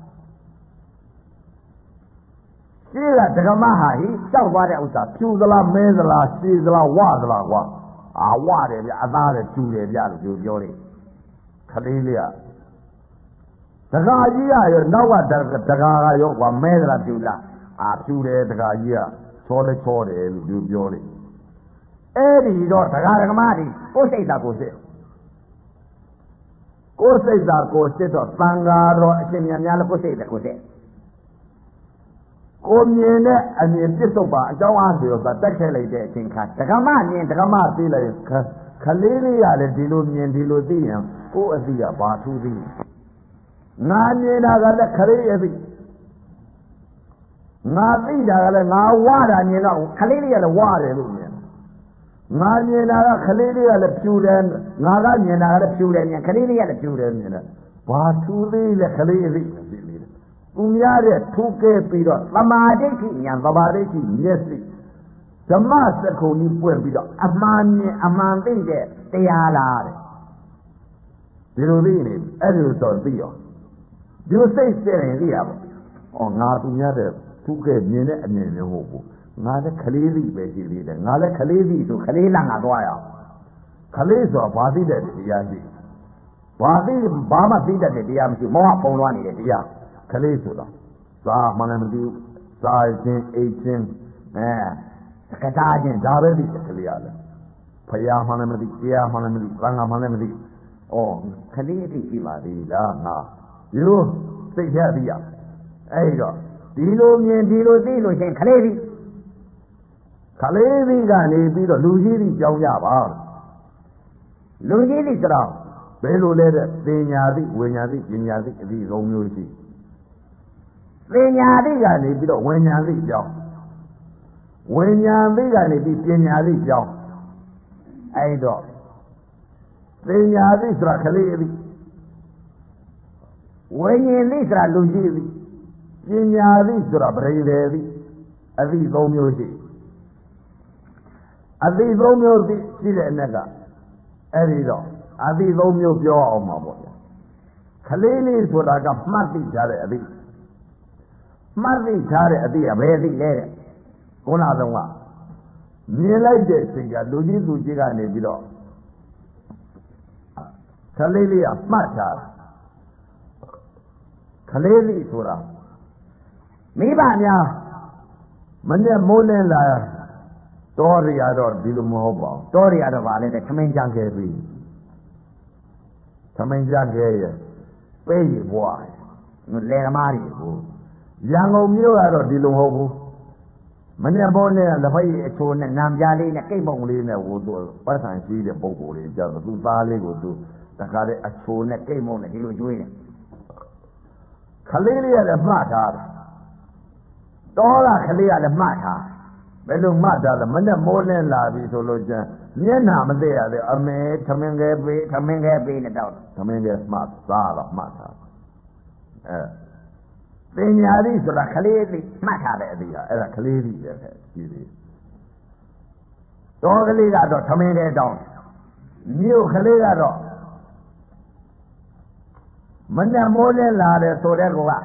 ရှေ့ကဒကမဟာဟိလျှောက်သွားတဲ့ဥစ္စာဖြူသလားမဲသလားရှည်သလားဝသလားကွာအာဝတယ်ဗျအသားတယ်ဖြူတယ်ဗျလို့ပြောလိုက်ခလေးလေးကဒကာကြီးကရောနောက်ကဒကာကရောကွာမဲသလားဖြူလားအာဖြူတယ်ဒကာကြီးကချောလဲချောတယ်လို့ပြောလိုက်အဲ့ဒီတော့ဒကာဒကမကြီးကိုယ်စိတ်သာကိုယ်စိတ်ကိုယ်စိတ်သာကိုယ်စိတ်တော့သံဃာတော်အရှင်မြတ်များလည်းကိုယ်စိတ်သာကိုယ်စိတ်ကိုမြင်တဲ့အမြင်ပြစ္ဆုတ်ပါအကြောင်းအားဖြင့်သာတက်ခဲလိုက်တဲ့အချိန်ခါဒကမမြင်ဒကမသိလိုက်ခလေးလေးရလည်းဒီလိုမြင်ဒီလိုသိရင်ကိုယ်အသိကဘာထူးသိငါမြင်တာကလည်းခလေးအသိငါသိတာကလည်းငါဝါတာမြင်တော့ခလေးလေးကလည်းဝါတယ်လို့မြင်ငါမြင်တာကခလေးလေးကလည်းဖြူတယ်ငါကမြင်တာကလည်းဖြူတယ်မြင်ခလေးလေးကလည်းဖြူတယ်မြင်တယ်ဘာထူးသေးလဲခလေးအသိသူများတဲ့ထူးကဲပြီးတော့သမာဓိဋ္ဌိဉာဏ်သမာဓိဋ္ဌိမျက်စိဓမ္မစက္ခုံကြီးပွင့်ပြီးတော့အမှန်မြင်အမှန်သိတဲ့တရားလားတဲ့ဒီလိုသိနေအဲ့ဒီတော့သိရောဒီလိုစိတ်စဲရင်သိရပါဩငါသူများတဲ့ထူးကဲမြင်တဲ့အမြင်မျိုးမဟုတ်ဘူးငါလည်းခလေးသိပဲရှိသေးတယ်ငါလည်းခလေးသိဆိုခလေးလာငါသွားရအောင်ခလေးဆိုတာဘာသိတဲ့တရားရှိဘာသိဘာမှသိတတ်တဲ့တရားမရှိမောဟဖုံးလွှမ်းနေတဲ့တရားခလေးဆိုတာသာမှလည်းမသိဘူးသာချင်းအိတ်ချင်းကစားချင်းဒါပဲသိတယ်ခလေးရလဲဖယားမှလည်းမသိတရားမှလည်းမသိသံဃာမှလည်းမသိဩခလေးသိရှိပါသေးလားငါဒီလိုစိတ်ထဲသိရအဲ့တော့ဒီလိုမြင်ဒီလိုသိလို့ချင်းခလေးသိခလေးသိကနေပြီးတော့လူကြီးသိကြောင်းကြပါလူကြီးသိဆိုတော့ဘယ်လိုလဲတဲ့ပညာသိဝိညာသိပညာသိအသည့်သုံးမျိုးရှိပညာသိကနေပြီးတော့ဝိညာသိကြောင်းဝိညာသိကနေပြီးပညာသိကြောင်းအဲ့တော့ပညာသိဆိုတာခလေးအသည့်ဝိညာသိဆိုတာလူကြီးအသည့်ပညာသိဆိုတာပရိသေသည့်အသည့်သုံးမျိုးရှိအသည့်သုံးမျိုးသိရှိတဲ့အနက်ကအဲ့ဒီတော့အသည့်သုံးမျိုးပြောအောင်ပါပေါ့ဗျာခလေးလေးဆိုတာကမှတ်သိကြတဲ့အသည့်မှတ်သိထားတဲ့အသည့်ကဘယ်အသည့်လဲတဲ့ခုနကတော့မြင်လိုက်တဲ့အချိန်ကလူကြီးသူကြီးကနေပြီးတော့ခလေးလေးကမှတ်ထားခလေးလေးဆိုတာမိဘများမနဲ့မိုးလင်းလာတော်ရရတော့ဒီလိုမဟုတ်ပါဘူးတော်ရရတော့ဗာလဲတဲ့ခမင်းကြံခဲ့ပြီခမင်းကြံခဲ့ရဲ့ပေးရဘွားလေသမားတွေကိုရန်ကုန်မြို့ကတော့ဒီလိုမဟုတ်ဘူးမနဲ့မိုးနဲ့လက်ဖက်ရည်အချိုးနဲ့နံပြားလေးနဲ့ကိတ်ပုံလေးနဲ့ဟိုသူပတ်ဆံရှိတဲ့ပုံကိုယ်လေးကြောက်သူသားလေးကိုသူတခါတည်းအချိုးနဲ့ကိတ်မုံနဲ့ဒီလိုကျွေးတယ်ခလေးလေးကလည်းမှတ်ထားတယ်တော်ကခလေးကလည်းမှတ်ထားဘယ်လိုမှတ်ထားလဲမနဲ့မိုးလင်းလာပြီဆိုလို့ကျန်မျက်နှာမသိရသေးအမေသမင်ငယ်ပေးသမင်ငယ်ပေးနဲ့တော့သမင်ငယ်မှတ်သားတော့မှတ်ထားပညာသိဆိုတာခလေးသိမှတ်ထားတဲ့အသည့်ဟာအဲ့ဒါခလေးသိရဲ့ရှိသေးတော်ကလေးကတော့သမင်ငယ်တောင်းမြို့ခလေးကတော့မနဲ့မိုးလင်းလာတယ်ဆိုတဲ့ကော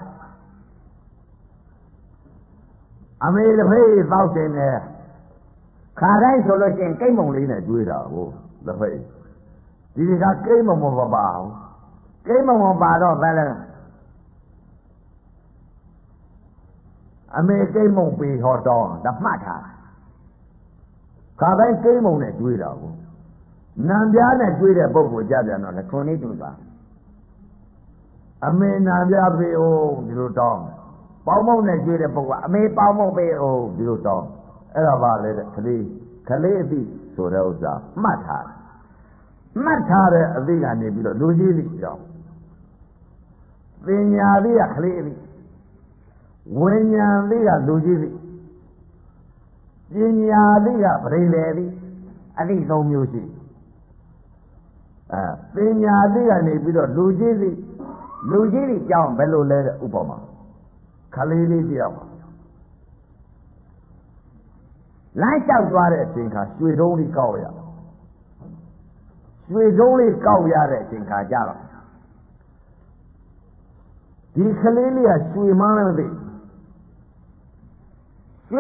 အမေတစ်ဖေးသောက်ခြင်းနဲ့ခါတိုင်းဆိုလို့ရှိရင်ကိတ်မုံလေးနဲ့ကျွေးတာကိုတစ်ဖေးဒီကကိတ်မုံမပါဘူးကိတ်မုံမပါတော့ဘယ်လဲအမေကိမ့်မုံပေဟောတော်ဒါမှတ်ထားခါတိုင်းကိမ့်မုံနဲ့ကျွေးတာကိုနံပြားနဲ့ကျွေးတဲ့ပုဂ္ဂိုလ်ကြပြန်တော့လေခွန်လေးတူသွားအမေနံပြားပေအောင်ဒီလိုတောင်းပေါင်းမုံနဲ့ကျွေးတဲ့ပုဂ္ဂိုလ်အမေပေါင်းမုံပေအောင်ဒီလိုတောင်းအဲ့ဒါပါလေတဲ့ကလေးအသိဆိုတဲ့ဥစ္စာမှတ်ထားတဲ့အသိကနေပြီးတော့လူကြီးသိကြောင်းပညာသိကကလေးအသိဝိညာဉ်သိကလူကြီးသိပညာသိကပရိသေသိအသိ၃မျိုးရှိပညာသိကနေပြီးတော့လူကြီးသိကြောင်းဘယ်လိုလဲတဲ့ဥပမာကလေးလေးတယောက်လမ်းလျှောက်သွားတဲ့အချိန်ခါရွှေတုံးလေးကောက်ရတဲ့အချိန်ခါကြတော့ဒီကလေးလေးကရွှေမှန်းလည်းမသိလှ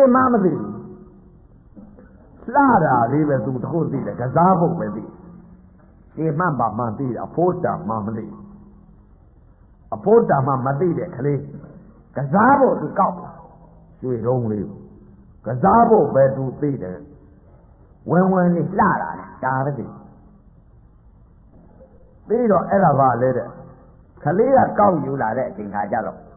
တာလေးပဲသူတခုသိတယ်ကစားဖို့ပဲသိရွှေမှန်းပါမှန်းသိတယ်အဖို့တာမှမသိအဖို့တာမှမသိတဲ့ကလေးကစားဖို့သူကောက်ရွှေတုံးလေးကစားဖို့ပဲသူသိတယ်ဝင်လေးလှတာဒါပဲသိပြီးတော့အဲ့ဒါပါလေတဲ့ကလေးကကောက်ယူလာတဲ့အချိန်ခါကြတော့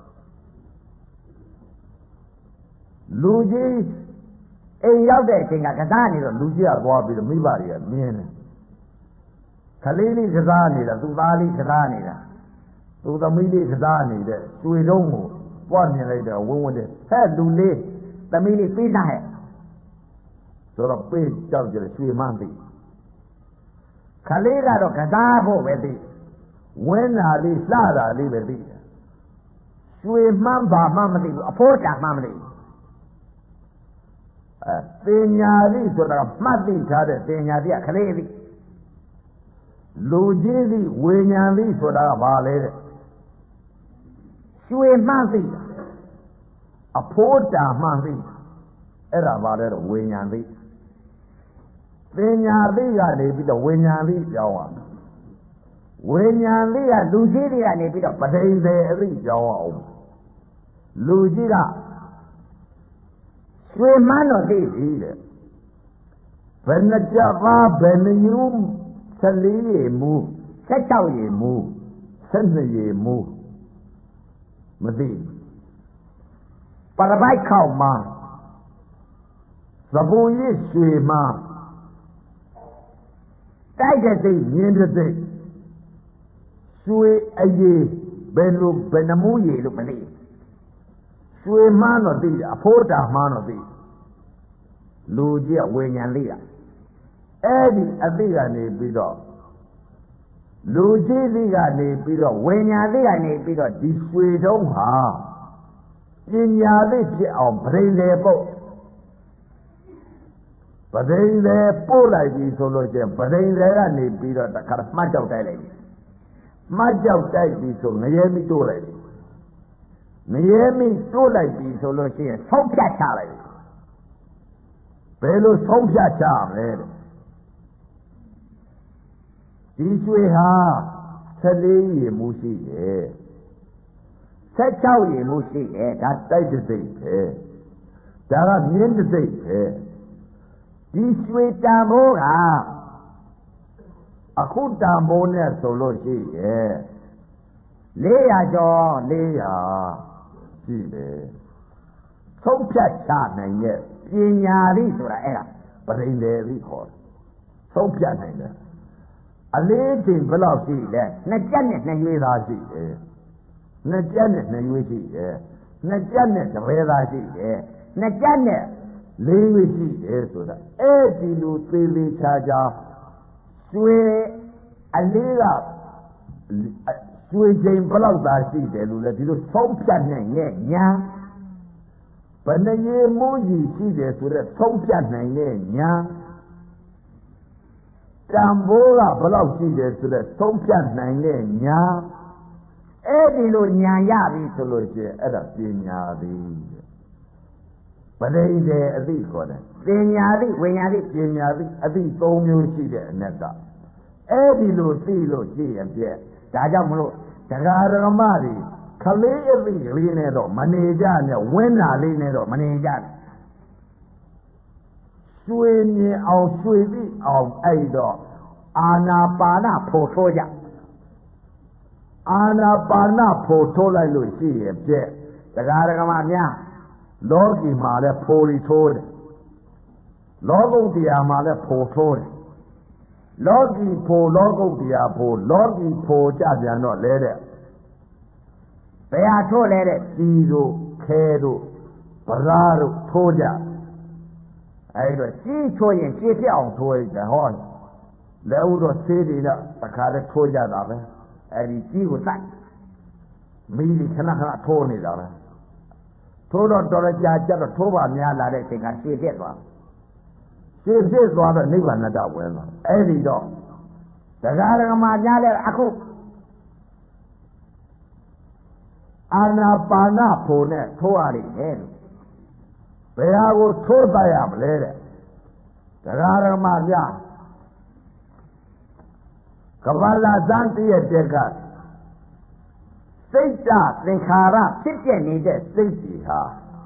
လူကြီးအိမ်ရောက်တဲ့အချိန်ကကစားနေတော့လူကြီးကသွားပြီးတော့မိဘတွေကမြင်တယ်ကလေးလေးကစားနေတာသူ့သားလေးကစားနေတာသူ့သမီးလေးကစားနေတဲ့ကျွေတုံးကိုပွားမြင်လိုက်တော့ဝင်းတဲ့ဟဲ့လူလေးသမီးလေးပေးသားဟဲ့ဆိုတော့ပေးကြောက်ကြတယ်ရွှေမှန်းသိခလေးကတော့ကစားဖို့ပဲသိဝင်းတာလေးလှတာလေးပဲသိတယ်ရွှေမှန်းပါမှမသိဘူးအဖို့တာမှမသိဘူးပညာသိဆိုတာမှတ်သိထားတဲ့ပညာသိကခလေးသိလူကြီးသိဝိညာဉ်သိဆိုတာကဘာလဲတဲ့ရွှေမှန်းသိအဖို့တာမှန်းသိအဲ့ဒါဘာလဲတော့ဝိညာဉ်သိပညာသိကနေပြီးတော့ဝိညာဉ်သိကြောင်းအောင်ဝိညာဉ်သိကလူကြီးတွေကနေပြီးတော့ပဋိသေအသိကြောင်းအောင်လူကြီးကရွှေမှန်းတော့သိပြီတဲ့ဘယ်နှကြပါဘယ်နှယူ14ရေမူ16ရေမူ12ရေမူမသိပရပိုက်ခေါက်မှာသပူရစ်ရွှေမှာတိုက်တဲ့စိတ်မြင်တဲ့စိတ်ရွှေအရေးဘယ်နှမူးရေလို့မသိရွှေမှန်းတော့သိတယ်အဖို့တာမှန်းတော့သိလူကြီးကဝိညာဉ်သိတာအဲ့ဒီအသိကနေပြီးတော့လူကြီးသိကနေပြီးတော့ဝိညာဉ်သိကနေပြီးတော့ဒီရွှေတုံးဟာပညာသိဖြစ်အောင်ပရိသေပုတ်ပဒိန်သေးပို့လိုက်ပြီဆိုလို့ချင်းပဒိန်သေးကနေပြီးတော့တခါမှတ်ကြောက်တိုက်လိုက်ပြီမှတ်ကြောက်တိုက်ပြီဆိုငရဲမိတိုးလိုက်ပြီငရဲမိတိုးလိုက်ပြီဆိုလို့ချင်းဆုံးဖြတ်ချလိုက်ပြီဘယ်လိုဆုံးဖြတ်ချမလဲတဲ့ဒီရွှေဟာ14ရေမူရှိတယ်16ရေမူရှိတယ်ဒါတိုက်တဲ့စိတ်ပဲဒါကမြင်းတဲ့စိတ်ပဲဒီရွှေတန်ဖိုးကအခုတန်ဖိုးနဲ့ဆိုလို့ရှိရဲ့400ကျော်400ရှိတယ်ဆုံးဖြတ်ချနိုင်တဲ့ပညာသိဆိုတာအဲ့ဒါပရိသေသိခေါ်တယ်ဆုံးဖြတ်နိုင်တယ်အလေးချိန်ဘယ်လောက်ရှိလဲ2ကြက်နဲ့2ရွေးသားရှိတယ်2ကြက်နဲ့2ရွေးရှိတယ်2ကြက်နဲ့1ပဲသားရှိတယ်2ကြက်နဲ့4ရွေးရှိတယ်ဆိုတာအဲ့ဒီလိုသေးသေးချာချာရွှေအလေးကရွှေချိန်ဘယ်လောက်သာရှိတယ်လို့လဲဒီလိုဆုံးဖြတ်နိုင်ရဲ့ညာဘယ်နှရေမိုးကြီးရှိတယ်ဆိုတော့ဆုံးဖြတ်နိုင်ရဲ့ညာတံပိုးကဘယ်လောက်ရှိတယ်ဆိုတော့ဆုံးဖြတ်နိုင်တဲ့ညာအဲ့ဒီလိုညာရပြီဆိုလို့ရှိရင်အဲ့ဒါပညာသည်ပရိသေအသိခေါ်တယ်ပညာသိဝိညာဉ်သိပညာသိအသိ3မျိုးရှိတဲ့အနက်ကအဲ့ဒီလိုသိလို့ရှိရင်ပြည့်ဒါကြောင့်မလို့ဒကာဒကမတွေ Kali Linedo, Maneja, Wena Linedo, Maneja. Swing of Sweetie of Aido, Anapana Potoya. Anapana Potola Lucy, the Garagamania, Logi Male Poli told. Logo dia Male Potore. Logi Logo dia Logi Jajano Lede. Beato Lede, Sido, Kedo, Bararo, Toja. I do see toy and see out toy the horse. Leudo City, the Kare Toja, and he was that. Mili Kanaka Tony, Todo Doraja, Toba, Nyala, and she did one. She says what a neighbor not that well. Any dog. The Garamajale Aku Anapana Pone, Toari, Beago Tobayam later. The Garamaja Kavala Zanti at Dega Sita, Sinkara, Chicken needed safety ha.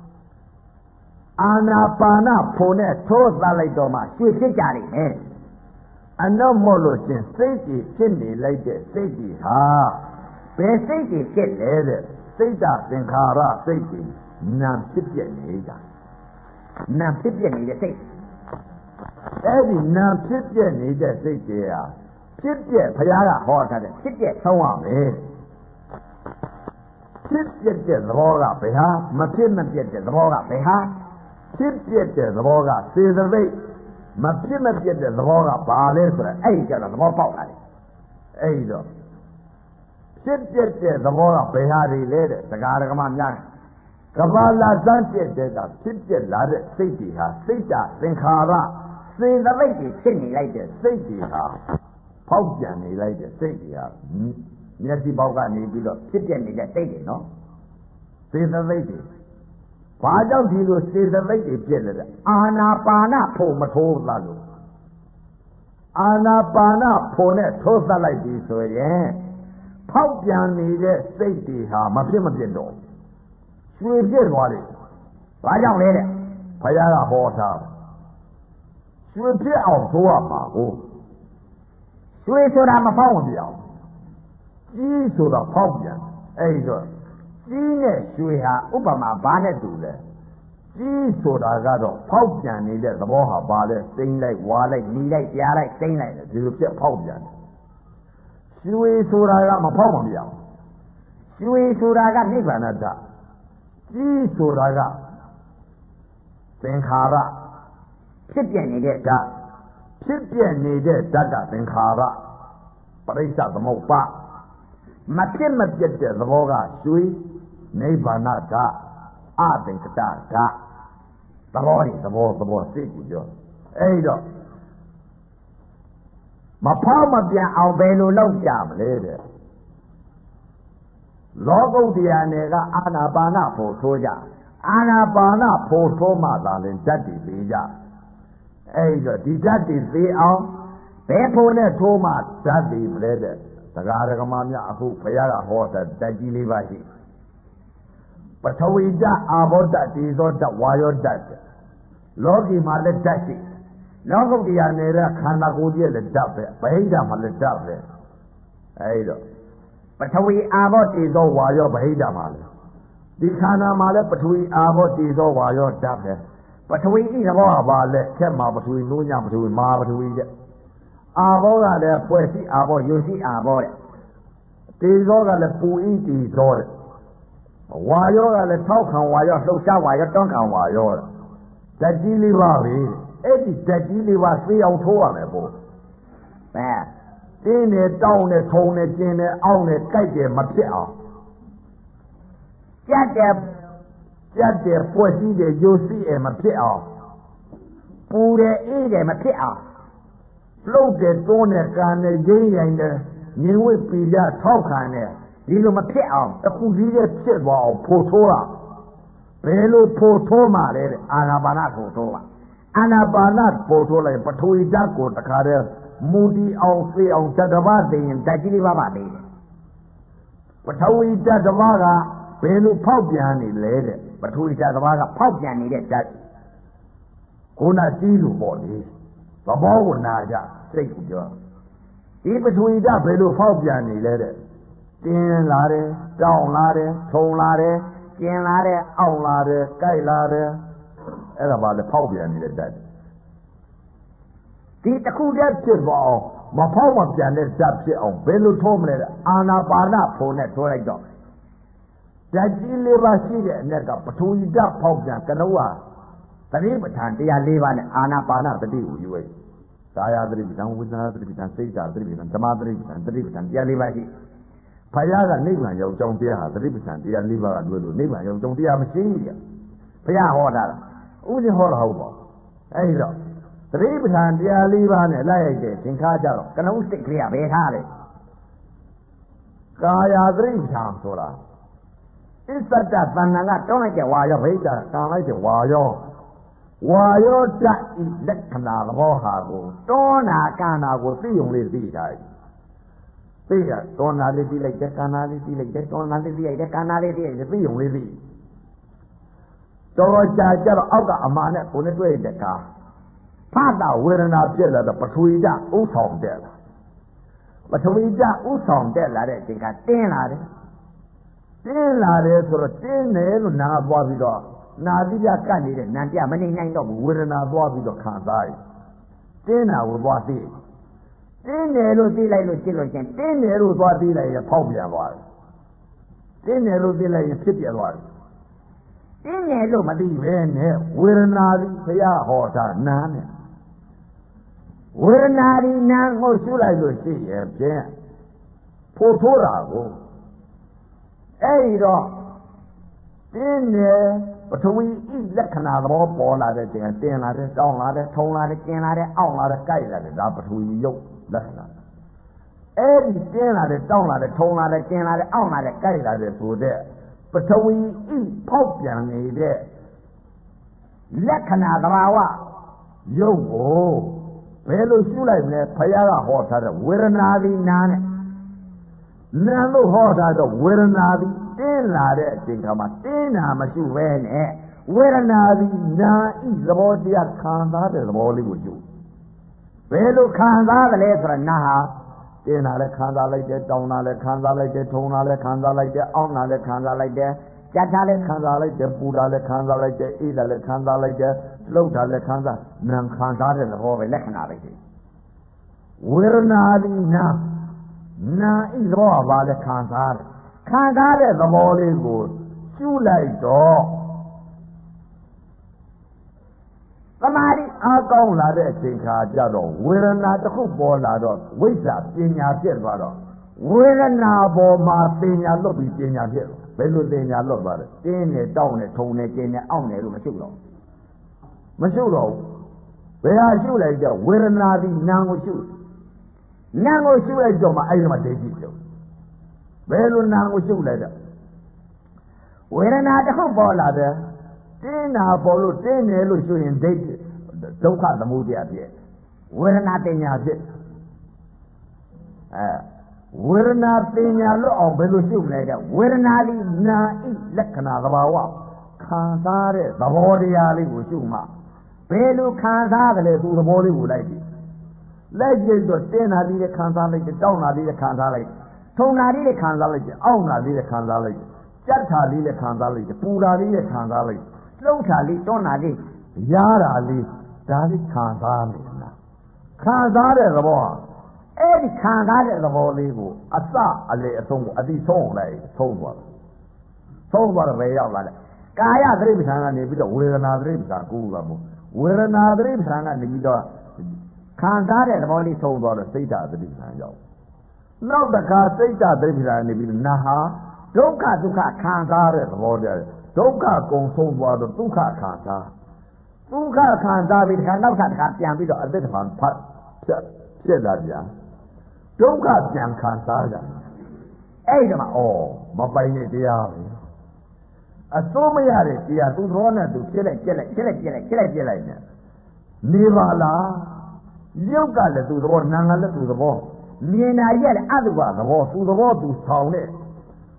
Anapana Pone, Tozaladoma, she Jari, and no more than safety, chimney like the safety ha. Bear safety, get later. Sita, Sinkara, safety, Nam Chicken needed. Nam Chicken needed safety. Every Nam Chicken needed safety. Chicken, Payara, Horta, Chicken, so on. Chicken, the Roga, Peha, Matimman, the Roga, Peha. Chicken, the Roga, see the way. Matimman, the Roga, Palestra, Aja, the Ropa. Aja. Chicken, the Roga, Peha, related, the Garagamana. Kavala Zanti, the Chicken, Lad, City, Sita, Sinkara, see the lady, Chinny, like the City, Paujan, like the City, Nessie Bogani, below, Chicken, the City, no? See the lady. Why don't you see the lady, Pillar? Anapana, Pomato, Lalu. Anapana, Pone, Tosa like this, so yeah. Paujan needed safety, Mapimado. Sweet here, what is? Why don't let it? Payara Horta. Sweet here out to a mago. Sweet so I'm a pound. Jesus, the Paujan. Azo. Gene, Sweeha, Upama, Banetule. Jesus, I got a Paujan needed the Moha Bale, thing like Wale, knee like Yara, thing like that. You get Paujan. Sweet so I got a pound. Sweet so I got Nivanada. Suraga Sinkara Chipian needed that. Chipian needed Daga Sinkara. Parisa the Mopa Matima get the Voga Sui Nebanata Adinkata the body, the more city. Ado Mapama Bia Albelo Low Jam later. Logo Dianega Anabana Potoya, Anabana Potoma, and Daddy Vija. Asia, the Daddy Via, Pepone Toma, Daddy Bled, the Garagamania, who Payara Horta, Daddy Livashi. But how is that about that is or the wire that? Logi Male Dashi. Logo Dianera Kanagudia the Dabbe, Bahida Male Dabbe. Aida. But we about is all wire Bahida Male. The Kana Male, but we about is all wire Dabbe. But we eat a lot about let Kema between Nunya between Ma between it. Avoga le Pussy, Avo, you see about it. Tizoga le Pui, Tizoga. Wire le Tokan, wire, so shall wire, Tonkan wire. That Gilly Valley, Eddie, that Gilly was 3 on 2 on it. In it, down it, tone it, in it, on it, take it, Matia. Just there, Pussy, you see him, Matia. Put it in him, Matia. Float it, tone it, and the day and the new will be there, talk on it. You know, Matia, the Kudia Chidwell, Potola. Pelo Potoma, Anabana Potoma. Anabana Potola, Patui Daco, the Carter, Moody on 3 on Tadavadi and Tajili Vavadi. ပထဝီဓာတ်တစ်ပါးကဘယ်လိုဖောက်ပြန်နေလဲတဲ့ပထဝီဓာတ်တစ်ပါးကဖောက်ပြန်နေတဲ့ဓာတ်ကိုနာကြီးလို့ပေါ့လေသဘောကိုနာကြစိတ်ကိုပြောဒီပထဝီဓာတ်ဘယ်လိုဖောက်ပြန်နေလဲတဲ့တင်းလာတယ်တောင်းလာတယ်ထုံလာတယ်ကျင်လာတယ်အောင့်လာတယ်ကြိုက်လာတယ်အဲ့ဒါပါလေဖောက်ပြန်နေတဲ့ဓာတ်ဒီတစ်ခုတည်းဖြစ်သွားအောင်မဖောက်မပြန်တဲ့ဓာတ်ဖြစ်အောင်ဘယ်လိုထိုးမလဲအာနာပါနဖုံနဲ့ထိုးလိုက်တော့ဓာတ်ကြီး၄ပါးရှိတဲ့အ낵ကပထဝီဓာတ်ဖောက်ပြန်ကနုဟာသတိပဋ္ဌာန်တရား၄ပါးနဲ့အာနာပါနသတိကိုယူလိုက်ကာယသတိပဋ္ဌာန်ဝိသနာသတိပဋ္ဌာန်စိတ်ဓာတ်သတိပဋ္ဌာန်ဓမ္မသတိပဋ္ဌာန်သတိပဋ္ဌာန်တရား၄ပါးရှိဖယားကနိဗ္ဗာန်ရောက်ကြောင်းတရားဟာသတိပဋ္ဌာန်တရား၄ပါးကတွေ့လို့နိဗ္ဗာန်ရောက်ကြောင်းတရားမရှိဘူးဘုရားဟောတာလားဥစဉ်ဟောတာဟုတ်ပါအဲ့ဒီတော့သတိပဋ္ဌာန်တရား၄ပါးနဲ့လိုက်ရိုက်တဲ့သင်္ခါကြတော့ကနုစိတ်ကလေးကဘယ်ထားလဲကာယသတိပဋ္ဌာန်ဆိုတာအစ္ဆတသဏ္ဍာန်ကတောင်းလိုက်တဲ့ဝါရောဘိဒ္ဓကံလိုက်တဲ့ဝါရောတတ်ဤလက္ခဏာသဘောဟာကိုတောနာကံနာကိုသိုံလေးသိတာသိရတောနာလေးသိလိုက်တဲ့ကံနာလေးသိလိုက်တဲ့တောနာလေးသိလိုက်တဲ့ကံနာလေးသိလိုက်တဲ့သိုံလေးသိတော်ကြာကြတော့အောက်ကအမာနဲ့ကိုနဲ့တွေ့တဲ့ကာဖတာဝေဒနာဖြစ်လာတော့ပထဝီဓာတ်ဥဆောင်တက်လာပထဝီဓာတ်ဥဆောင်တက်လာတဲ့အချိန်ကတင်းလာတယ်ဆိုတော့တင်းတယ်လို့နာသွားပြီးတော့နာသီးပြကတ်နေတဲ့နံပြမနေနိုင်တော့ဘူးဝေဒနာသွားပြီးတော့ခံစားရင်တင်းတာကိုသွားသိတင်းတယ်လို့သိလိုက်လို့ရှင်းလို့ချင်းတင်းတယ်လို့သွားသိလိုက်ရင်ဖောက်ပြန်သွားတယ်တင်းတယ်လို့သိလိုက်ရင်ဖြစ်ပြသွားတယ်တင်းတယ်လို့မသိပဲနဲ့ဝေဒနာသည်ဘုရားဟောတာနာနဲ့ဝေဒနာဒီနာကိုရှုလိုက်လို့ရှိရင်ဖြင့်ဖို့ထိုးတာကိုအဲ့ဒီတော့တင်းတယ်ပထဝီဤလက္ခဏာသဘောပေါ်လာတဲ့ချိန်တင်းလာတယ်တောင်းလာတယ်ထုံလာတယ်ကျင်လာတယ်အောင့်လာတယ်ကြိုက်လာတယ်ဒါပထဝီရုပ်လက္ခဏာအဲ့ဒီတင်းလာတယ်တောင်းလာတယ်ထုံလာတယ်ကျင်လာတယ်အောင့်လာတယ်ကြိုက်လာတယ်ဆိုတဲ့ပထဝီဤဖောက်ပြန်နေတဲ့လက္ခဏာသဘာဝရုပ်ကိုဘယ်လိုရှုလိုက်မလဲဘုရားကဟောထားတဲ့ဝေဒနာသည်နာနဲ့နာလို့ဟောထားတော့ဝေဒနာသည်တင်းလာတဲ့အချိန်ခါမှာတင်းနာမရှိပဲနဲ့ဝေဒနာသည်နာဤသဘောတရားခံစားတဲ့သဘောလေးကိုယူဘယ်လိုခံစားသလဲဆိုတော့နာဟာတင်းလာလဲခံစားလိုက်တယ်တောင်းလာလဲခံစားလိုက်တယ်ထုံလာလဲခံစားလိုက်တယ်အောင်းလာလဲခံစားလိုက်တယ်ကြက်ထားလဲခံစားလိုက်တယ်ပူလာလဲခံစားလိုက်တယ်အေးလာလဲခံစားလိုက်တယ်လှုပ်တာလဲခံစားနာခံစားတဲ့သဘောပဲလက္ခဏာပဲရှိဝေဒနာသည်နာဤသဘောကဘာလဲခံစားတယ်ခံစားတဲ့သဘောလေးကိုရှုလိုက်တော့သမာဓိအားကောင်းလာတဲ့အချိန်ခါကျတော့ဝေဒနာတစ်ခုပေါ်လာတော့ဝိဇ္ဇာပညာပြည့်သွားတော့ဝေဒနာပေါ်မှာပညာလွတ်ပြီးပညာပြည့်ဘယ်လိုပညာလွတ်သွားလဲတင်းနဲ့တောင်းနဲ့ထုံနဲ့ကျင်းနဲ့အောင့်နဲ့လို့မရှုတော့ဘယ်ဟာရှုလိုက်တော့ဝေဒနာသည်နာကိုရှုလိုက်တော့မှအဲ့ဒီမှာဒိဋ္ဌိပြုတ်ဘယ်လိုနာကိုရှုလိုက်တော့ဝေဒနာတစ်ခုပေါ်လာတယ်တင်းနာပေါ်လို့တင်းတယ်လို့ရှုရင်ဒိဋ္ဌိဒုက္ခသမုဒယဖြစ်ဝေဒနာပညာဖြစ်ဝေဒနာပညာလွတ်အောင်ဘယ်လိုရှုမလဲတဲ့ဝေဒနာလေးနာဤလက္ခဏာသဘာဝခံစားတဲ့သဘောတရားလေးကိုရှုမှဘယ်လိုခံစားတယ်လဲသူသဘောလေးကိုလိုက်ကြည့်တော့တင်းနာလေးနဲ့ခံစားလိုက်တယ်တောင်းနာလေးနဲ့ခံစားလိုက်ထုံနာလေးနဲ့ခံစားလိုက်တယ်အောင့်နာလေးနဲ့ခံစားလိုက်တယ်ကြက်ထာလေးနဲ့ခံစားလိုက်တယ်ပူတာလေးနဲ့ခံစားလိုက်လှုပ်တာလေးတွန်းတာလေးရားတာလေးဒါလေးခံစားနေလားခံစားတဲ့သဘောဟာအဲ့ဒီခံစားတဲ့သဘောလေးကိုအစအလေအဆုံးကိုအတိဆုံးလိုက်ဆုံးသွားတယ်ပဲရောက်လာတယ်ကာယသတိပဋ္ဌာန်ကနေပြီးတော့ဝေဒနာသတိပဋ္ဌာန်ကူတာမို့ဝေဒနာသတိပဋ္ဌာန်ကနေပြီးတော့ခံစားတဲ့သဘောလေးဆုံးသွားတော့စိတ်ဓာတ်သတိပဋ္ဌာန်ရောက်နောက်တစ်ခါစိတ်ဓာတ်သတိပဋ္ဌာန်နေပြီးနာဟာဒုက္ခခံစားတဲ့သဘောတရားဒုက္ခကုံဆုံးသွားတော့ဒုက္ခခံစားပြီးတခါနောက်တစ်ခါပြန်ပြီးတော့အသက်တစ်ခါဖတ်ဖြစ်လာပြန်ဒုက္ခပြန်ခံစားကြအဲ့ဒီမှာမပိုင်တဲ့တရားပဲအစိုးမရတဲ့တရားသူသဘောနဲ့သူဖြစ်လိုက်နဲ့နေပါလားရုပ်ကလည်းသူသဘောနာကလည်းသူသဘောမြင်တာရဲ့အတုပသဘောသူသဘောသူဆောင်တဲ့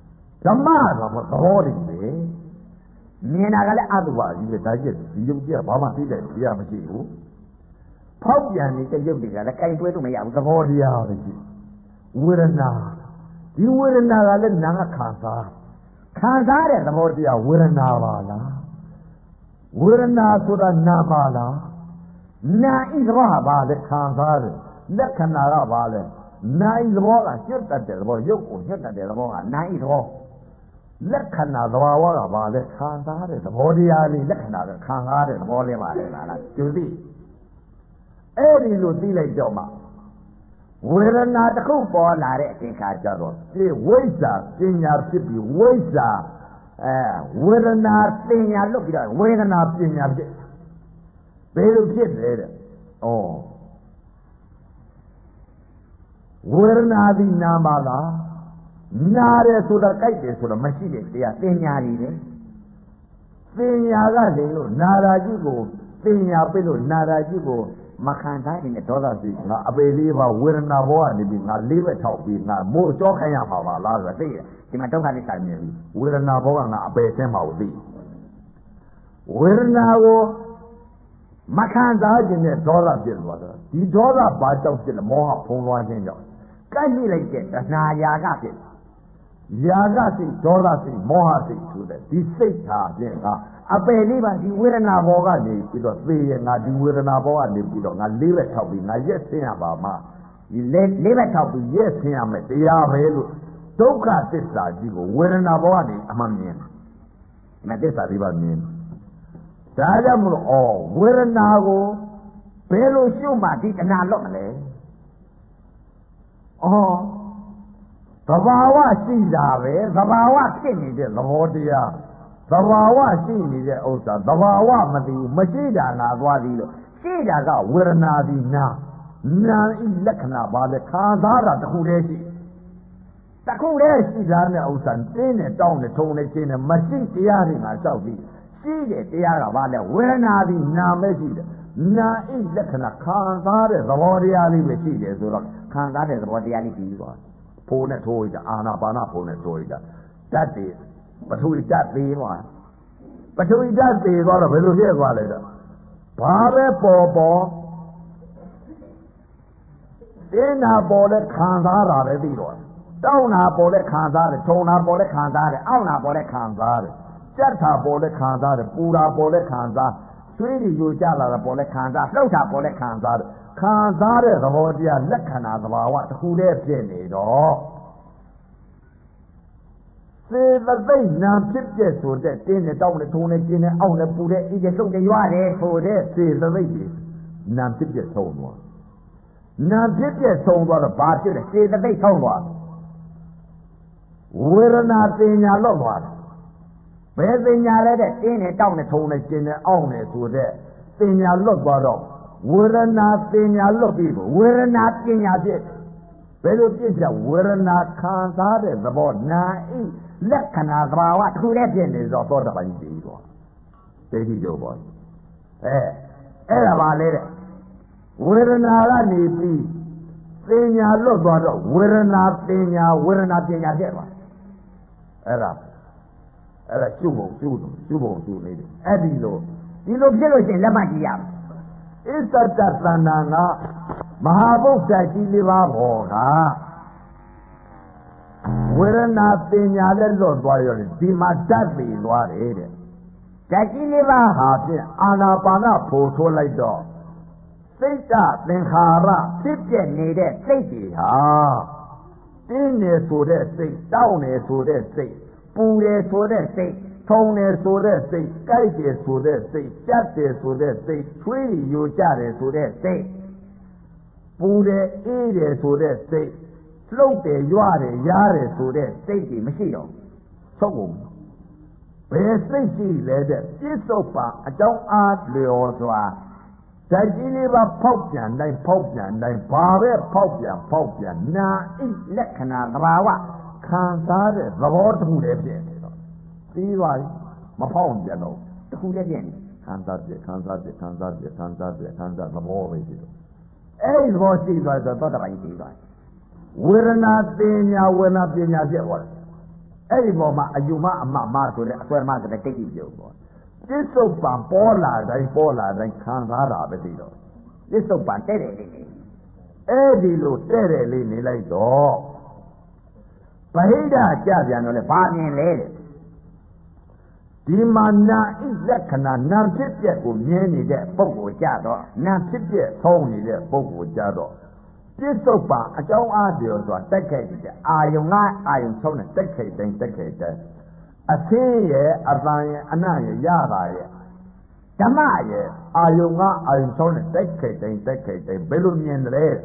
ဓမ္မဆိုတော့သဘောတည်းပဲမြင်တာကလည်းအတုပါကြီးပဲဒါကြီးဒီယုတ်ကြီးကဘာမှသိတဲ့တရားမရှိဘူးဖောက်ပြန်နေတဲ့ယုတ်တွေကလည်းကြိုက်တွဲလို့မရဘူးသဘောတရားပဲရှိဝေဒနာဒီဝေဒနာကလည်းနာကခံစားတဲ့သဘောတရားဝေဒနာပါလားဝေဒနာဆိုတာနာပါလားနာဤသဘောဟာပါလေခံစားတယ်လက္ခဏာကပါလေနာဤသဘောကညွတ်တတ်တဲ့သဘောရုပ်ကိုညွတ်တတ်တဲ့သဘောကနာဤသဘောလက္ခဏာသဘာဝကပါလေခံစားတဲ့သဘောတရားလေးလက္ခဏာကခံစားတဲ့သဘောလေးပါလေလားကျူသိအဲ့ဒီလိုသိလိုက်တော့မှဝေဒနာတစ်ခုပေါ်လာတဲ့အချိန်ခါကျတော့ဒီဝိဇ္ဇာပညာဖြစ်ပြီးဝိဇ္ဇာဝေဒနာပညာလွတ်ပြီးတော့ဝေဒနာပညာဖြစ်ဘယ်လိုဖြစ်လဲတဲ့ဩဝေဒနာဒီနာမလားနာတယ်ဆိုတာကြိုက်တယ်ဆိုတာမရှိတဲ့တရားပညာတွေပဲပညာကလေလို့နာရာကြီးကိုပညာပြလို့နာရာကြီးကိုမခံစားနေတဲ့ဒေါသစိတ်ငါအပေလေးပါဝေဒနာဘောကနေပြီးငါလေးပဲထောက်ပြီးငါမိုးကြောခိုင်းရမှာပါလားဆိုတော့သိတယ်ဒီမှာဒုက္ခသစ္စာမြင်ပြီဝေဒနာဘောကငါအပေဆင်းမှာကိုသိဝေဒနာကိုမခံစားခြင်းနဲ့ဒေါသဖြစ်သွားတာဒီဒေါသဘာကြောင့်ဖြစ်လဲမောဟဖုံးလွှမ်းခြင်းကြောင့်ကန့်ကြည့်လိုက်တဲ့တဏှာယာကဖြစ်ယာကစိတ်ဒေါသစိတ်မောဟစိတ်ဆိုတဲ့ဒီစိတ်ဟာဖြင့်ကအပယ်လေးပါဒီဝေဒနာဘောကနေပြီးတော့သေရငါဒီဝေဒနာဘောကနေပြီးတော့ငါလေးပဲထောက်ပြီးငါရက်ဆင်းရပါမှာဒီလေးပဲထောက်ပြီးရက်ဆင်းရမယ်တရားပဲလို့ဒုက္ခသစ္စာကြီးကိုဝေဒနာဘောကနေအမှန်မြင်မသစ္စာလေးပါမြင်ဒါကြောင့်မလို့ဝေဒနာကိုဘယ်လိုရှုမှဒီတဏှာလွတ်မလဲသဘာဝရှိတာပဲသဘာဝဖြစ်နေတဲ့သဘောတရားသဘာဝရှိနေတဲ့ဥစ္စာသဘာဝမသိဘူးမရှိတာငါသွားသည်လို့ရှိတာကဝေဒနာသည်နာဤလက္ခဏာပါလေခံစားတာတစ်ခုတည်းရှိတာနဲ့ဥစ္စာတင်းနဲ့တောင်းနဲ့ထုံနဲ့ချင်းနဲ့မရှိတရားတွေငါလျှောက်ပြီးရှိတဲ့တရားကပါလေဝေဒနာသည်နာမရှိတယ်နာဤလက္ခဏာခံစားတဲ့သဘောတရားလေးပဲရှိတယ်ဆိုတော့ခံစားတဲ့သဘောတရားလေးပြီးသွားဖိုးနဲ့ထိုးရတာအာနာပါနဖိုးနဲ့ထိုးရတာတတ်တယ်ပထဝီဓာတ်သေးသွားပထဝီဓာတ်သေးသွားတော့ဘယ်လိုဖြစ်သွားလဲတော့ဘာပဲပေါ်တင်းနာပေါ်လဲခံစားတာပဲပြီးတော့တောင်းနာပေါ်လဲခံစားတယ်ထုံနာပေါ်လဲခံစားတယ်အောင့်နာပေါ်လဲခံစားတယ်ကြက်တာပေါ်လဲခံစားတယ်ပူတာပေါ်လဲခံစားသွေးတွေယိုကျလာတာပေါ်လဲခံစားလှုပ်တာပေါ်လဲခံစားတယ်ခံစားတဲ့သဘောတရားလက္ခဏာသဘာဝတစ်ခုတည်းဖြစ်နေတော့စေတသိက်နာဖြစ်ပြဆိုတဲ့တင်းနဲ့တောင်းနဲ့ထုံနဲ့ကျင်းနဲ့အောက်နဲ့ပူတဲ့အေးတဲ့လှုပ်တဲ့ရွာတယ်ဆိုတဲ့စေတသိက်ကြီးနာဖြစ်ပြဆုံးသွားနာဖြစ်ပြဆုံးသွားတော့ဘာဖြစ်လဲစေတသိက်ဆုံးသွားဝေဒနာတင်ညာလွတ်သွားတယ်ဘယ်တင်ညာလဲတဲ့တင်းနဲ့တောင်းနဲ့ထုံနဲ့ကျင်းနဲ့အောက်နဲ့ဆိုတဲ့တင်ညာလွတ်သွားတော့ဝေဒနာတင်ညာလွတ်ပြီးဝေဒနာပညာဖြစ်ဘယ်လိုပြည့်ကြဝေဒနာခံစားတဲ့သဘောနာဤလက္ခဏာသဘာဝတစ်ခုတည်းဖြစ်နေတော့သောတာပန်ကြီးပြီးတော့ဒိဋ္ဌိတို့ပေါ့အဲ့ဒါပါလေတဲ့ဝေဒနာကနေပြီးတင်ညာလွတ်သွားတော့ဝေဒနာတင်ညာဝေဒနာပညာဖြစ်သွားအဲ့ဒါရှုဖို့ရှုနေတယ်အဲ့ဒီလိုဖြစ်လို့ရှိရင်လက်မှတ်ကြည့်ရမယ်ဣသတ္တသန္တာကမဟာဗုဒ္ဓကြီးလေးပါးဘောကဝေဒနာပညာလည်းလွတ်သွားရောဒီမှာဓာတ်ပေသွားတယ်တဲ့ဓာတ်ကြီးလေးပါးဟာဖြင့်အာနာပါနဖို့ထိုးလိုက်တော့စိတ်တသင်္ခါရဖြစ်ပြနေတဲ့စိတ်တွေဟာတင်းနေဆိုတဲ့စိတ်တောင်းနေဆိုတဲ့စိတ်ပူတယ်ဆိုတဲ့စိတ်ထုံတယ်ဆိုတဲ့စိတ်ကြိုက်တယ်ဆိုတဲ့စိတ်ကြက်တယ်ဆိုတဲ့စိတ်ထွေးယိုကျတယ်ဆိုတဲ့စိတ်ပူတယ်အေးတယ်ဆိုတဲ့စိတ်လှုပ်တယ်ရွတယ်ရားတယ်ဆိုတဲ့စိတ်ကြီးမရှိတော့ဆုံးကုန်ဘယ်စိတ်ရှိလဲတဲ့ပြစ္ဆုတ်ပါအကြောင်းအားလျော်စွာဓာတ်ကြီးလေးပါဖောက်ပြန်တိုင်းဘာပဲဖောက်ပြန်နာဣလက္ခဏာသဘာဝခံစားတဲ့သဘောတစ်ခုတည်းဖြစ်နေတော့ပြီးသွားပြီမဖောက်ပြန်တော့တစ်ခုတည်းဖြစ်နေခံစားသဘောပဲရှိတော့အဲ့ဒီသဘောရှိသွားတော့သောတာပန်ကြီးပြီးသွားဝေဒနာတင်ညာဝေဒနာပညာဖြစ်သွားတယ်အဲ့ဒီပေါ်မှာအယူမအမမဆိုတဲ့အစွဲမဆိုတဲ့တိတ်တိပြုံပေါ့ပြစ္ဆုတ်ပံပေါ်လာတိုင်းခံစားတာပဲသိတော့ပြစ္ဆုတ်ပံတဲ့တယ်လေးနေအဲ့ဒီလိုတဲ့တယ်လေးနေလိုက်တော့ဗဟိတကြပြန်တော့လေဘာမြင်လဲတဲ့ဒီမှာနာဣလက္ခဏာနာဖြစ်ပြက်ကိုမြင်နေတဲ့ပုဂ္ဂိုလ်ကြတော့နာဖြစ်ပြက်သုံးနေတဲ့ပုဂ္ဂိုလ်ကြတော့ပြစ္ဆုတ်ပံအကြောင်းအားပြောဆိုတာတက်ခဲ့တဲ့အာယုံဆုံးနဲ့တက်ခဲ့တိုင်းအသင်းရဲ့အတန်ရဲ့အနရဲ့ရတာရဲ့ဓမ္မရဲ့အာယုံဆုံးနဲ့တက်ခဲ့တိုင်းဘယ်လိုမြင်တယ်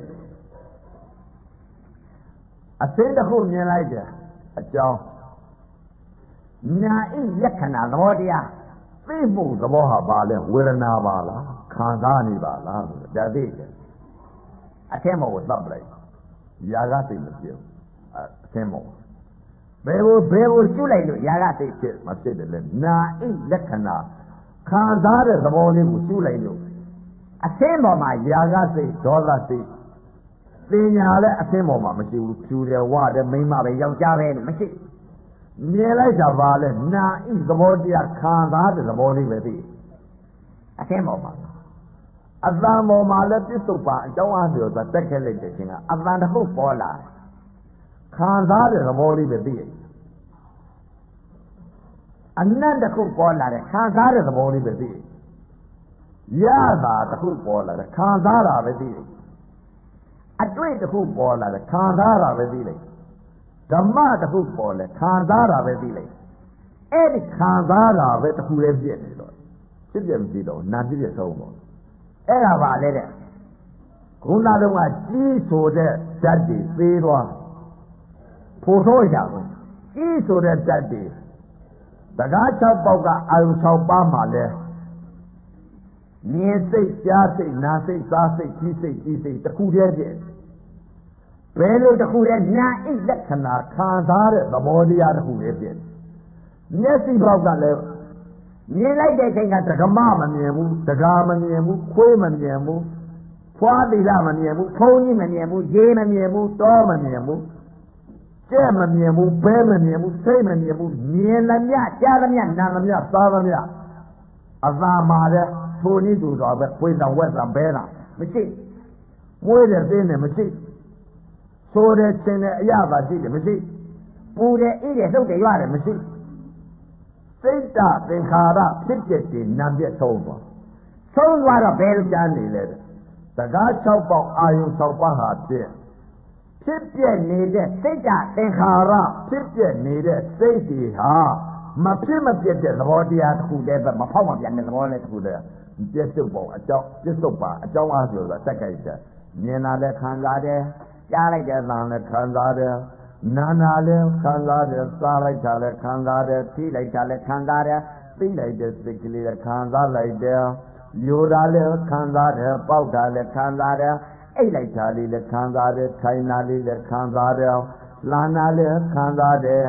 အသင်းတစ်ခုမြင်လိုက်တယ်အကြောင်းနာဣလက္ခဏာသဘောတရားသိမှုသဘောဟာပါလဲဝေဒနာပါလားခံစားနေပါလားဒါသိတယ်အသင်းမောကိုသတ်ပလိုက်ຢာကသိမဖြစ်ဘူးအသင်းမောဘယ်ကိုရှုလိုက်လို့ຢာကသိဖြစ်မဖြစ်တယ်လဲနာဣလက္ခဏာခံစားတဲ့သဘောလေးကိုရှုလိုက်လို့အသင်းပေါ်မှာຢာကသိဒေါသသိပညာလည်းအသင်းပေါ်မှာမရှိဘူးဖြူတယ်ဝတယ်မိန်းမပဲယောက်ျားပဲလို့မရှိမြင်လိုက်တာပါလဲနာဣသဘောတရားခံစားတဲ့သဘောလေးပဲသိအသင်းပေါ်မှာအတန်ပေါ်မှာလည်းပြစ္ဆုတ်ပါအကြောင်းအားပြောတာတက်ခဲ့လိုက်တဲ့ချင်းကအတန်တစ်ခုပေါ်လာခံစားတဲ့သဘောလေးပဲသိအနတ်တစ်ခုပေါ်လာတယ်ခံစားတဲ့သဘောလေးပဲသိရတာတစ်ခုပေါ်လာတယ်ခံစားတာပဲသိအတွေ့တစ်ခုပေါ်လာတယ်ခံစားတာပဲသိလိုက်ဓမ္မတစ်ခုပေါ်လဲခံစားတာပဲသိလိုက်အဲ့ဒီခံစားတာပဲတစ်ခုလည်းဖြစ်နေတော့ဖြစ်ပြမကြည့်တော့နာဖြစ်ပြဆုံးတော့အဲ့ဒါပါလေတဲ့ခုနတုန်းကကြီးဆိုတဲ့ဓာတ်တွေသေးသွားဖို့ထိုးရအောင်ကြီးဆိုတဲ့ဓာတ်တွေတကား6ပေါက်ကအာယု6ပါးမှာလဲမြင်စိတ်ကြားစိတ်နာစိတ်စားစိတ်ကြီးစိတ်တစ်ခုတည်းဖြစ်ဘယ်လိုတစ်ခုတည်းနာဣလက္ခဏာခံစားတဲ့သဘောတရားတစ်ခုတည်းဖြစ်မျက်စိပေါက်ကလည်းမြင်လိုက်တဲ့ချိန်ကတက္ကမမမြင်ဘူးတကာမမြင်ဘူးခွေးမမြင်ဘူးဖွားသီလမမြင်ဘူးဖုံးကြီးမမြင်ဘူးရေမမြင်ဘူးတောမမြင်ဘူးကျဲမမြင်ဘူးဘဲမမြင်ဘူးစိတ်မမြင်ဘူးမြင်သမျှကြားသမျှနာသမျှစားသမျှအသာမာတဲ့ထိုနည်းတူတော့ပဲခွေးတောင်ဝက်တောင်ဘဲတာမရှိမွေးတဲ့သင်းနဲ့မရှိဆိုတဲ့ချင်းနဲ့အရသာရှိတယ်မရှိပူတယ်အေးတယ်လှုပ်တယ်ရွတယ်မရှိစိတ်တသင်္ခါရဖြစ်ပြတဲ့နာမ်ပြတ်ဆုံးသွားတော့ဘယ်လိုကြားနေလဲတကား6ပေါက်အာယု6ပါးဟာဖြစ်ပြနေတဲ့စိတ်တသင်္ခါရဖြစ်ပြနေတဲ့စိတ်တွေဟာမဖြစ်မပြတ်တဲ့သဘောတရားတစ်ခုတည်းပဲမဖောက်မပြန်တဲ့သဘောလေးတစ်ခုတည်းပြစ္ဆုတ်ပုံအကြောင်းပြစ္ဆုတ်ပါအကြောင်းအားဆိုတော့တက်ကြိုက်တယ်မြင်လာတဲ့ခံစားတယ်ကြားလိုက်တဲ့အသံလည်းခံစားတယ်နာနာလည်းခံစားတယ်စားလိုက်တာလည်းခံစားတယ်ထိလိုက်တာလည်းခံစားတယ်သိလိုက်တဲ့စိတ်ကလေးလည်းခံစားလိုက်တယ်ယူတာလည်းခံစားတယ်ပေါက်တာလည်းခံစားတယ်အိတ်လိုက်တာလေးလည်းခံစားတယ်ထိုင်တာလေးလည်းခံစားတယ်လှမ်းတာလည်းခံစားတယ်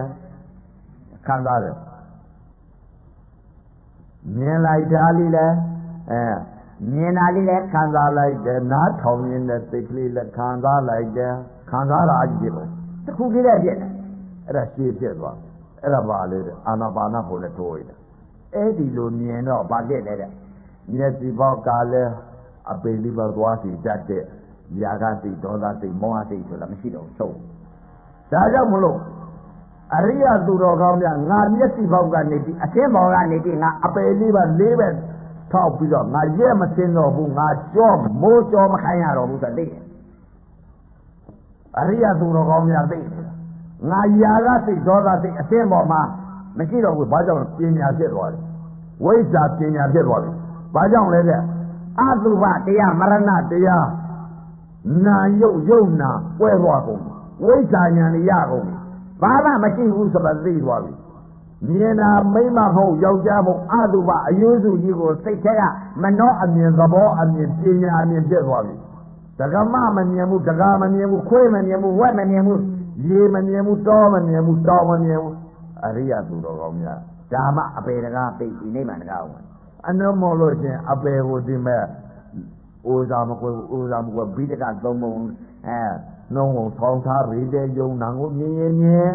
မြင်လိုက်တာလေးလည်းမြင်တာလေးလည်းခံစားလိုက်တယ်နားထောင်ရင်းတဲ့စိတ်ကလေးလည်းခံစားလိုက်တယ်ခံစားတာအကြည့်ပဲတစ်ခုလေးလည်းဖြစ်တယ်အဲ့ဒါရှည်ဖြစ်သွားအဲ့ဒါပါလေအာနာပါနဖို့လည်းတိုးရတယ်အဲ့ဒီလိုမြင်တော့ဘာဖြစ်လဲတဲ့မျက်စိပေါက်ကလည်းအပေလေးပါသွားစီတတ်တဲ့ຢာကစိတ်ဒေါသစိတ်မောဟစိတ်ဆိုတာမရှိတော့ဆုံးဒါကြောင့်မလို့အရိယသူတော်ကောင်းများငါမျက်စိပေါက်ကနေပြီးအသင်းပေါ်ကနေပြီးငါအပေလေးပါလေးပဲထောက်ပြီးတော့ငါရဲမသိတော့ဘူးငါကြောမိုးကြောမခိုင်းရတော့ဘူးဆိုသိတယ်အရိယသူတော်ကောင်းများသိတယ်ငါຢာကစိတ်ဒေါသစိတ်အသင်းပေါ်မှာမရှိတော့ဘူးဘာကြောင့်ပညာဖြစ်သွားတယ်ဝိဇ္ဇာပညာဖြစ်သွားပြီဘာကြောင့်လဲတဲ့အတုပတရားမရဏတရားနာယုတ်နာကွဲသွားကုန်ဝိဇ္ဇာဉာဏ်ရကုန်ဘာမှမရှိဘူးဆိုတာသိသွားပြီမြင်တာမိမမဟုတ်ယောက်ျားမဟုတ်အတုပအယုစုကြီးကိုစိတ်ထဲကမနှောအမြင်သဘောအမြင်ပညာအမြင်ဖြစ်သွားပြီတက္ကမမမြင်ဘူးတက္ကမမြင်ဘူးခွေးမမြင်ဘူးဝက်မမြင်ဘူးရေမမြင်ဘူးတောမမြင်ဘူးတောင်မမြင်ဘူးအရိယသူတော်ကောင်းများဒါမှအပေတကားပိတ်ဒီနိဗ္ဗာန်တကားဝင်အနမောလို့ချင်းအပေကိုဒီမဲ့ဥဇာမကွယ်ဘိဒကသုံးပုံနှုံးကိုဆောင်းထားရတဲ့ယုံနာကိုမြင်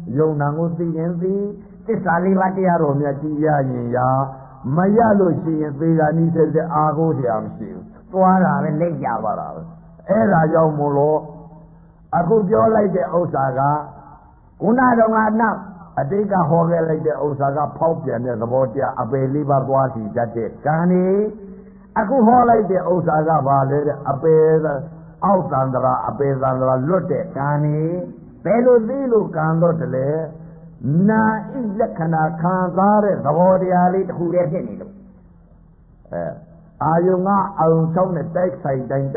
ယုံနာကိုသိရင်သိသစ္စာလေးပါးတရားတော်မြတ်ကြီးရရင်ရမရလို့ရှိရင်သေကနိစ္စတဲ့အာကိုစရာမရှိဘူးသွားတာပဲလက်ရပါတာပဲအဲ့ဒါကြောင့်မို့လို့အခုပြောလိုက်တဲ့ဥစ္စာကခုနတော့ကနောက်အတိတ်ကဟောခဲ့လိုက်တဲ့ဥစ္စာကဖောက်ပြန်တဲ့သဘောတရားအပေလေးပါးသွားစီတတ်တဲ့ကံနေအခုဟောလိုက်တဲ့ဥစ္စာကဘာလဲတဲ့အပေအောက်သန္တရာအပေသန္တရာလွတ်တဲ့ကံနေဘယ်လိုသိလို့ကံတော့တလဲနာဣလက္ခဏာခံစားတဲ့သဘောတရားလေးတစ်ခုတည်းဖြစ်နေလို့အာယုံကအာယုံချောင်းနဲ့တိုက်ဆိုင်တိုင်း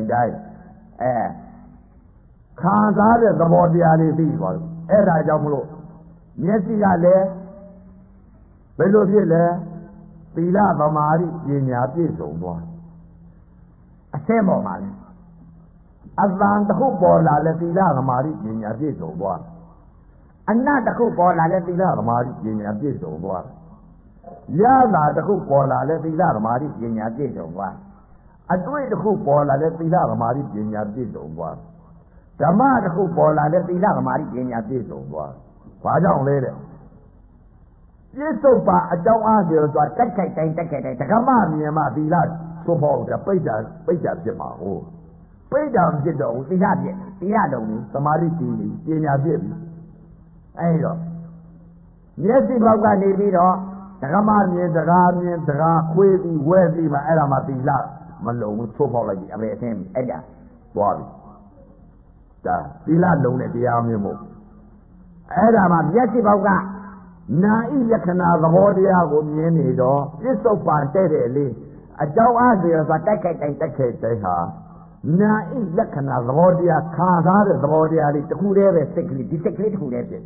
ခံစားတဲ့သဘောတရားလေးသိသွားတယ်အဲ့ဒါကြောင့်မလို့မျက်စိကလည်းဘယ်လိုဖြစ်လဲသီလသမာဓိပညာပြည့်စုံသွားအစင်းပေါ်မှာလဲအသံတစ်ခုပေါ်လာလဲသီလသမာဓိပညာပြည့်စုံသွားအနတ်တစ်ခုပေါ်လာလဲသီလသမာဓိပညာပြည့်စုံသွားရတာတစ်ခုပေါ်လာလဲသီလသမာဓိပညာပြည့်စုံသွားအတွေ့တစ်ခုပေါ်လာလဲသီလသမာဓိပညာပြည့်စုံသွားဓမ္မတစ်ခုပေါ်လာလဲသီလသမာဓိပညာပြည့်စုံသွားဘာကြောင့်လဲတဲ့ပြစ္ဆုတ်ပါအကြောင်းအားဖြင့်ဆိုတာတက်ခိုက်တိုင်းဓကမမြင်မှသီလသို့ဖို့တဲ့ပိဋ္ဌာဖြစ်မှာဟုတ်ပိဋ္ဌာဖြစ်တော့သီလဖြစ်သီလလုံးကြီးသမာဓိတည်ပညာဖြစ်ပြီအဲ့တော့မျက်စိဘောက်ကနေပြီးတော့ဓကမမြင်တကားခွေးပြီးဝဲပြီးမှအဲ့ဒါမှသီလမလုံးဘူးသို့ဖို့လိုက်ပြီအပေအသိအဲ့ဒါသွားပြီဒါသီလလုံးတဲ့တရားမျိုးမို့အဲ့ဒါမှမျက်စိဘောက်ကနာဣလက္ခဏာသဘောတရားကိုမြင်နေတော့ပြစ္ဆုတ်ပန်တဲ့တဲ့လေးအကြောင်းအားဖြင့်ဆိုတိုက်ခိုက်တိုင်းဟာနာဣလက္ခဏာသဘောတရားခံစားတဲ့သဘောတရားလေးတစ်ခုတည်းပဲစိတ်ကလေးဒီစိတ်ကလေးတစ်ခုတည်း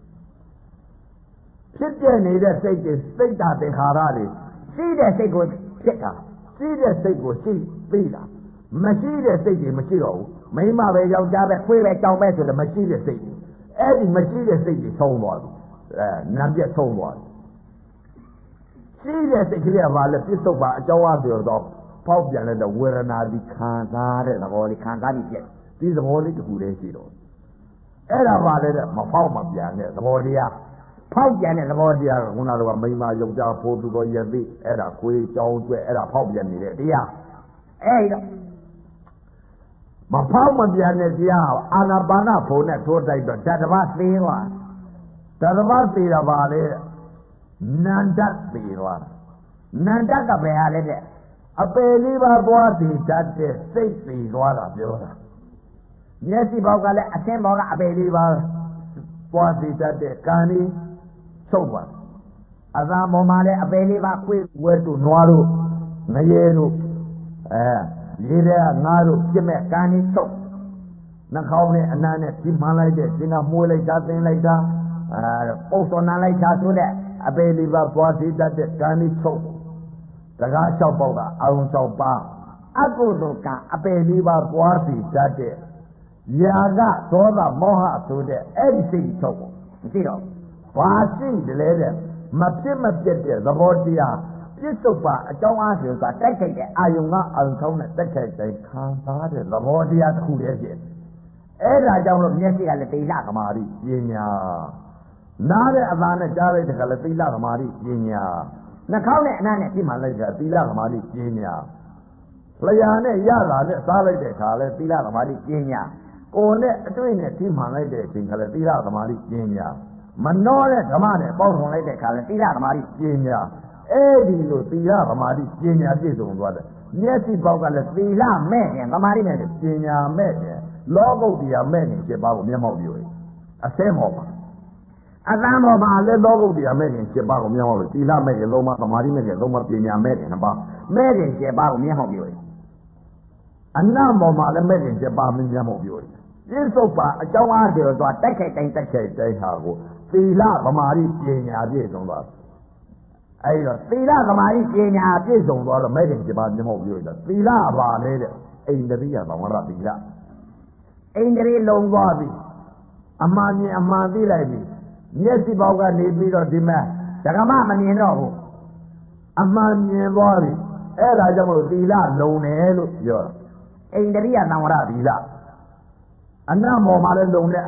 ဖြစ်ပြနေတဲ့စိတ်တွေစိတ်ဓာတ်သင်္ခါရတွေရှိတဲ့စိတ်ကိုဖြစ်တာရှိတဲ့စိတ်ကိုရှိပြီးတာမရှိတဲ့စိတ်တွေမရှိတော့ဘူးမိမပဲယောက်ျားပဲခွေးပဲကြောင်ပဲဆိုတော့မရှိတဲ့စိတ်တွေအဲ့ဒီမရှိတဲ့စိတ်တွေဆုံးသွားပြီနာပြတ်ဆုံးသွားတယ်ရှိတဲ့စိတ်ကလေးကဘာလဲပြစ္ဆုတ်ပါအကြောင်းအပြောတော့ဖောက်ပြန်တဲ့ဝေဒနာဒီခံစားတဲ့သဘောလေးခံစားပြီးပြက်ဒီသဘောလေးတစ်ခုတည်းရှိတော့အဲ့ဒါဘာလဲတဲ့မဖောက်မပြန်တဲ့သဘောတရားဖောက်ပြန်တဲ့သဘောတရားကခုနကမိမယောက်ျားဖိုးသူတော်ရသိအဲ့ဒါခွေးကြောင်းကျွဲအဲ့ဒါဖောက်ပြန်နေတဲ့တရားအဲ့တော့မဖောက်မပြန်တဲ့တရားအာနာပါနဘုံနဲ့ထိုးတိုက်တော့ဓာတ်တစ်ပါးသေးသွားဓာတ်တစ်ပါးသေးတာပါလေနန္ဒတ်သေးသွားနန္ဒတ်ကဘယ်ဟာလဲတဲ့အပယ်လေးပါးသွားသေးတတ်တဲ့စိတ်သေးသွားတာပြောတာမျက်စိဘောက်ကလည်းအသင်းဘောက်ကအပယ်လေးပါးသွားသေးတတ်တဲ့ကံလေးချုပ်သွားအသာပေါ်မှာလည်းအပယ်လေးပါးခွေးဝဲတို့နွားတို့ငရဲတို့လေးတဲ့ငါးတို့ဖြစ်မဲ့ကံလေးချုပ်နှာခေါင်းနဲ့အနံ့နဲ့ဒီမှန်လိုက်တဲ့ရှင်ကမှုလိုက်တာသင်လိုက်တာပုတ်စောနလိုက်တာဆိုတဲ့အပေလေးပါပွားသေးတတ်တဲ့ကံလေးချုပ်တကား၆ပေါက်ကအာရုံ၆ပါးအကုသိုလ်ကအပေလေးပါပွားသေးတတ်တဲ့ယာကဒေါသမောဟဆိုတဲ့အဲ့ဒီစိတ်ချုပ်မရှိတော့ဘာရှိတယ်လဲတဲ့မဖြစ်မပြတ်တဲ့သဘောတရားပြစ္ဆုတ်ပါအကြောင်းအားဖြင့်ဆိုတာတိုက်ခိုက်တဲ့အာယုံကအာယုံထောင်းနဲ့တိုက်ခိုက်တိုင်းခံစားတဲ့သဘောတရားတစ်ခုတည်းဖြစ်အဲ့ဒါကြောင့်လို့မျက်စိကလည်းသီလသမာဓိပညာနားတဲ့အသာနဲ့ကြားလိုက်တဲ့ကလည်းသီလသမာဓိပညာနှာခေါင်းနဲ့အနားနဲ့ပြမှလိုက်တဲ့သီလသမာဓိပညာလျာနဲ့ရတာနဲ့စားလိုက်တဲ့ခါလည်းသီလသမာဓိပညာကိုယ်နဲ့အတွေ့နဲ့ပြမှလိုက်တဲ့အချိန်ကလည်းသီလသမာဓိပညာမနှောတဲ့ဓမ္မနဲ့ပေါင်းထုံလိုက်တဲ့ခါလည်းသီလသမာဓိပညာအဲ့ဒီလိုသီလသမာဓိပညာပြည့်စုံသွားတယ်မျက်စိပေါက်ကလည်းသီလမဲ့တယ်သမာဓိမဲ့တယ်ပညာမဲ့တယ်လောကုတ္တရာမဲ့ခင်7ပါးကိုမျက်မှောက်ပြုရအစဲမောပါအသံပေါ်မှာလည်းလောကုတ္တရာမဲ့ခင်7ပါးကိုမျက်မှောက်ပြုသီလမဲ့ခင်3ပါးသမာဓိမဲ့ခင်3ပါးပညာမဲ့ခင်2ပါးမဲ့ခင်7ပါးကိုမျက်မှောက်ပြုရအနတ်ပေါ်မှာလည်းမဲ့ခင်7ပါးမျက်မှောက်ပြုရပြစ္ဆုတ်ပါအကြောင်းအားဖြင့်သွားတိုက်ခိုက်တိုင်းဟာကိုသီလသမာဓိပညာပြည့်စုံသွားအဲ့တော့သီလသမာဓိပညာပြည့်စုံသွားတော့မဲ့ခင်7ပါးမျက်မှောက်ပြုရတာသီလပါလေတဲ့အိန္ဒြိယသံဝရသီလအိန္ဒြေလုံသွားပြီအမှန်မြင်အမှန်သိလိုက်ပြီမျက်စိပေါက်ကနေပြီးတော့ဒီမဲ့ဓကမမမြင်တော့ဘူးအမှန်မြင်သွားပြီအဲ့ဒါကြောင့်မလို့သီလလုံတယ်လို့ပြောတာအိန္ဒြိယသံဝရသီလအနတ်မော်မှာလည်းလုံတယ်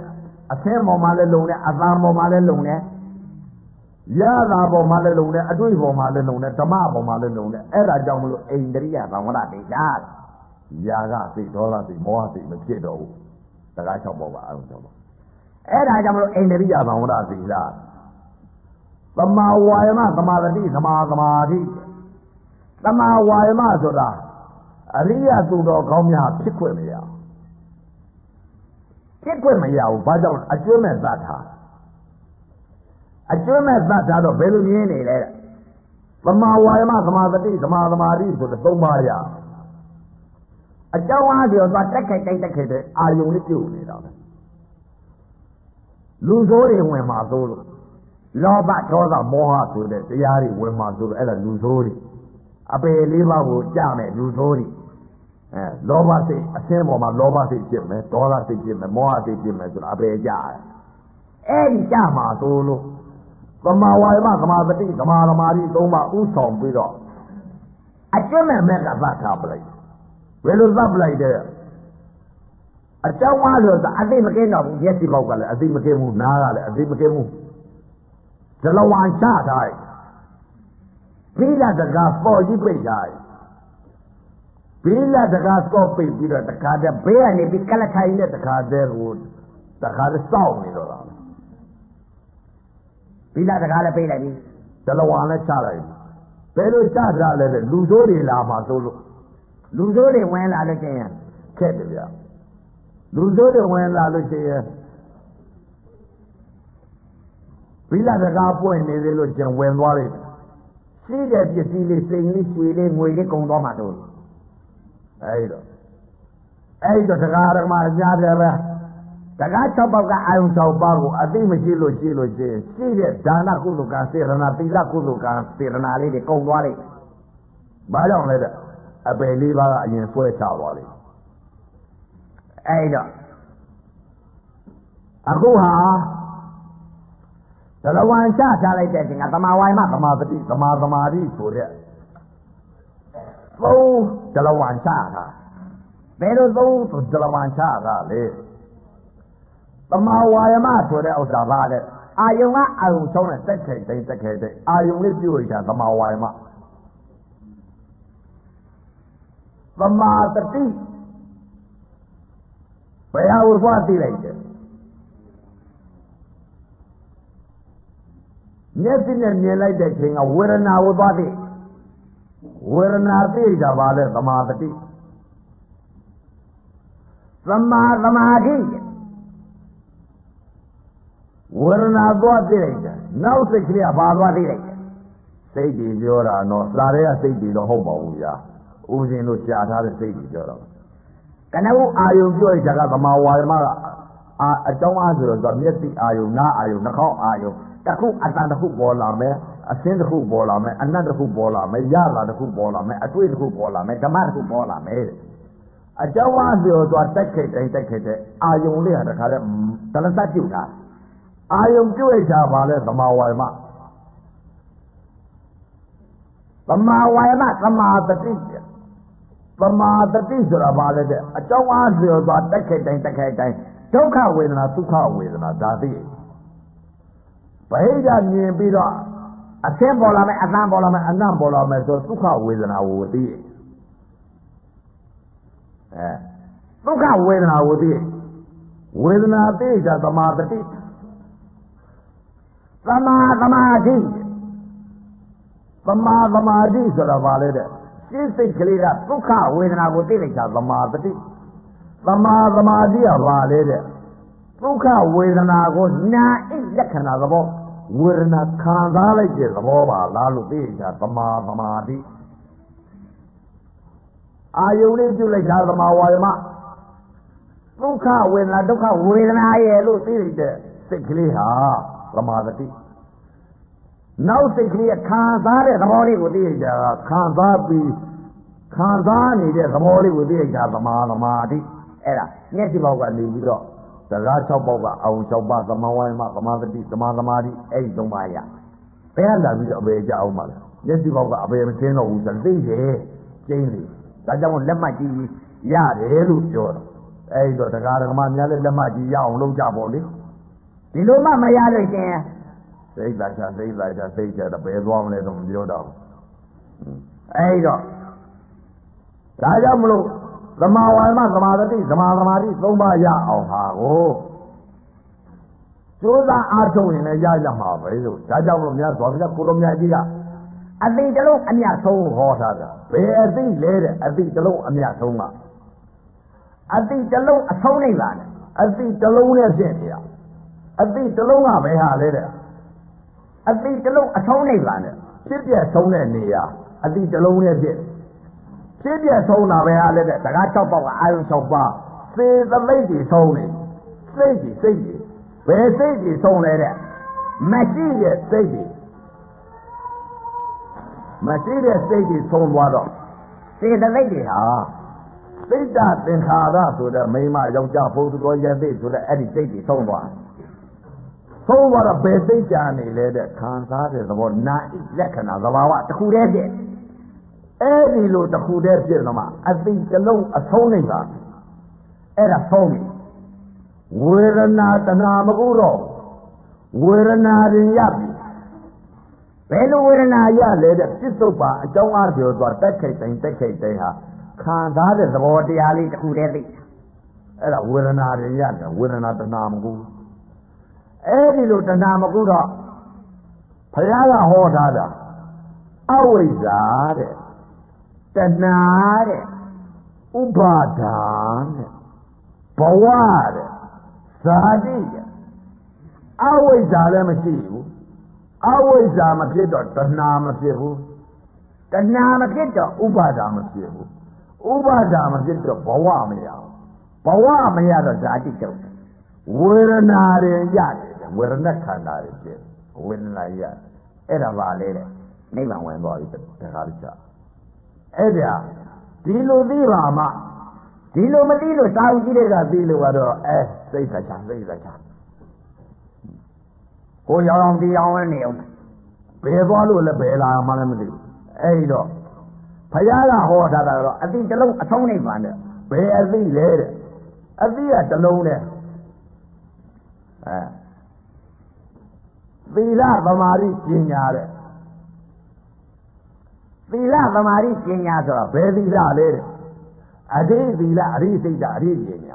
အဆင်းပေါ်မှာလည်းလုံတယ်အသံပေါ်မှာလည်းလုံတယ်ရတာပေါ်မှာလည်းလုံတယ်အတွေ့ပေါ်မှာလည်းလုံတယ်ဓမ္မပေါ်မှာလည်းလုံတယ်အဲ့ဒါကြောင့်မလို့အိန္ဒြိယသံဝရတေချာယာကစိတ်ဒေါသစိတ်မောဟစိတ်မဖြစ်တော့ဘူးတကား၆ပေါက်ပါအောင်တော့အဲ့ဒါကြောင့်မလို့အိန္ဒြိယသံဝရတေချာသမာဝါယမသမာဓိသမာသမာဓိသမာဝါယမဆိုတာအရိယသူတော်ကောင်းများဖြစ်ခွင့်မရဖြစ်ခွင့်မရဘူးဘာကြောင့်အကျွမ်းမဲ့သတ်ထားအကျွမ်းမဲ့သတ်ထားတော့ဘယ်လိုမြင်နေလဲသမာဝါယမသမာဓိသမာသမာဓိဆိုတော့၃ပါးရအကြောင်းအားဖြင့်သွားတက်ခိုက်တိုက်တက်ခိုက်တဲ့အာယုံလေးပြုတ်နေတာပဲလူဆိုးတွေဝင်မှာသို့လို့လောဘဒေါသမောဟဆိုတဲ့တရားတွေဝင်မှာသို့လို့အဲ့ဒါလူဆိုးတွေအပေလေးပါးကိုကြားမယ်လူဆိုးတွေလောဘစိတ်အဆင်းပေါ်မှာလောဘစိတ်ဖြစ်မယ်ဒေါသစိတ်ဖြစ်မယ်မောဟစိတ်ဖြစ်မယ်ဆိုတာအပေကြားတယ်အဲ့ဒီကြားမှာသို့လို့သမာဝါယမသမာဓိသမာသမာဓိ၃ပါးဥဆောင်ပြီးတော့အကျွမ်းမဲ့ကသတ်ထားပလိုက်ဘယ်လိုသတ်ပလိုက်တဲ့အကြောင်းအားလို့ဆိုအသိမကင်းတော့ဘူးမျက်စိပေါက်ကလည်းအသိမကင်းဘူးနားကလည်းအသိမကင်းဘူးဇလဝံချထားဘိလတကာပေါ်ကြီးပိတ်ထားဘိလတကာစောပိတ်ပြီးတော့တခါတည်းဘေးကနေပြီးကလထိုင်နဲ့တခါတည်းကိုတခါတည်းစောင့်နေတော့တာဘိလတကာလည်းပိတ်လိုက်ပြီဇလဝံလည်းချလိုက်ဘယ်လိုချထားလဲလူဆိုးတွေလာမှသို့လို့လူဆိုးတွေဝင်လာလို့ချင်းခက်တယ်ဗျလူဆိုးတွေဝင်လာလို့ချင်းဘိလတကာပွင့်နေသေးလို့ကျန်ဝင်သွားတယ်ရှိတဲ့ပစ္စည်းလေးစိန်လေးရွှေလေးငွေလေးကုန်သွားမှတို့အဲ့တော့တရားဓမ္မအများတယ်ပဲတရား၆ပေါက်ကအာယုံ၆ပါးကိုအသိမရှိလို့ရှိတဲ့ဒါနကုသကစေရနာသီလကုသကစေရနာလေးတွေကုန်သွားလိမ့်ဘာကြောင့်လဲတဲ့အပယ်လေးပါးကအရင်ဆွဲချသွားလိမ့်အဲ့တော့အခုဟာဇလဝံချထားလိုက်တဲ့အချိန်ကသမာဝါယမသမာဓိသမာသမာဓိဆိုတဲ့သုံးဇလဝံချတာဘယ်လိုသုံးဇလဝံချတာလဲသမာဝါယမဆိုတဲ့ဥစ္စာပါတဲ့အာယုံကအာယုံချောင်းနဲ့တက်ခဲ့တဲ့အာယုံလေးပြုတ်ရတာသမာဝါယမသမာတတိဘယ်ဟာကိုသွားသိလိုက်တယ်မျက်စိနဲ့မြင်လိုက်တဲ့ချိန်ကဝေဒနာကိုသွားသိဝေဒနာသိကြပါလေသမာဓိသမာသမာဓိဝေဒနာသွားသိလိုက်တယ်နောက်စိတ်ကလေးကဘာသွားသိလိုက်တယ်စိတ်ကြီးပြောတာတော့စာရဲကစိတ်ကြီးတော့ဟုတ်ပါဘူးဗျာဦးဇင်းတို့ရှားထားတဲ့စိတ်ကြီးပြောတော့ကနဦးအာယုံပြောရတာကသမာဝါယမကအကြောင်းအားဆိုတော့မျက်စိအာယုံနားအာယုံနှာခေါင်းအာယုံတစ်ခုအတန်တစ်ခုပေါ်လာမယ်အစင်းတစ်ခုပေါ်လာမယ်အနတ်တစ်ခုပေါ်လာမယ်ရလာတစ်ခုပေါ်လာမယ်အတွေ့တစ်ခုပေါ်လာမယ်ဓမ္မတစ်ခုပေါ်လာမယ်အကြောင်းအားဆိုတော့တက်ခဲ့တဲ့အာယုံလေးဟာတခါတည်းတလစတ်ပြုတ်တာအာယုံပြုတ်ကြပါလေသမာဝါယမသမာဝါယမသမာတတိသမာတတိဆိုတာဘာလဲတဲ့အကြောင်းအားဆိုတော့တက်ခဲ့တိုင်းဒုက္ခဝေဒနာဒုက္ခဝေဒနာဒါသိဗိဓာမြင်ပြီးတော့အဆင်းပေါ်လာမယ်အသံပေါ်လာမယ်အနံ့ပေါ်လာမယ်ဆိုဒုက္ခဝေဒနာကိုသိဒုက္ခဝေဒနာကိုသိဝေဒနာသိတာသမာတတိသမာသမာဓိသမာသမာဓိဆိုတာဘာလဲတဲ့စိတ်ကလေးကဒုက္ခဝေဒနာကိုသိလိုက်တာသမာတတိသမာသမာဓိကဘာလဲတဲ့ဒုက္ခဝေဒနာကိုနာဣလက္ခဏာသဘောဝေဒနာခံစားလိုက်တဲ့သဘောပါလားလို့သိကြသမာသမာဓိအာယုန်လေးပြုလိုက်တာသမာဝါယမဒုက္ခဝေဒနာဒုက္ခဝေဒနာရဲ့လို့သိလိုက်တဲ့စိတ်ကလေးဟာသမာဓိနောက်စိတ်ကလေးခံစားတဲ့သဘောလေးကိုသိကြတာခံစားပြီးခံစားနေတဲ့သဘောလေးကိုသိကြတာသမာသမာဓိအဲ့ဒါမျက်စိပေါက်ကနေပြီးတော့စကား၆ပေါက်ကအောင်၆ပါးသမာဝါယမသမာဓိသမာသမာဓိအဲ့ဒီ၃ပါးရဘယ်လာပြီးတော့အပေကြအောင်ပါလဲမျက်စိပေါက်ကအပေမသိတော့ဘူးဆိုသိတယ်ကျင်းတယ်ဒါကြောင့်လက်မှတ်ကြီးရတယ်လို့ပြောတော့အဲ့ဒီတော့တရားဓမ္မများလည်းလက်မှတ်ကြီးရအောင်လုပ်ကြပါလေဒီလိုမှမရလို့ရှင်စိတ်သာချစိတ်ချတော့ဘယ်သွားမလဲတော့မပြောတော့အဲ့တော့ဒါကြောင့်မလို့သမာဝါယမသမာဓိသမာသမာဓိသုံးပါးရအောင်ဟာကိုကျိုးစားအားထုတ်ရင်လည်းရမှာပဲလို့ဒါကြောင့်မလို့များစွာဘုရားကိုတော်မြတ်ကြီးကအသိတလုံးအမြတ်ဆုံးဟောထားတာဘယ်အသိလဲတဲ့အသိတလုံးအမြတ်ဆုံးကအသိတလုံးအဆုံးနေပါနဲ့အသိတလုံးနဲ့ဖြစ်နေရအသိတလုံးကဘယ်ဟာလဲတဲ့အသိတလုံးအဆုံးနေပါနဲ့ဖြစ်ပြဆုံးတဲ့နေရာအသိတလုံးနဲ့ဖြစ်ပြဆုံးတာပဲဟာလဲတဲ့တကား6ပေါက်ကအာယုံ6ပါးစေသမိတ်ကြီးဆုံးနေစိတ်ကြီးဘယ်စိတ်ကြီးဆုံးလဲတဲ့မရှိတဲ့စိတ်ကြီးဆုံးသွားတော့စေတသိက်တွေဟာစိတ်တသင်္ခါရဆိုတဲ့မိမယောက်ျားဘုသူတော်ရဲ့သိဆိုတဲ့အဲ့ဒီစိတ်ကြီးဆုံးသွားတော့ဘယ်စိတ်ကြနေလဲတဲ့ခံစားတဲ့သဘောနာဣလက္ခဏာသဘာဝတစ်ခုတည်းဖြစ်အဲ့ဒီလိုတစ်ခုတည်းဖြစ်သမှာအသိတလုံးအဆုံးနေပါအဲ့ဒါဆုံးပြီဝေဒနာတဏှာမကူတော့ဝေဒနာရင်ရပြီဘယ်လိုဝေဒနာရလဲတဲ့ပြစ္ဆုတ်ပါအကြောင်းအားပြောသွားတက်ခိတ်တိုင်းဟာခံစားတဲ့သဘောတရားလေးတစ်ခုတည်းသိအဲ့ဒါဝေဒနာရင်ရတယ်ဝေဒနာတဏှာမကူအဲ့ဒီလိုတဏှာမကူတော့ဘုရားကဟောထားတာအဝိဇ္ဇာတဲ့တဏှာတဲ့ဥပါဒာတဲ့ဘဝတဲ့ဇာတိတဲ့အဝိဇ္ဇာလည်းမရှိဘူးအဝိဇ္ဇာမဖြစ်တော့တဏှာမဖြစ်ဘူးတဏှာမဖြစ်တော့ဥပါဒာမဖြစ်ဘူးဥပါဒာမဖြစ်တော့ဘဝမရဘူးဘဝမရတော့ဇာတိချုပ်တယ်ဝေဒနာတွေရတယ်ဝေဒနာခန္ဓာတွေဖြစ်ဝေဒနာရအဲ့ဒါပါလေတဲ့နိဗ္ဗာန်ဝင်သွားပြီတခါတည်းချအဲ့ဒါဒီလိုသိပါမှဒီလိုမသိလို့စာအုပ်ကြီးတွေကသိလို့ကတော့စိတ်သက်ချကိုရောင်တီအောင်နေအောင်ဘယ်သွားလို့လဲဘယ်လာမှလည်းမသိဘူးအဲ့တော့ဘုရားကဟောထားတာကတော့အသိတစ်လုံးအဆုံးနေပါနဲ့ဘယ်အသိလဲတဲ့အသိကတစ်လုံးနဲ့သီလသမာဓိပညာတဲ့သီလသမာဓိပညာဆိုတာဘယ်သီလလဲတဲ့အဓိသီလအဓိစိတ်ဓာတ်အဓိပညာ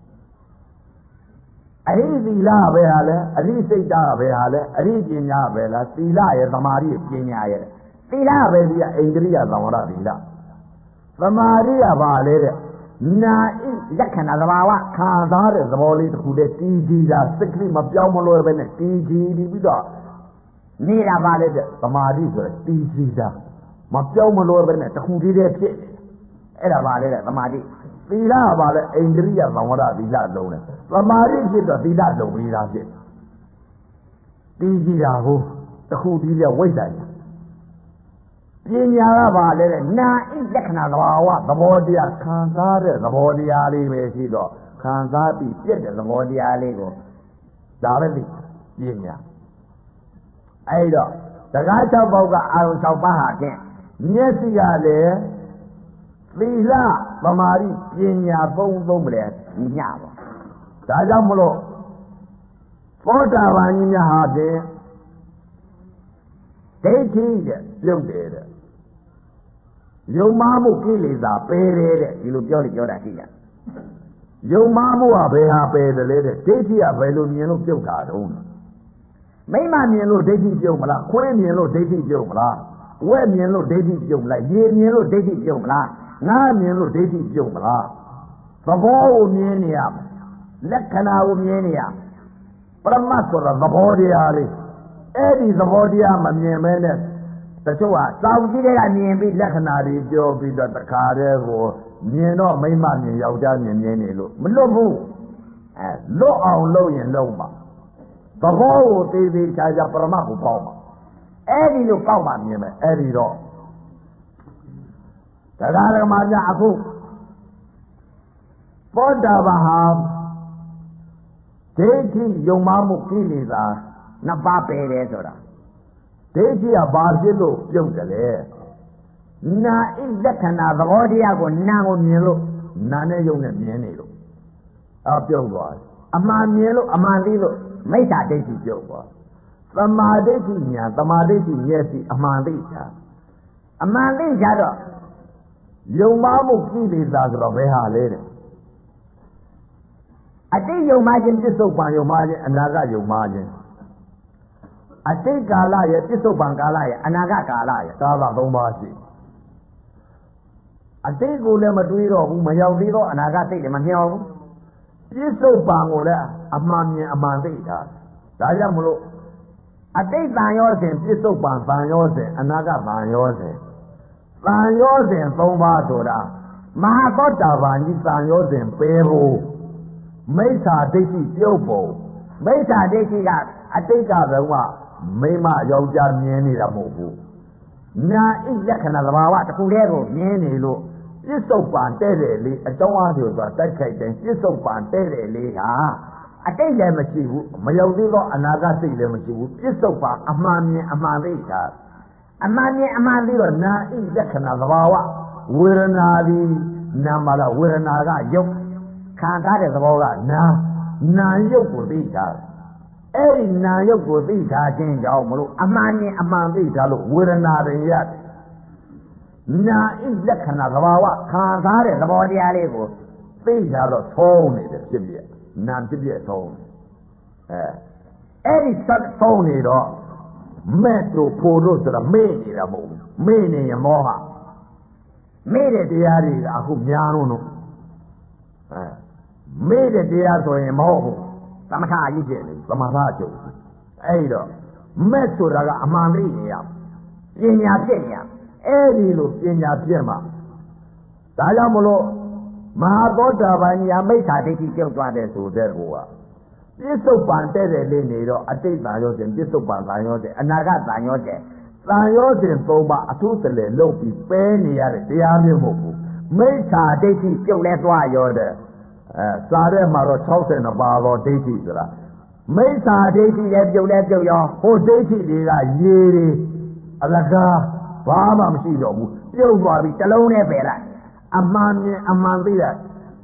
တဲ့အဓိသီလပဲဟာလဲအဓိစိတ်ဓာတ်ပဲဟာလဲအဓိပညာပဲလားသီလရဲ့သမာဓိပညာရဲ့သီလပဲဒီကအိန္ဒြိယသံဝရသီလသမာဓိကဘာလဲတဲ့နာဣလက္ခဏာသဘာဝခံစားတဲ့သဘောလေးတစ်ခုတည်းတည်ကြည်တာစိတ်ကလေးမပြောင်းမလွယ်ပဲနဲ့တည်ကြည်ပြီးတော့နေတာပါလေတဲ့သမာဓိဆိုရယ်တည်ကြည်တာမပြောင်းမလွယ်ပဲနဲ့တစ်ခုတည်းတည်းဖြစ်အဲ့ဒါပါလေတဲ့သမာဓိသီလကပါလေအိန္ဒြိယသံဝရသီလလုံးတယ်သမာဓိဖြစ်တော့သီလလုံးပြီးသားဖြစ်တည်ကြည်တာကိုတစ်ခုတည်းတည်းဝိဇ္ဇာပညာကပါလေတဲ့နာဣလက္ခဏာသဘာဝသဘောတရားခံစားတဲ့သဘောတရားလေးပဲရှိတော့ခံစားပြီးပြည့်တဲ့သဘောတရားလေးကိုဒါပဲသိပညာအဲ့တော့တကား6ပေါက်ကအာရုံ6ပါးဟာဖြင့်မျက်စိကလည်းသီလသမာဓိပညာသုံးမလဲညပါဒါကြောင့်မလို့သောတာပန်ကြီးများဟာဖြင့်ဒိဋ္ဌိတဲ့ပြုတ်တယ်တဲ့ယုံမှားမှုကိလေသာပယ်တယ်တဲ့ဒီလိုပြောတာရှိတယ်ယုံမှားမှုကဘယ်ဟာပယ်တယ်လဲတဲ့ဒိဋ္ဌိကဘယ်လိုမြင်လို့ပြုတ်တာတုံးမိမမြင်လို့ဒိဋ္ဌိပြုတ်မလားခွေးမြင်လို့ဒိဋ္ဌိပြုတ်မလားဝက်မြင်လို့ဒိဋ္ဌိပြုတ်မလားရေမြင်လို့ဒိဋ္ဌိပြုတ်မလားငါမြင်လို့ဒိဋ္ဌိပြုတ်မလားသဘောကိုမြင်နေရလက္ခဏာကိုမြင်နေရပရမတ်ဆိုတာသဘောတရားလေးအဲ့ဒီသဘောတရားမမြင်မဲနဲ့တချို့ကစောင့်ကြည့်တဲ့ကမြင်ပြီးလက္ခဏာတွေပြောပြီးတော့တခါတည်းကိုမြင်တော့မိမမြင်ယောက်ျားမြင်နေလို့မလွတ်ဘူးလွတ်အောင်လုပ်ရင်လုပ်ပါသဘောကိုသေးသေးချာချာပရမတ်ကိုပေါက်ပါအဲ့ဒီလိုပေါက်မှမြင်မယ်အဲ့ဒီတော့တရားဓမ္မများအခုသောတာပန်ဟာဒိဋ္ဌိယုံမှားမှုကိလေသာနှစ်ပါးပယ်တယ်ဆိုတာဒိဋ္ဌိကဘာဖြစ်လို့ပြုတ်တယ်လဲနာဣလက္ခဏာသဘောတရားကိုနာကိုမြင်လို့နာနဲ့ယုံနဲ့မြင်နေလို့ပြုတ်သွားတယ်အမှန်မြင်လို့အမှန်သိလို့မိစ္ဆာဒိဋ္ဌိပြုတ်သွားသမာဓိဋ္ဌိညာသမာဓိဋ္ဌိမျက်စိအမှန်သိတာအမှန်သိကြတော့ယုံမှားမှုကိလေသာဆိုတော့ဘယ်ဟာလဲတဲ့အတိတ်ယုံမှားခြင်းပြစ္ဆုတ်ပံယုံမှားခြင်းအနာဂတ်ယုံမှားခြင်းအတိတ်ကာလရဲ့ပြစ္ဆုတ်ပံကာလရဲ့အနာဂတ်ကာလရဲ့ဒါက၃ပါးရှိအတိတ်ကိုလည်းမတွေးတော့ဘူးမရောက်သေးတော့အနာဂတ်သိတယ်မမျှော်ဘူးပြစ္ဆုတ်ပံကိုလည်းအမှန်မြင်အမှန်သိတာဒါကြောင့်မလို့အတိတ်တန်ရောစဉ်ပြစ္ဆုတ်ပံတန်ရောစဉ်အနာဂတ်တန်ရောစဉ်တန်ရောစဉ်၃ပါးဆိုတာမဟာသောတာပန်ကြီးတန်ရောစဉ်ပယ်ဖို့မိစ္ဆာဒိဋ္ဌိပြုတ်ဖို့မိစ္ဆာဒိဋ္ဌိကအတိတ်ကဘုံကမိမယောက်ျားမြင်နေတာမဟုတ်ဘူးနာဣလက္ခဏာသဘာဝတစ်ခုတည်းကိုမြင်နေလို့ပြစ္ဆုတ်ပံတဲ့တယ်လေအကြောင်းအားဖြင့်ဆိုတာတိုက်ခိုက်တယ်ပြစ္ဆုတ်ပံတဲ့တယ်လေကအတိတ်လည်းမရှိဘူးမရောက်သေးသောအနာဂတ်စိတ်လည်းမရှိဘူးပြစ္ဆုတ်ပံအမှန်မြင်အမှန်သိတာအမှန်မြင်အမှန်သိတော့နာဣလက္ခဏာသဘာဝဝေဒနာဒီနာမလားဝေဒနာကယုတ်ခံထားတဲ့သဘောကနာယုတ်ကိုသိတာအဲ့ဒီနာယုတ်ကိုသိတာချင်းကြောင့်မလို့အမှန်မြင်အမှန်သိတာလို့ဝေဒနာတွေရတယ်နာဣလက္ခဏာသဘာဝခံစားတဲ့သဘောတရားလေးကိုသိတာတော့သုံးနေတယ်ဖြစ်ပြနာဖြစ်ပြသုံးအဲ့ဒီသုံးနေတော့မဲ့တို့ဖို့တို့ဆိုတာမေ့နေတာမဟုတ်ဘူးမေ့နေရင်မောဟမေ့တဲ့တရားတွေကအခုများလို့မေ့တဲ့တရားဆိုရင်မဟုတ်ဘူးသမထအကြီးဖြစ်နေသမထအကျုပ်အဲ့တော့မဲ့ဆိုတာကအမှန်သိနေရပညာဖြစ်နေရအဲ့ဒီလိုပညာဖြစ်မှာဒါကြောင့်မလို့မဟာသောတာပန်ညာမိစ္ဆာဒိဋ္ဌိပြုတ်သွားတဲ့ဆိုတဲ့ကောပြစ္ဆုတ်ပံတဲ့တယ်လေးနေတော့အတိတ်တန်ရောစဉ်ပြစ္ဆုတ်ပံတန်ရောစဉ်အနာဂတ်တန်ရောစဉ်တန်ရောစဉ်၃ပါးအထူးတလဲလုပ်ပြီးပဲနေရတဲ့တရားမျိုးမဟုတ်ဘူးမိစ္ဆာဒိဋ္ဌိပြုတ်လဲသွားရောတဲ့စာထဲမှာတော့62ပါးသောဒိဋ္ဌိဆိုတာမိစ္ဆာဒိဋ္ဌိလည်းပြုတ်လဲပြုတ်ရောဟိုဒိဋ္ဌိတွေကရေတွေအလကားဘာမှမရှိတော့ဘူးပြုတ်သွားပြီတလုံးနဲ့ပယ်လိုက်အမှန်မြင်အမှန်သိလိုက်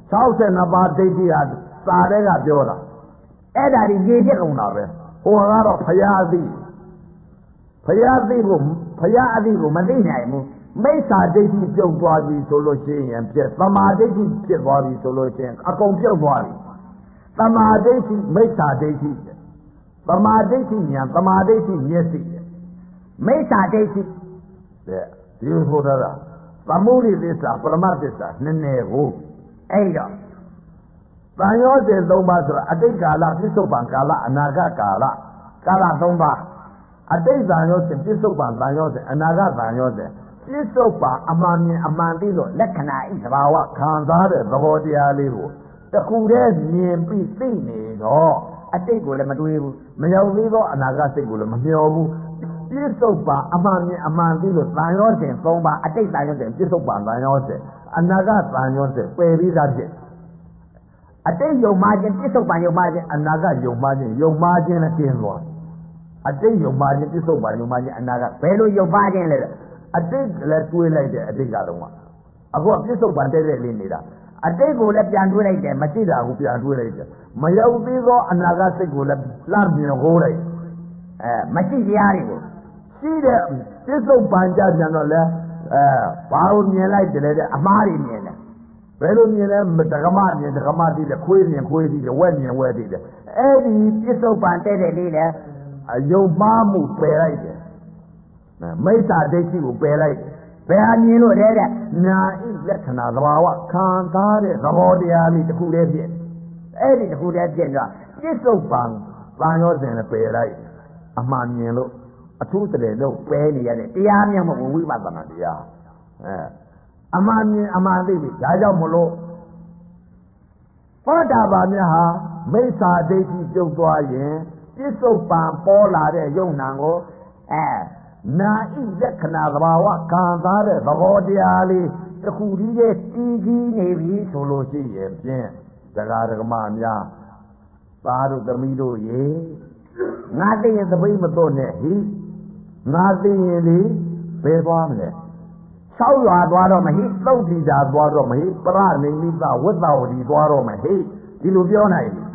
62ပါးဒိဋ္ဌိဟာစာထဲကပြောတာအဲ့ဒါကြီးရေဖြစ်ကုန်တာပဲဟိုကတော့ဖရာသိဖရာသိဖို့ဖရာအသိကိုမသိနိုင်ဘူးမိစ္ဆာဒိဋ္ဌိပြုတ်သွားပြီဆိုလို့ရှိရင်ပြည့်သမာဓိဋ္ဌိဖြစ်သွားပြီဆိုလို့ရှိရင်အကုန်ပြုတ်သွားပြီသမာဓိဋ္ဌိမိစ္ဆာဒိဋ္ဌိသမာဓိဋ္ဌိညာသမာဓိဋ္ဌိမျက်စိမိစ္ဆာဒိဋ္ဌိဒီလိုဆိုတာသမုဒိသစ္စာပရမသစ္စာနှစ်နယ်ကိုအဲ့တော့တန်ရောစဉ်၃ပါးဆိုတာအတိတ်ကာလပြစ္ဆုတ်ပံကာလအနာဂတ်ကာလ၃ပါးအတိတ်တန်ရောစဉ်ပြစ္ဆုတ်ပံတန်ရောစဉ်အနာဂတ်တန်ရောစဉ်ပြစ္ဆုတ်ပံအမှန်မြင်အမှန်သိလို့လက္ခဏာဤသဘာဝခံစားတဲ့သဘောတရားလေးကိုတခုတည်းမြင်ပြီးသိနေတော့အတိတ်ကိုလည်းမတွေးဘူးမရောက်သေးသောအနာဂတ်စိတ်ကိုလည်းမမျှော်ဘူးပြစ္ဆုတ်ပံအမှန်မြင်အမှန်သိလို့တန်ရောစဉ်၃ပါးအတိတ်တန်ရောစဉ်ပြစ္ဆုတ်ပံတန်ရောစဉ်အနာဂတ်တန်ရောစဉ်ပယ်ပြီးသားဖြစ်အတိတ်ယုံမှားခြင်းပြစ္ဆုတ်ပံယုံမှားခြင်းအနာဂတ်ယုံမှားခြင်းယုံမှားခြင်းလည်းကျင်းသွားအတိတ်ယုံမှားခြင်းပြစ္ဆုတ်ပံယုံမှားခြင်းအနာဂတ်ဘယ်လိုယုံမှားခြင်းလဲအတိတ်လည်းတွေးလိုက်တဲ့အတိတ်ကတော့အခုကပြစ္ဆုတ်ပံတဲ့တဲ့လေးနေတာအတိတ်ကိုလည်းပြန်တွေးလိုက်တယ်မရှိတာကိုပြန်တွေးလိုက်တယ်မရောက်သေးသောအနာဂတ်စိတ်ကိုလည်းလှမ်းပြန်ဟိုးလိုက်မရှိတရားတွေကိုရှိတဲ့ပြစ္ဆုတ်ပံကြပြန်တော့လဲဘာလို့မြင်လိုက်တယ်လဲတဲ့အမှားတွေမြင်တယ်ဘယ်လိုမြင်လဲဒကမမြင်ဒကမသိတယ်ခွေးမြင်ခွေးသိတယ်ဝက်မြင်ဝက်သိတယ်အဲ့ဒီပြစ္ဆုတ်ပံတဲ့တဲ့လေးလဲယုံမှားမှုပယ်လိုက်တယ်မိစ္ဆာဒိဋ္ဌိကိုပယ်လိုက်ဘယ်ဟာမြင်လို့လဲတဲ့နာဣလက္ခဏာသဘာဝခံစားတဲ့သဘောတရားလေးတစ်ခုတည်းဖြစ်အဲ့ဒီတစ်ခုတည်းဖြစ်တော့ပြစ္ဆုတ်ပံတန်ရောစဉ်လည်းပယ်လိုက်အမှန်မြင်လို့အထူးတည်းလို့ပယ်နေရတဲ့တရားများမဟုတ်ဝိပဿနာတရားအမှန်မြင်အမှန်သိပြီဒါကြောင့်မလို့သောတာပန်များဟာမိစ္ဆာဒိဋ္ဌိပြုတ်သွားရင်ပြစ္ဆုတ်ပံပေါ်လာတဲ့ယုံနာကိုနာဣလက္ခဏာသဘာဝခံစားတဲ့သဘောတရားလေးတစ်ခုကြီးရဲ့တည်ကြီးနေပြီဆိုလို့ရှိရင်ဖြင့်ဒကာဒကမများသားတို့သမီးတို့ရေငါသိရင်သပိတ်မတော့နဲ့ဟိငါသိရင်လေဘယ်သွားမလဲဆောက်ရွာသွားတော့မဟိသုတ်တိတာသွားတော့မဟိပရဏိမိသဝတ္တဝတိသွားတော့မဟိဒီလိုပြောနိုင်ပြီ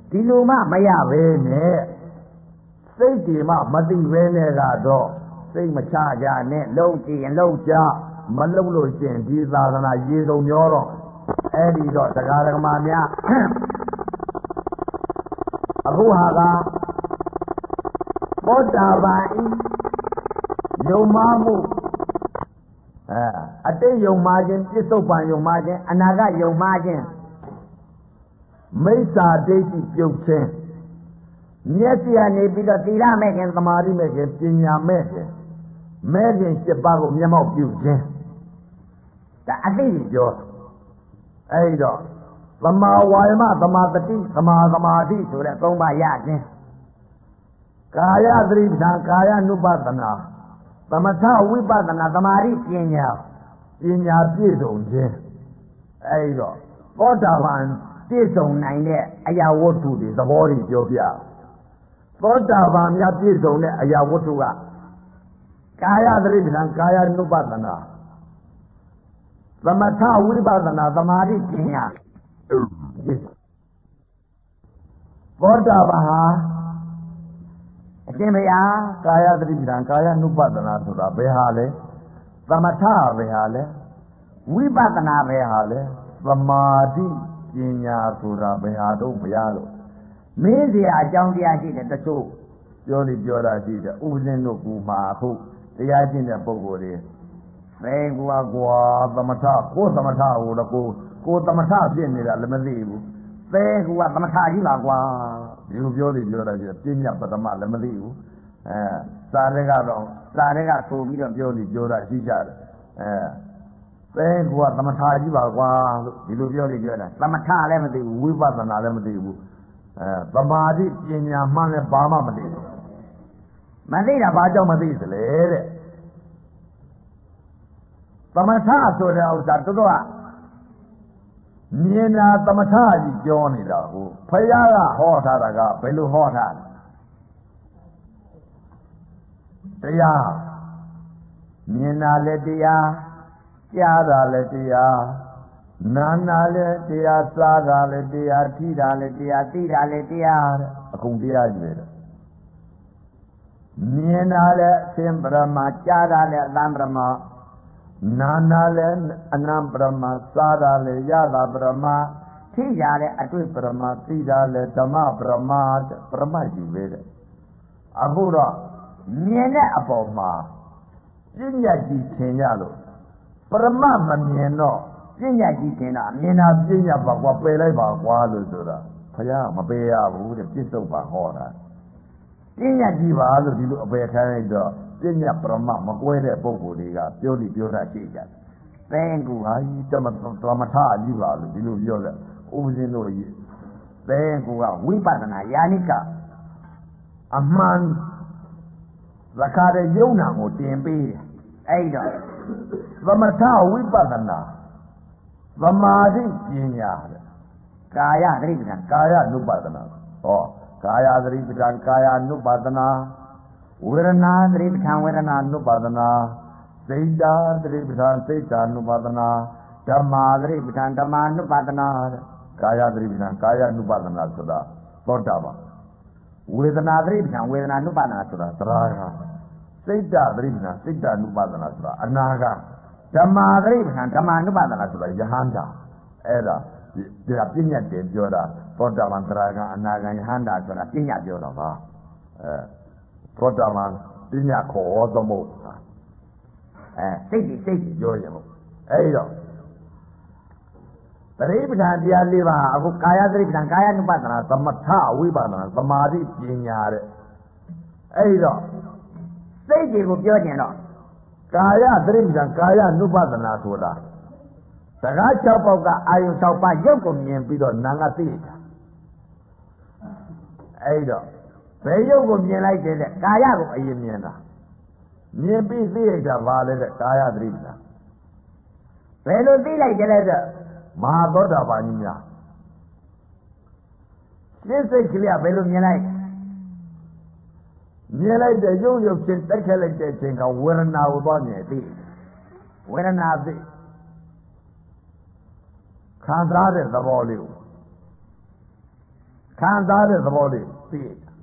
ဒီလိုမှမရပဲနဲ့စိတ်ဒီမှမသိပဲနဲ့ကတော့စိတ်မချကြနဲ့လုံးကြည့်ရင်လုံးကြမလုံးလို့ရှိရင်ဒီသာသနာရေစုံမျောတော့အဲ့ဒီတော့တရားဓမ္မများအခုဟာကဘောတာပန်ယုံမှမှုအတိတ်ယုံမှခြင်းပြစ္ဆုတ်ပံယုံမှခြင်းအနာဂတ်ယုံမှခြင်းမိစ္ဆာဒိဋ္ဌိပြုတ်ခြင်းမျက်စိကနေပြီးတော့သီလမဲ့ခင်သမာဓိမဲ့ခင်ပညာမဲ့ခင်မဲ့ခင်7ပါးကိုမျက်မှောက်ပြုခြင်းဒါအသိကြီးပြောအဲ့တော့သမာဝါယမသမာတတိသမာသမာဓိဆိုတဲ့3ပါးရခြင်းကာယသတိပဋ္ဌာန်ကာယ ानु ပသနာသမထဝိပဿနာသမာဓိပညာပြည့်စုံခြင်းအဲ့တော့သောတာပန်ပြည့်စုံနိုင်တဲ့အရာဝတ္ထုတွေသဘောတွေပြောပြသောတာပန်များပြည့်စုံတဲ့အရာဝတ္ထုကကာယသတိပဋ္ဌာန်ကာယ ानु ပသနာသမထဝိပဿနာသမာဓိပညာသောတာပန်ဟာအရှင်ဘုရားကာယသတိပဋ္ဌာန်ကာယ ानु ပသနာဆိုတာဘယ်ဟာလဲသမထဘယ်ဟာလဲဝိပဿနာဘယ်ဟာလဲသမာဓိပညာဆိုတာဘယ်ဟာတော့ဘုရားလို့မင်းစရာအကြောင်းတရားရှိတယ်တချို့ပြောတာရှိတယ်ဥပဇင်းတို့ကူမှာအခုတရားကျင့်တဲ့ပုဂ္ဂိုလ်တွေသေကွာကွာသမထကိုသမထဟိုတော့ကိုသမထဖြစ်နေတာလည်းမသိဘူးသေကွာသမထကြီးပါကွာဒီလိုပြောတာရှိတယ်ပြဉ္ညာပထမလည်းမသိဘူးစာတွေကဆိုပြီးတော့ပြောတာရှိကြတယ်သေကွာသမထကြီးပါကွာလို့ဒီလိုပြောတာသမထလည်းမသိဘူးဝိပဿနာလည်းမသိဘူးသမာဓိပညာမှန်းလည်းဘာမှမသိဘူးမသိတာဘာကြောင့်မသိသလဲတဲ့သမထဆိုတဲ့ဥစ္စာတို့ကမြင်တာသမထကြီးပြောနေတာကိုဖယားကဟောထားတာကဘယ်လိုဟောထားလဲတရားမြင်တာလည်းတရားကြားတာလည်းတရားနာနာလည်းတရားစားတာလည်းတရားထိတာလည်းတရားသိတာလည်းတရားအကုန်တရားကြီးပဲမြင်တာလည်းအရှင်ပရမကြားတာလည်းအတ္တပရမနာနာလည်းအနံပရမစားတာလည်းယတာပရမထိရလည်းအတွေ့ပရမသိတာလည်းဓမ္မပရမကြီးပဲတဲ့အခုတော့မြင်တဲ့အပေါ်မှာပညာကြီးထင်ရလို့ပရမမမြင်တော့ပညာကြီးထင်တာမြင်တာပညာပါကွာပယ်လိုက်ပါကွာလို့ဆိုတာဘုရားမပယ်ရဘူးတဲ့ပြစ္ဆုတ်ပါဟောတာပညာကြီးပါလို့ဒီလိုအပယ်ခံလိုက်တော့ပညာပရမမကွဲတဲ့ပုဂ္ဂိုလ်တွေကပြောတာရှိကြတယ်။သင်္ကူဟာတမထအကြီးပါလို့ဒီလိုပြောတယ်။ဥပဇင်းတို့ကြီးသင်္ကူကဝိပဿနာယာနိကအမှန်သခါတဲ့ယုံနာကိုတင်ပေးတယ်။အဲ့တော့သမထဝိပဿနာသမာဓိပညာတဲ့ကာယသတိပဋ္ဌာန်ကာယ ानु ပသနာဟောကာယသတိပဋ္ဌာန်ကာယ ानु ပသနာဝေဒနာသတိပဋ္ဌာန်ဝေဒနာ ानु ပသနာစိတ်ဓာသတိပဋ္ဌာန်စိတ်ဓာ ानु ပသနာဓမ္မာသတိပဋ္ဌာန်ဓမ္မာ ानु ပသနာကာယသတိပဋ္ဌာန်ကာယ ानु ပသနာဆိုတာသောတာပန်ဝေဒနာသတိပဋ္ဌာန်ဝေဒနာ ानु ပသနာဆိုတာသရဂစိတ်ဓာသတိပဋ္ဌာန်စိတ်ဓာ ानु ပသနာဆိုတာအနာဂတ်ဓမ္မာသတိပဋ္ဌာန်ဓမ္မာ ानु ပသနာဆိုတာယဟန္တာအဲ့ဒါဒီပညာတင်ပြောတာသောတာပန်သရဂအနာဂတ်ယဟန္တာဆိုတာပညာပြောတာပါသောတာပန်ပညာခေါ်သမုတ်စိတ်ကြီးပြောရင်ဟုတ်အဲ့တော့သတိပဋ္ဌာန်တရား၄ပါးအခုကာယသတိပဋ္ဌာန်ကာယ ानु ပသနာသမထဝိပဿနာသမာဓိပညာတဲ့အဲ့တော့စိတ်ကြီးကိုပြောကျင်တော့ကာယသတိပဋ္ဌာန်ကာယ ानु ပသနာဆိုတာစကား6ပေါက်ကအာယု6ပါးရုပ်ကိုမြင်ပြီးတော့နာငါသိတာအဲ့တော့ဘယ်ရုပ်ကိုမြင်လိုက်တဲ့ကာယကိုအရင်မြင်တာမြင်ပြီးသိရတာဘာလဲတဲ့ကာယသတိပဋ္ဌာန်ဘယ်လိုသိလိုက်ကြလဲတဲ့မဟာသောတာပန်ကြီးများစိတ်ကလေးကဘယ်လိုမြင်လိုက်တဲ့ရုပ်ချင်းတိုက်ခက်လိုက်တဲ့အချိန်ကဝေဒနာကိုသွားမြင်သိဝေဒနာသိခံစားတဲ့သဘောလေးကိုခံစားတဲ့သဘောလေးသိ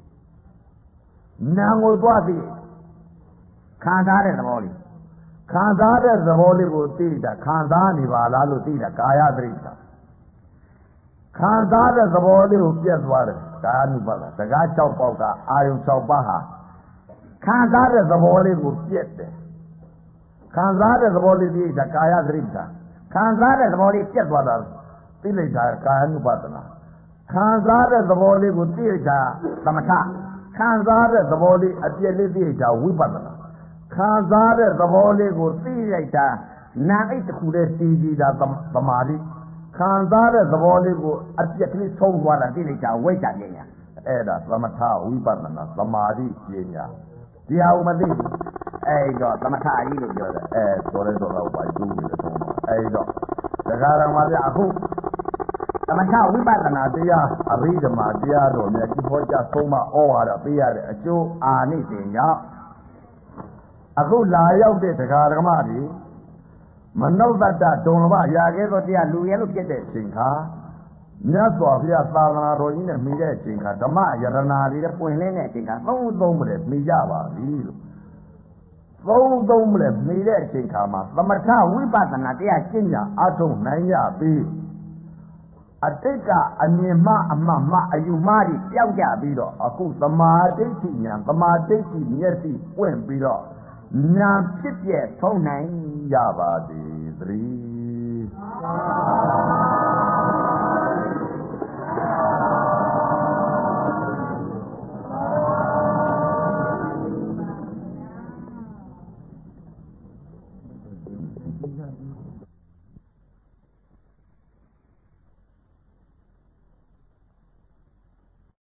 နာကိုသွားသိခံစားတဲ့သဘောလေးခံစားတဲ့သဘောလေးကိုသိတာခံစားနေပါလားလို့သိတာကာယသတိပ္ပံခံစားတဲ့သဘောလေးကိုပြတ်သွားတယ်ကာယ ानु ပါဒစကား6ပေါက်ကအာယုံ6ပါးဟာခံစားတဲ့သဘောလေးကိုပြတ်တယ်ခံစားတဲ့သဘောလေးသိတာကာယသတိပ္ပံခံစားတဲ့သဘောလေးပြတ်သွားတာသိလိုက်တာကာယ ानु ပါဒနာခံစားတဲ့သဘောလေးကိုသိလိုက်တာသမထခံစားတဲ့သဘောလေးအပြည့်လေးသိလိုက်တာဝိပဿနာခံစားတဲ့သဘောလေးကိုသိလိုက်တာနာအိတ်တစ်ခုလေးစီကြည်တာသမာဓိခံစားတဲ့သဘောလေးကိုအပြည့်ကလေးဆုံးသွားတာသိလိုက်တာဝိဇ္ဇာပညာအဲ့ဒါသမထဝိပဿနာသမာဓိပညာဒီဟာကိုမသိဘူးအဲ့တော့သမထကြီးလို့ပြောတယ်ဆိုတော့ပါကျူးနေတယ်ဆုံးပါအဲ့တော့တရားတော်မှာပြအခုသမထဝိပဿနာတရားအဘိဓမ္မာတရားတော်မြတ်ဒီဖောကြဆုံးမဩဝါဒပေးရတဲ့အကျိုးအာနိသင်ကြောင့်အခုလာရောက်တဲ့တရားဓမ္မတွေမနုဿတ္တဒုံလဘရာခဲ့သောတရားလူရဲလို့ဖြစ်တဲ့အချိန်ခါမြတ်စွာဘုရားသာသနာတော်ကြီးနဲ့မိတဲ့အချိန်ခါဓမ္မယရနာတွေနဲ့ပွင့်လင်းတဲ့အချိန်ခါသုံးမလဲမိကြပါပြီလို့သုံးမလဲမိတဲ့အချိန်ခါမှာသမထဝိပဿနာတရားကျင့်ကြအထုံးနိုင်ကြပြီအတိတ်ကအမြင်မှအမှတ်မှအယူမှားတွေပျောက်ကြပြီးတော့အခုသမာဓိဋ္ဌိဉာဏ်သမာဓိဋ္ဌိမျက်စိပွင့်ပြီးတော့နာဖြစ်ပြဆုံးနိုင်ကြပါသည်သတိ